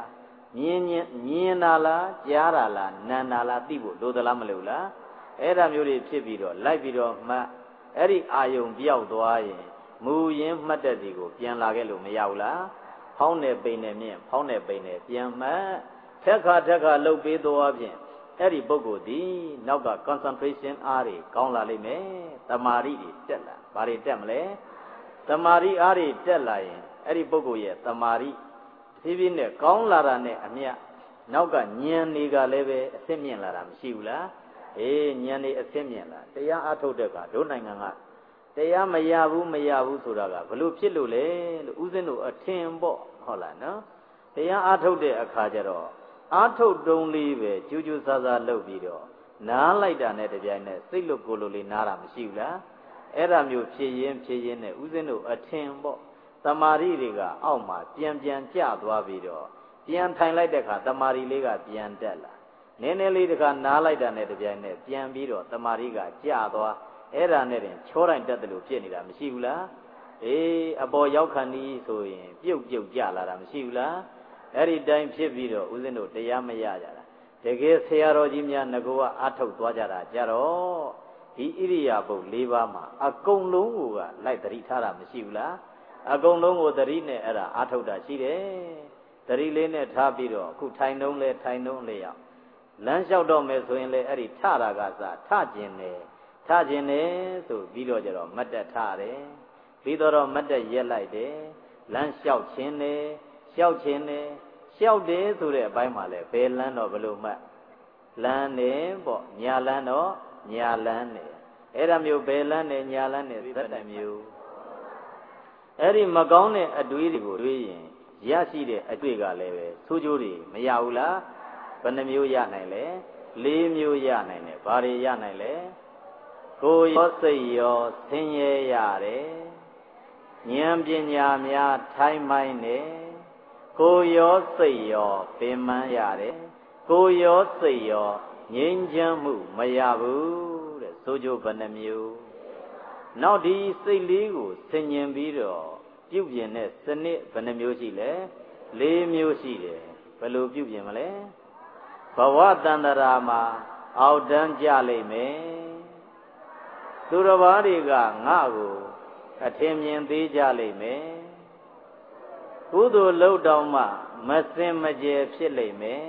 မြင်မြင်မြင်တာလားကြားတာလားနားတာလားသိဖို့လိုသလားမလိုလားအဲ့ဒါမျိုးတွေဖြစ်ပြီးတော့လိုက်ပြီးတော့မှတ်အဲ့ဒီအာယုံပြောက်သွားရင်မူရင်းမှတ်တဲ့စီကိုပြန်လာခဲ့လို့မရဘူးလားဖောင်းနေပိန်နေမြင်ဖောင်းနေပိန်နေပြန်မှတ်ထက်ခါထက်ခါလှုပ်ပေးသွားဖြင့်အဲ့ဒီပုဂ္ဂိုလ်ဒီနောက်က concentration အားတွေကောင်းလာလိမ့်မယ်တမာရီတွေတက်လာဘာတွေတက်မလဲတမာရီအားတွေတက်လာရင်အဲ့ဒီပုဂ္ဂိုလ်ရဲ့တမာရီဖြည်းဖြည်းနဲ့ကောင်းလာတာနဲ့အမျှနောက်ကဉာဏ်တွေကလည်းပဲအစစ်မြင့်လာတာမရှိဘူးလားအေးဉာဏ်တွေအစစ်မြင့်လာတရားအထုတ်တဲ့ကတို့နိုင်ငံကတရားမရဘူးမရဘူးဆိုတာကဘလို့ဖြစ်လို့လဲလို့ဦးဇင်းတို့အထင်ပေါ့ဟုတ်လားနော်တရားအထုတ်တဲ့အခါကျတော့အထုတ်တုံးလေးပဲကျူးကျူးဆာဆာလုပ်ပြီးတော့နားလိုက်တာနဲ့တပြိုင်နက်စိတ်လို့ကိုယ်လို့လေးနားတာမရှိဘူးလားအဲ့ဒါမျိုးဖြစ်ရင်ဖြစ်ရင်နဲ့ဦးဇင်းတို့အထင်ပေါ့တမာရီတွေကအောက်မှာပြန်ပြန်ကျသွားပြီးတော့ပြန်ထိုင်လိုက်တဲ့အခါတမာရီလေးကပြန်တက်လာနည်းနည်းလေးတခါနားလိုက်တာနဲ့တပြိုင်နက်ပြန်ပြီးတော့တမာရီကကျသွားအဲ့ဒါနဲ့တင်ချောတိုင်းတက်တယ်လို့ဖြစ်နေတာမရှိဘူးလားအေးအပေါ်ရောက်ခဏီးဆိုရင်ပြုတ်ပြုတ်ကျလာတာမရှိဘူးလားအဲ့ဒီတိုင်းဖြစ်ပြီးတော့ဦးဇင်းတို့တရားမရကြတာတကယ်ဆရာတော်ကြီးများငကောကအထုတ်သွားကြတာကြတော့ဒီဣရိယာပုတ်၄ပါးမှာအကုန်လုံးကလိုက်သတိထားတာမရှိဘူးလားအကုန်လုံးကိုသတိနဲ့အဲ့ဒါအထုတ်တာရှိတယ်သတိလေးနဲ့ထားပြီးတော့အခုထိုင်နှုံးလဲထိုင်နှုံးလေးရောက်လမ်းလျှောက်တော့မယ်ဆိုရင်လေအဲ့ဒီထတာကစထကျင်တယ်ထကျင်တယ်ဆိုပြီးတော့ကြတော့မတ်တက်ထတယ်ပြီးတော့မတ်တက်ရက်လိုက်တယ်လမ်းလျှောက်ခြင်းတယ်လျှောက်ခြင်းတယ်လျှောက်တယ်ဆိုတဲ့အပိုင်းမှာလဲဘယ်လမ်းတော့ဘလို့မှတ်လမ်းနေပေါ့ညာလမ်းတော့ညာလမ်းနေအဲ့ဒါမျိုးဘယ်လမ်းနေညာလမ်းနေသက်တိုင်မျိုးအဲ့ဒီမကောင်းတဲ့အတွေးတွေကိုတွေးရင်ရရှိတဲ့အတွေ့ကလည်းပဲဆိုးကျိုးတွေမရဘူးလားဘယ်နှမျိုးရနိုင်လဲလေးမျိုးရနိုင်တယ်ဘာတွေရနိုင်လဲကိုယ်ရောစိတ်ရောဆင်းရဲရတယ်ဉာဏ်ပညာများထိုင်မိုင်းနေကိုယ်ရောစိတ်ရောပင်ပန်းရတယ်ကိုယ်ရောစိတ်ရောငြိမ်းချမ်းမှုမရဘူးတဲ့ဆိုကြဘယ်နှမျိုးနောက်ဒီစိတ်လေးကိုဆင်ញင်ပြီးတော့ပြုပြင်တဲ့စနစ်ဘယ်နှမျိုးရှိလဲလေးမျိုးရှိတယ်ဘယ်လိုပြုပြင်မလဲဘဝတန္တရာမှာအောက်တန်းကြလိမ့်မယ်သူတော်ဘာတွေကငါ့ကိုအထင်မြင်သေးကြလိမ့်မယ်ကုသိုလ်လုပ်တော်မှမစင်မကြယ်ဖြစ်လိမ့်မယ်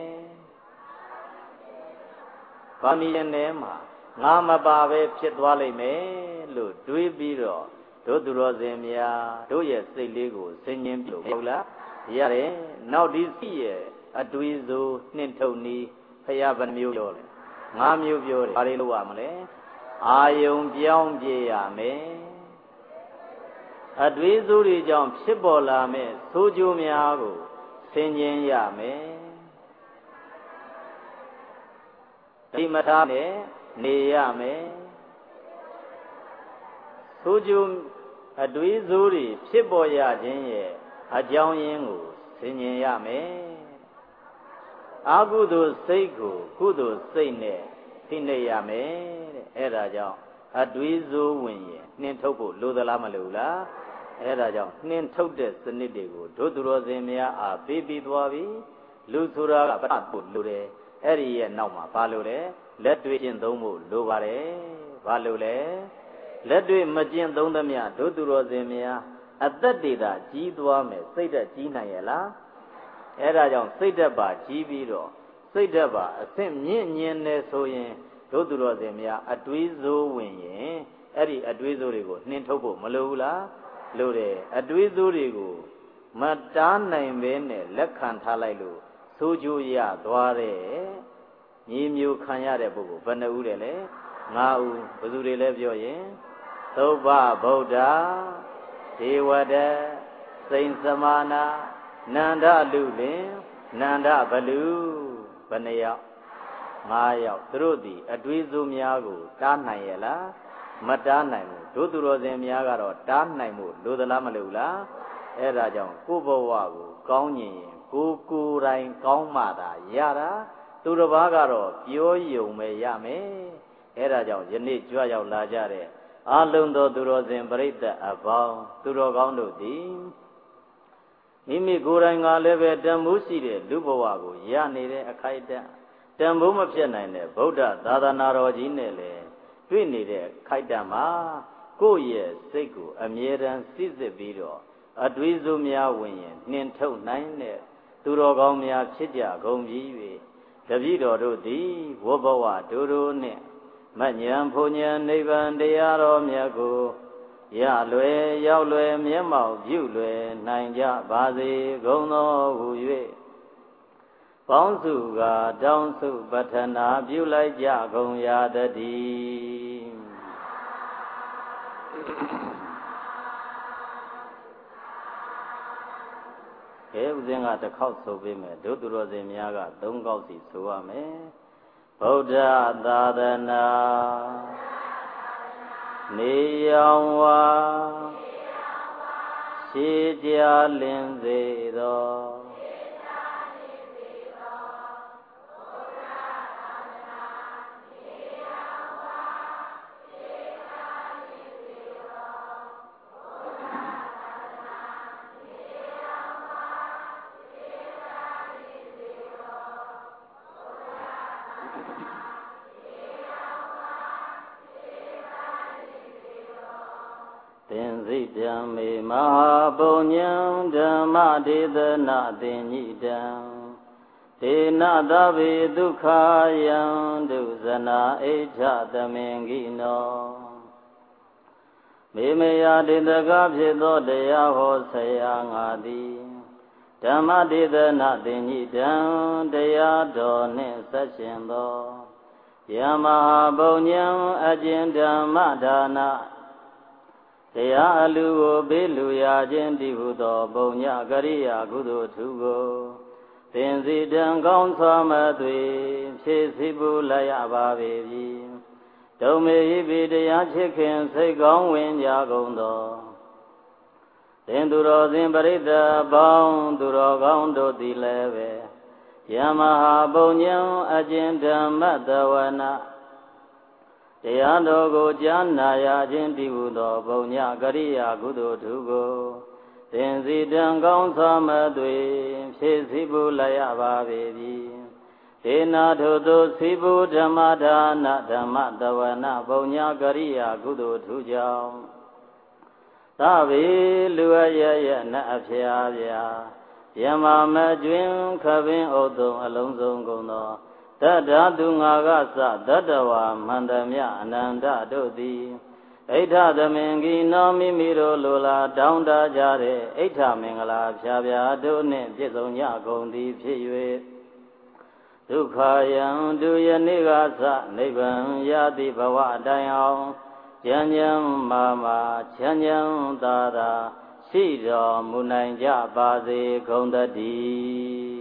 ဗာမီရင်ထဲမှာငါမပါပဲဖြစ်သွားလိမ့်မယ်လို့တွေးပြီးတော့တို့သူတော်စင်များတို့ရဲ့စိတ်လေးကိုဆင်ញင်ပြုဟုတ်လားရတယ်နောက်ဒီစိတ်ရဲ့အတွေးဆိုနှင့်ထုတ်နီးဖရာဗမျိုးပြောတယ်ငါမျိုးပြောတယ်ဘာတွေလုပ်ရမလဲအာယုံပြောင်းပြေးရမယ်အတွေးဆိုတွေကြောင့်ဖြစ်ပေါ်လာမဲ့ဆိုးကျိုးများကိုဆင်ញင်ရမယ်ဒီမထားနဲ့နေရမယ်ဆိုးကျိုးအတွေးဆိုးတွေဖြစ်ပေါ်ရခြင်းရဲ့အကြောင်းရင်းကိုဆင်ញင်ရမယ်အကုသိုလ်စိတ်ကိုကုသိုလ်စိတ်နဲ့ဖိနှိပ်ရမယ်တဲ့အဲ့ဒါကြောင့်အတွေးဆိုးဝင်ရင်နှင်ထုတ်ဖို့လိုသလားမလိုလားအဲ့ဒါကြောင့်နှင်ထုတ်တဲ့စနစ်တွေကိုတို့သူတော်စင်များအားပေးပြီးသွားပြီလူဆိုတာကပတ်ဖို့လိုတယ်အဲ့ဒီရဲ့နောက်မှာဘာလို့လဲလက်တွေ့ကျင့်သုံးဖို့လိုပါတယ်ဘာလို့လဲလက်တွေ့မကျင့်သုံးသမျှတို့သူတော်စင်များအသက်တွေသာကြီးသွားမယ်စိတ်ဓာတ်ကြီးနိုင်ရဲ့လားအဲ့ဒါကြောင့်စိတ်ဓာတ်ပါကြီးပြီးတော့စိတ်ဓာတ်ပါအဆင့်မြင့်ညင်နေဆိုရင်တို့သူတော်စင်များအတွေးစိုးဝင်ရင်အဲ့ဒီအတွေးစိုးတွေကိုနှင်ထုတ်ဖို့မလိုဘူးလားလိုတယ်အတွေးစိုးတွေကိုမတားနိုင်ဘဲနဲ့လက်ခံထားလိုက်လို့ဆိုးကျိုးရသွားတဲ့ညီမျိုးခံရတဲ့ပုဂ္ဂိုလ်ဘယ်နှဦးတယ်လဲငါးဦးဘယ်သူတွေလဲပြောရင်သုဘဗုဒ္ဓဒေဝဒစိန်စမာနာနန္ဒလူလင်နန္ဒဘလူဘယ်နှယောက်ငါးယောက်သူတို့သည်အတွေးစိုးများကိုတားနိုင်ရဲ့လားမတားနိုင်ဘူးတို့သူတော်စင်များကတော့တားနိုင်မှုလိုသလားမလိုဘူးလားအဲ့ဒါကြောင့်ကိုယ်ဘဝကိုကောင်းရင်ကိုယ်ကိုယ်တိုင်ကောင်းမှသာရတာသူတစ်ပါးကတော့ပြောယုံပဲရမယ်အဲ့ဒါကြောင့်ယနေ့ကြွရောက်လာကြတဲ့အလုံးသောသူတော်စင်ပရိသတ်အပေါင်းသူတော်ကောင်းတို့သည်မိမိကိုယ်တိုင်ကလည်းပဲတန်ဖိုးရှိတဲ့လူဘဝကိုရနေတဲ့အခိုက်အတန့်တန်ဖိုးမဖြစ်နိုင်တဲ့ဗုဒ္ဓသာသနာတော်ကြီးနဲ့လည်းတွေ့နေတဲ့ခိုက်တန့်မှာကိုယ့်ရဲ့စိတ်ကိုအမြဲတမ်းစိစစ်ပြီးတော့အတွေးစိုးများဝင်ရင်နှင်ထုတ်နိုင်တဲ့သူတော်ကောင်းများဖြစ်ကြကုန်ပြီ၍တပည့်တော်တို့သည်ဝဘဝဒိုတို့နှင့်မဉ္ဇဉ်ဘုံဉ္ဇဉ်နိဗ္ဗာန်တရားတော်မြတ်ကိုရလွယ်ရောက်လွယ်မျက်မှောက်ပြုလွယ်နိုင်ကြပါစေကုန်သောဟူ၍ပေါင်းစုကတောင်းစုပတ္ထနာပြုလိုက်ကြကုန်ရာတည်းကဲဦးဇင်းကတစ်ခေါက်ဆိုပေးမယ်ဒုသူတော်စင်များကသုံးခေါက်စီဆိုရမယ်ဗုဒ္ဓသာသနာနေရောင်ဝါရှိကြလင်းစေသောဓမ္မေမဟာပုညံဓမ္မဒေသနာတင်ညိတံဒေနသဗ္ဗေဒုက္ခယံဒုဇနာအိဋ္ဌသမင်္ဂိနောမေမယဒေတကဖြစ်သောတရားဟောဆရာငါသည်ဓမ္မဒေသနာတင်ညိတံတရားတော်နှင့်ဆက်ရှင်သောယမဟာပုညံအကျဉ်ဓမ္မဒါနတရားအလူကိုပေးလူရာခြင်းတည်ဟုသောပုံညကရိယာကုသိုလ်ထုကိုသင်စီတံကောင်းစွာမသွေဖြည့်စည်းပူလိုက်ရပါပေပြီဒုံမေဟိပိတရားချစ်ခင်စိတ်ကောင်းဝင်ကြကုန်သောသင်သူတော်စင်ပရိသတ်ပေါင်းသူတော်ကောင်းတို့သည်လည်းပဲယမဟာပုံညံအကျဉ်ဓမ္မတဝနာတရားတော်ကိုကြားနာရခြင်းတည်ဟုသောပုံညကရိယာကုသိုလ်ထုကိုသင်စီတံကောင်းစွာမသွေဖြည့်စည်းပူလိုက်ရပါပေပြီဒေနာထိုသို့စီပူဓမ္မဒါနဓမ္မတဝနာပုံညကရိယာကုသိုလ်ထုကြောင့်သဗ္ဗေလူအရရနအဖျားဗျာယမမကျွင်ခပင်ဥဒုံအလုံးစုံကုန်သောတတ္တသူငါကစတတ္တဝါမန္တမြအနန္တတို့သည်ဣဋ္ဌသမင်္ဂိနောမိမိတို့လိုလားတောင်းတကြတဲ့ဣဋ္ဌမင်္ဂလာဖြာဖြာတို့နှင့်ပြည့်စုံကြကုန်သည်ဖြစ်၍ဒုက္ခယံဒုယနေ့ကစနိဗ္ဗာန်ရသည်ဘဝတိုင်အောင်ဉာဏ်ဉာဏ်မာမာချမ်းချမ်းသာသာရှိတော်မူနိုင်ကြပါစေကုန်သတည်း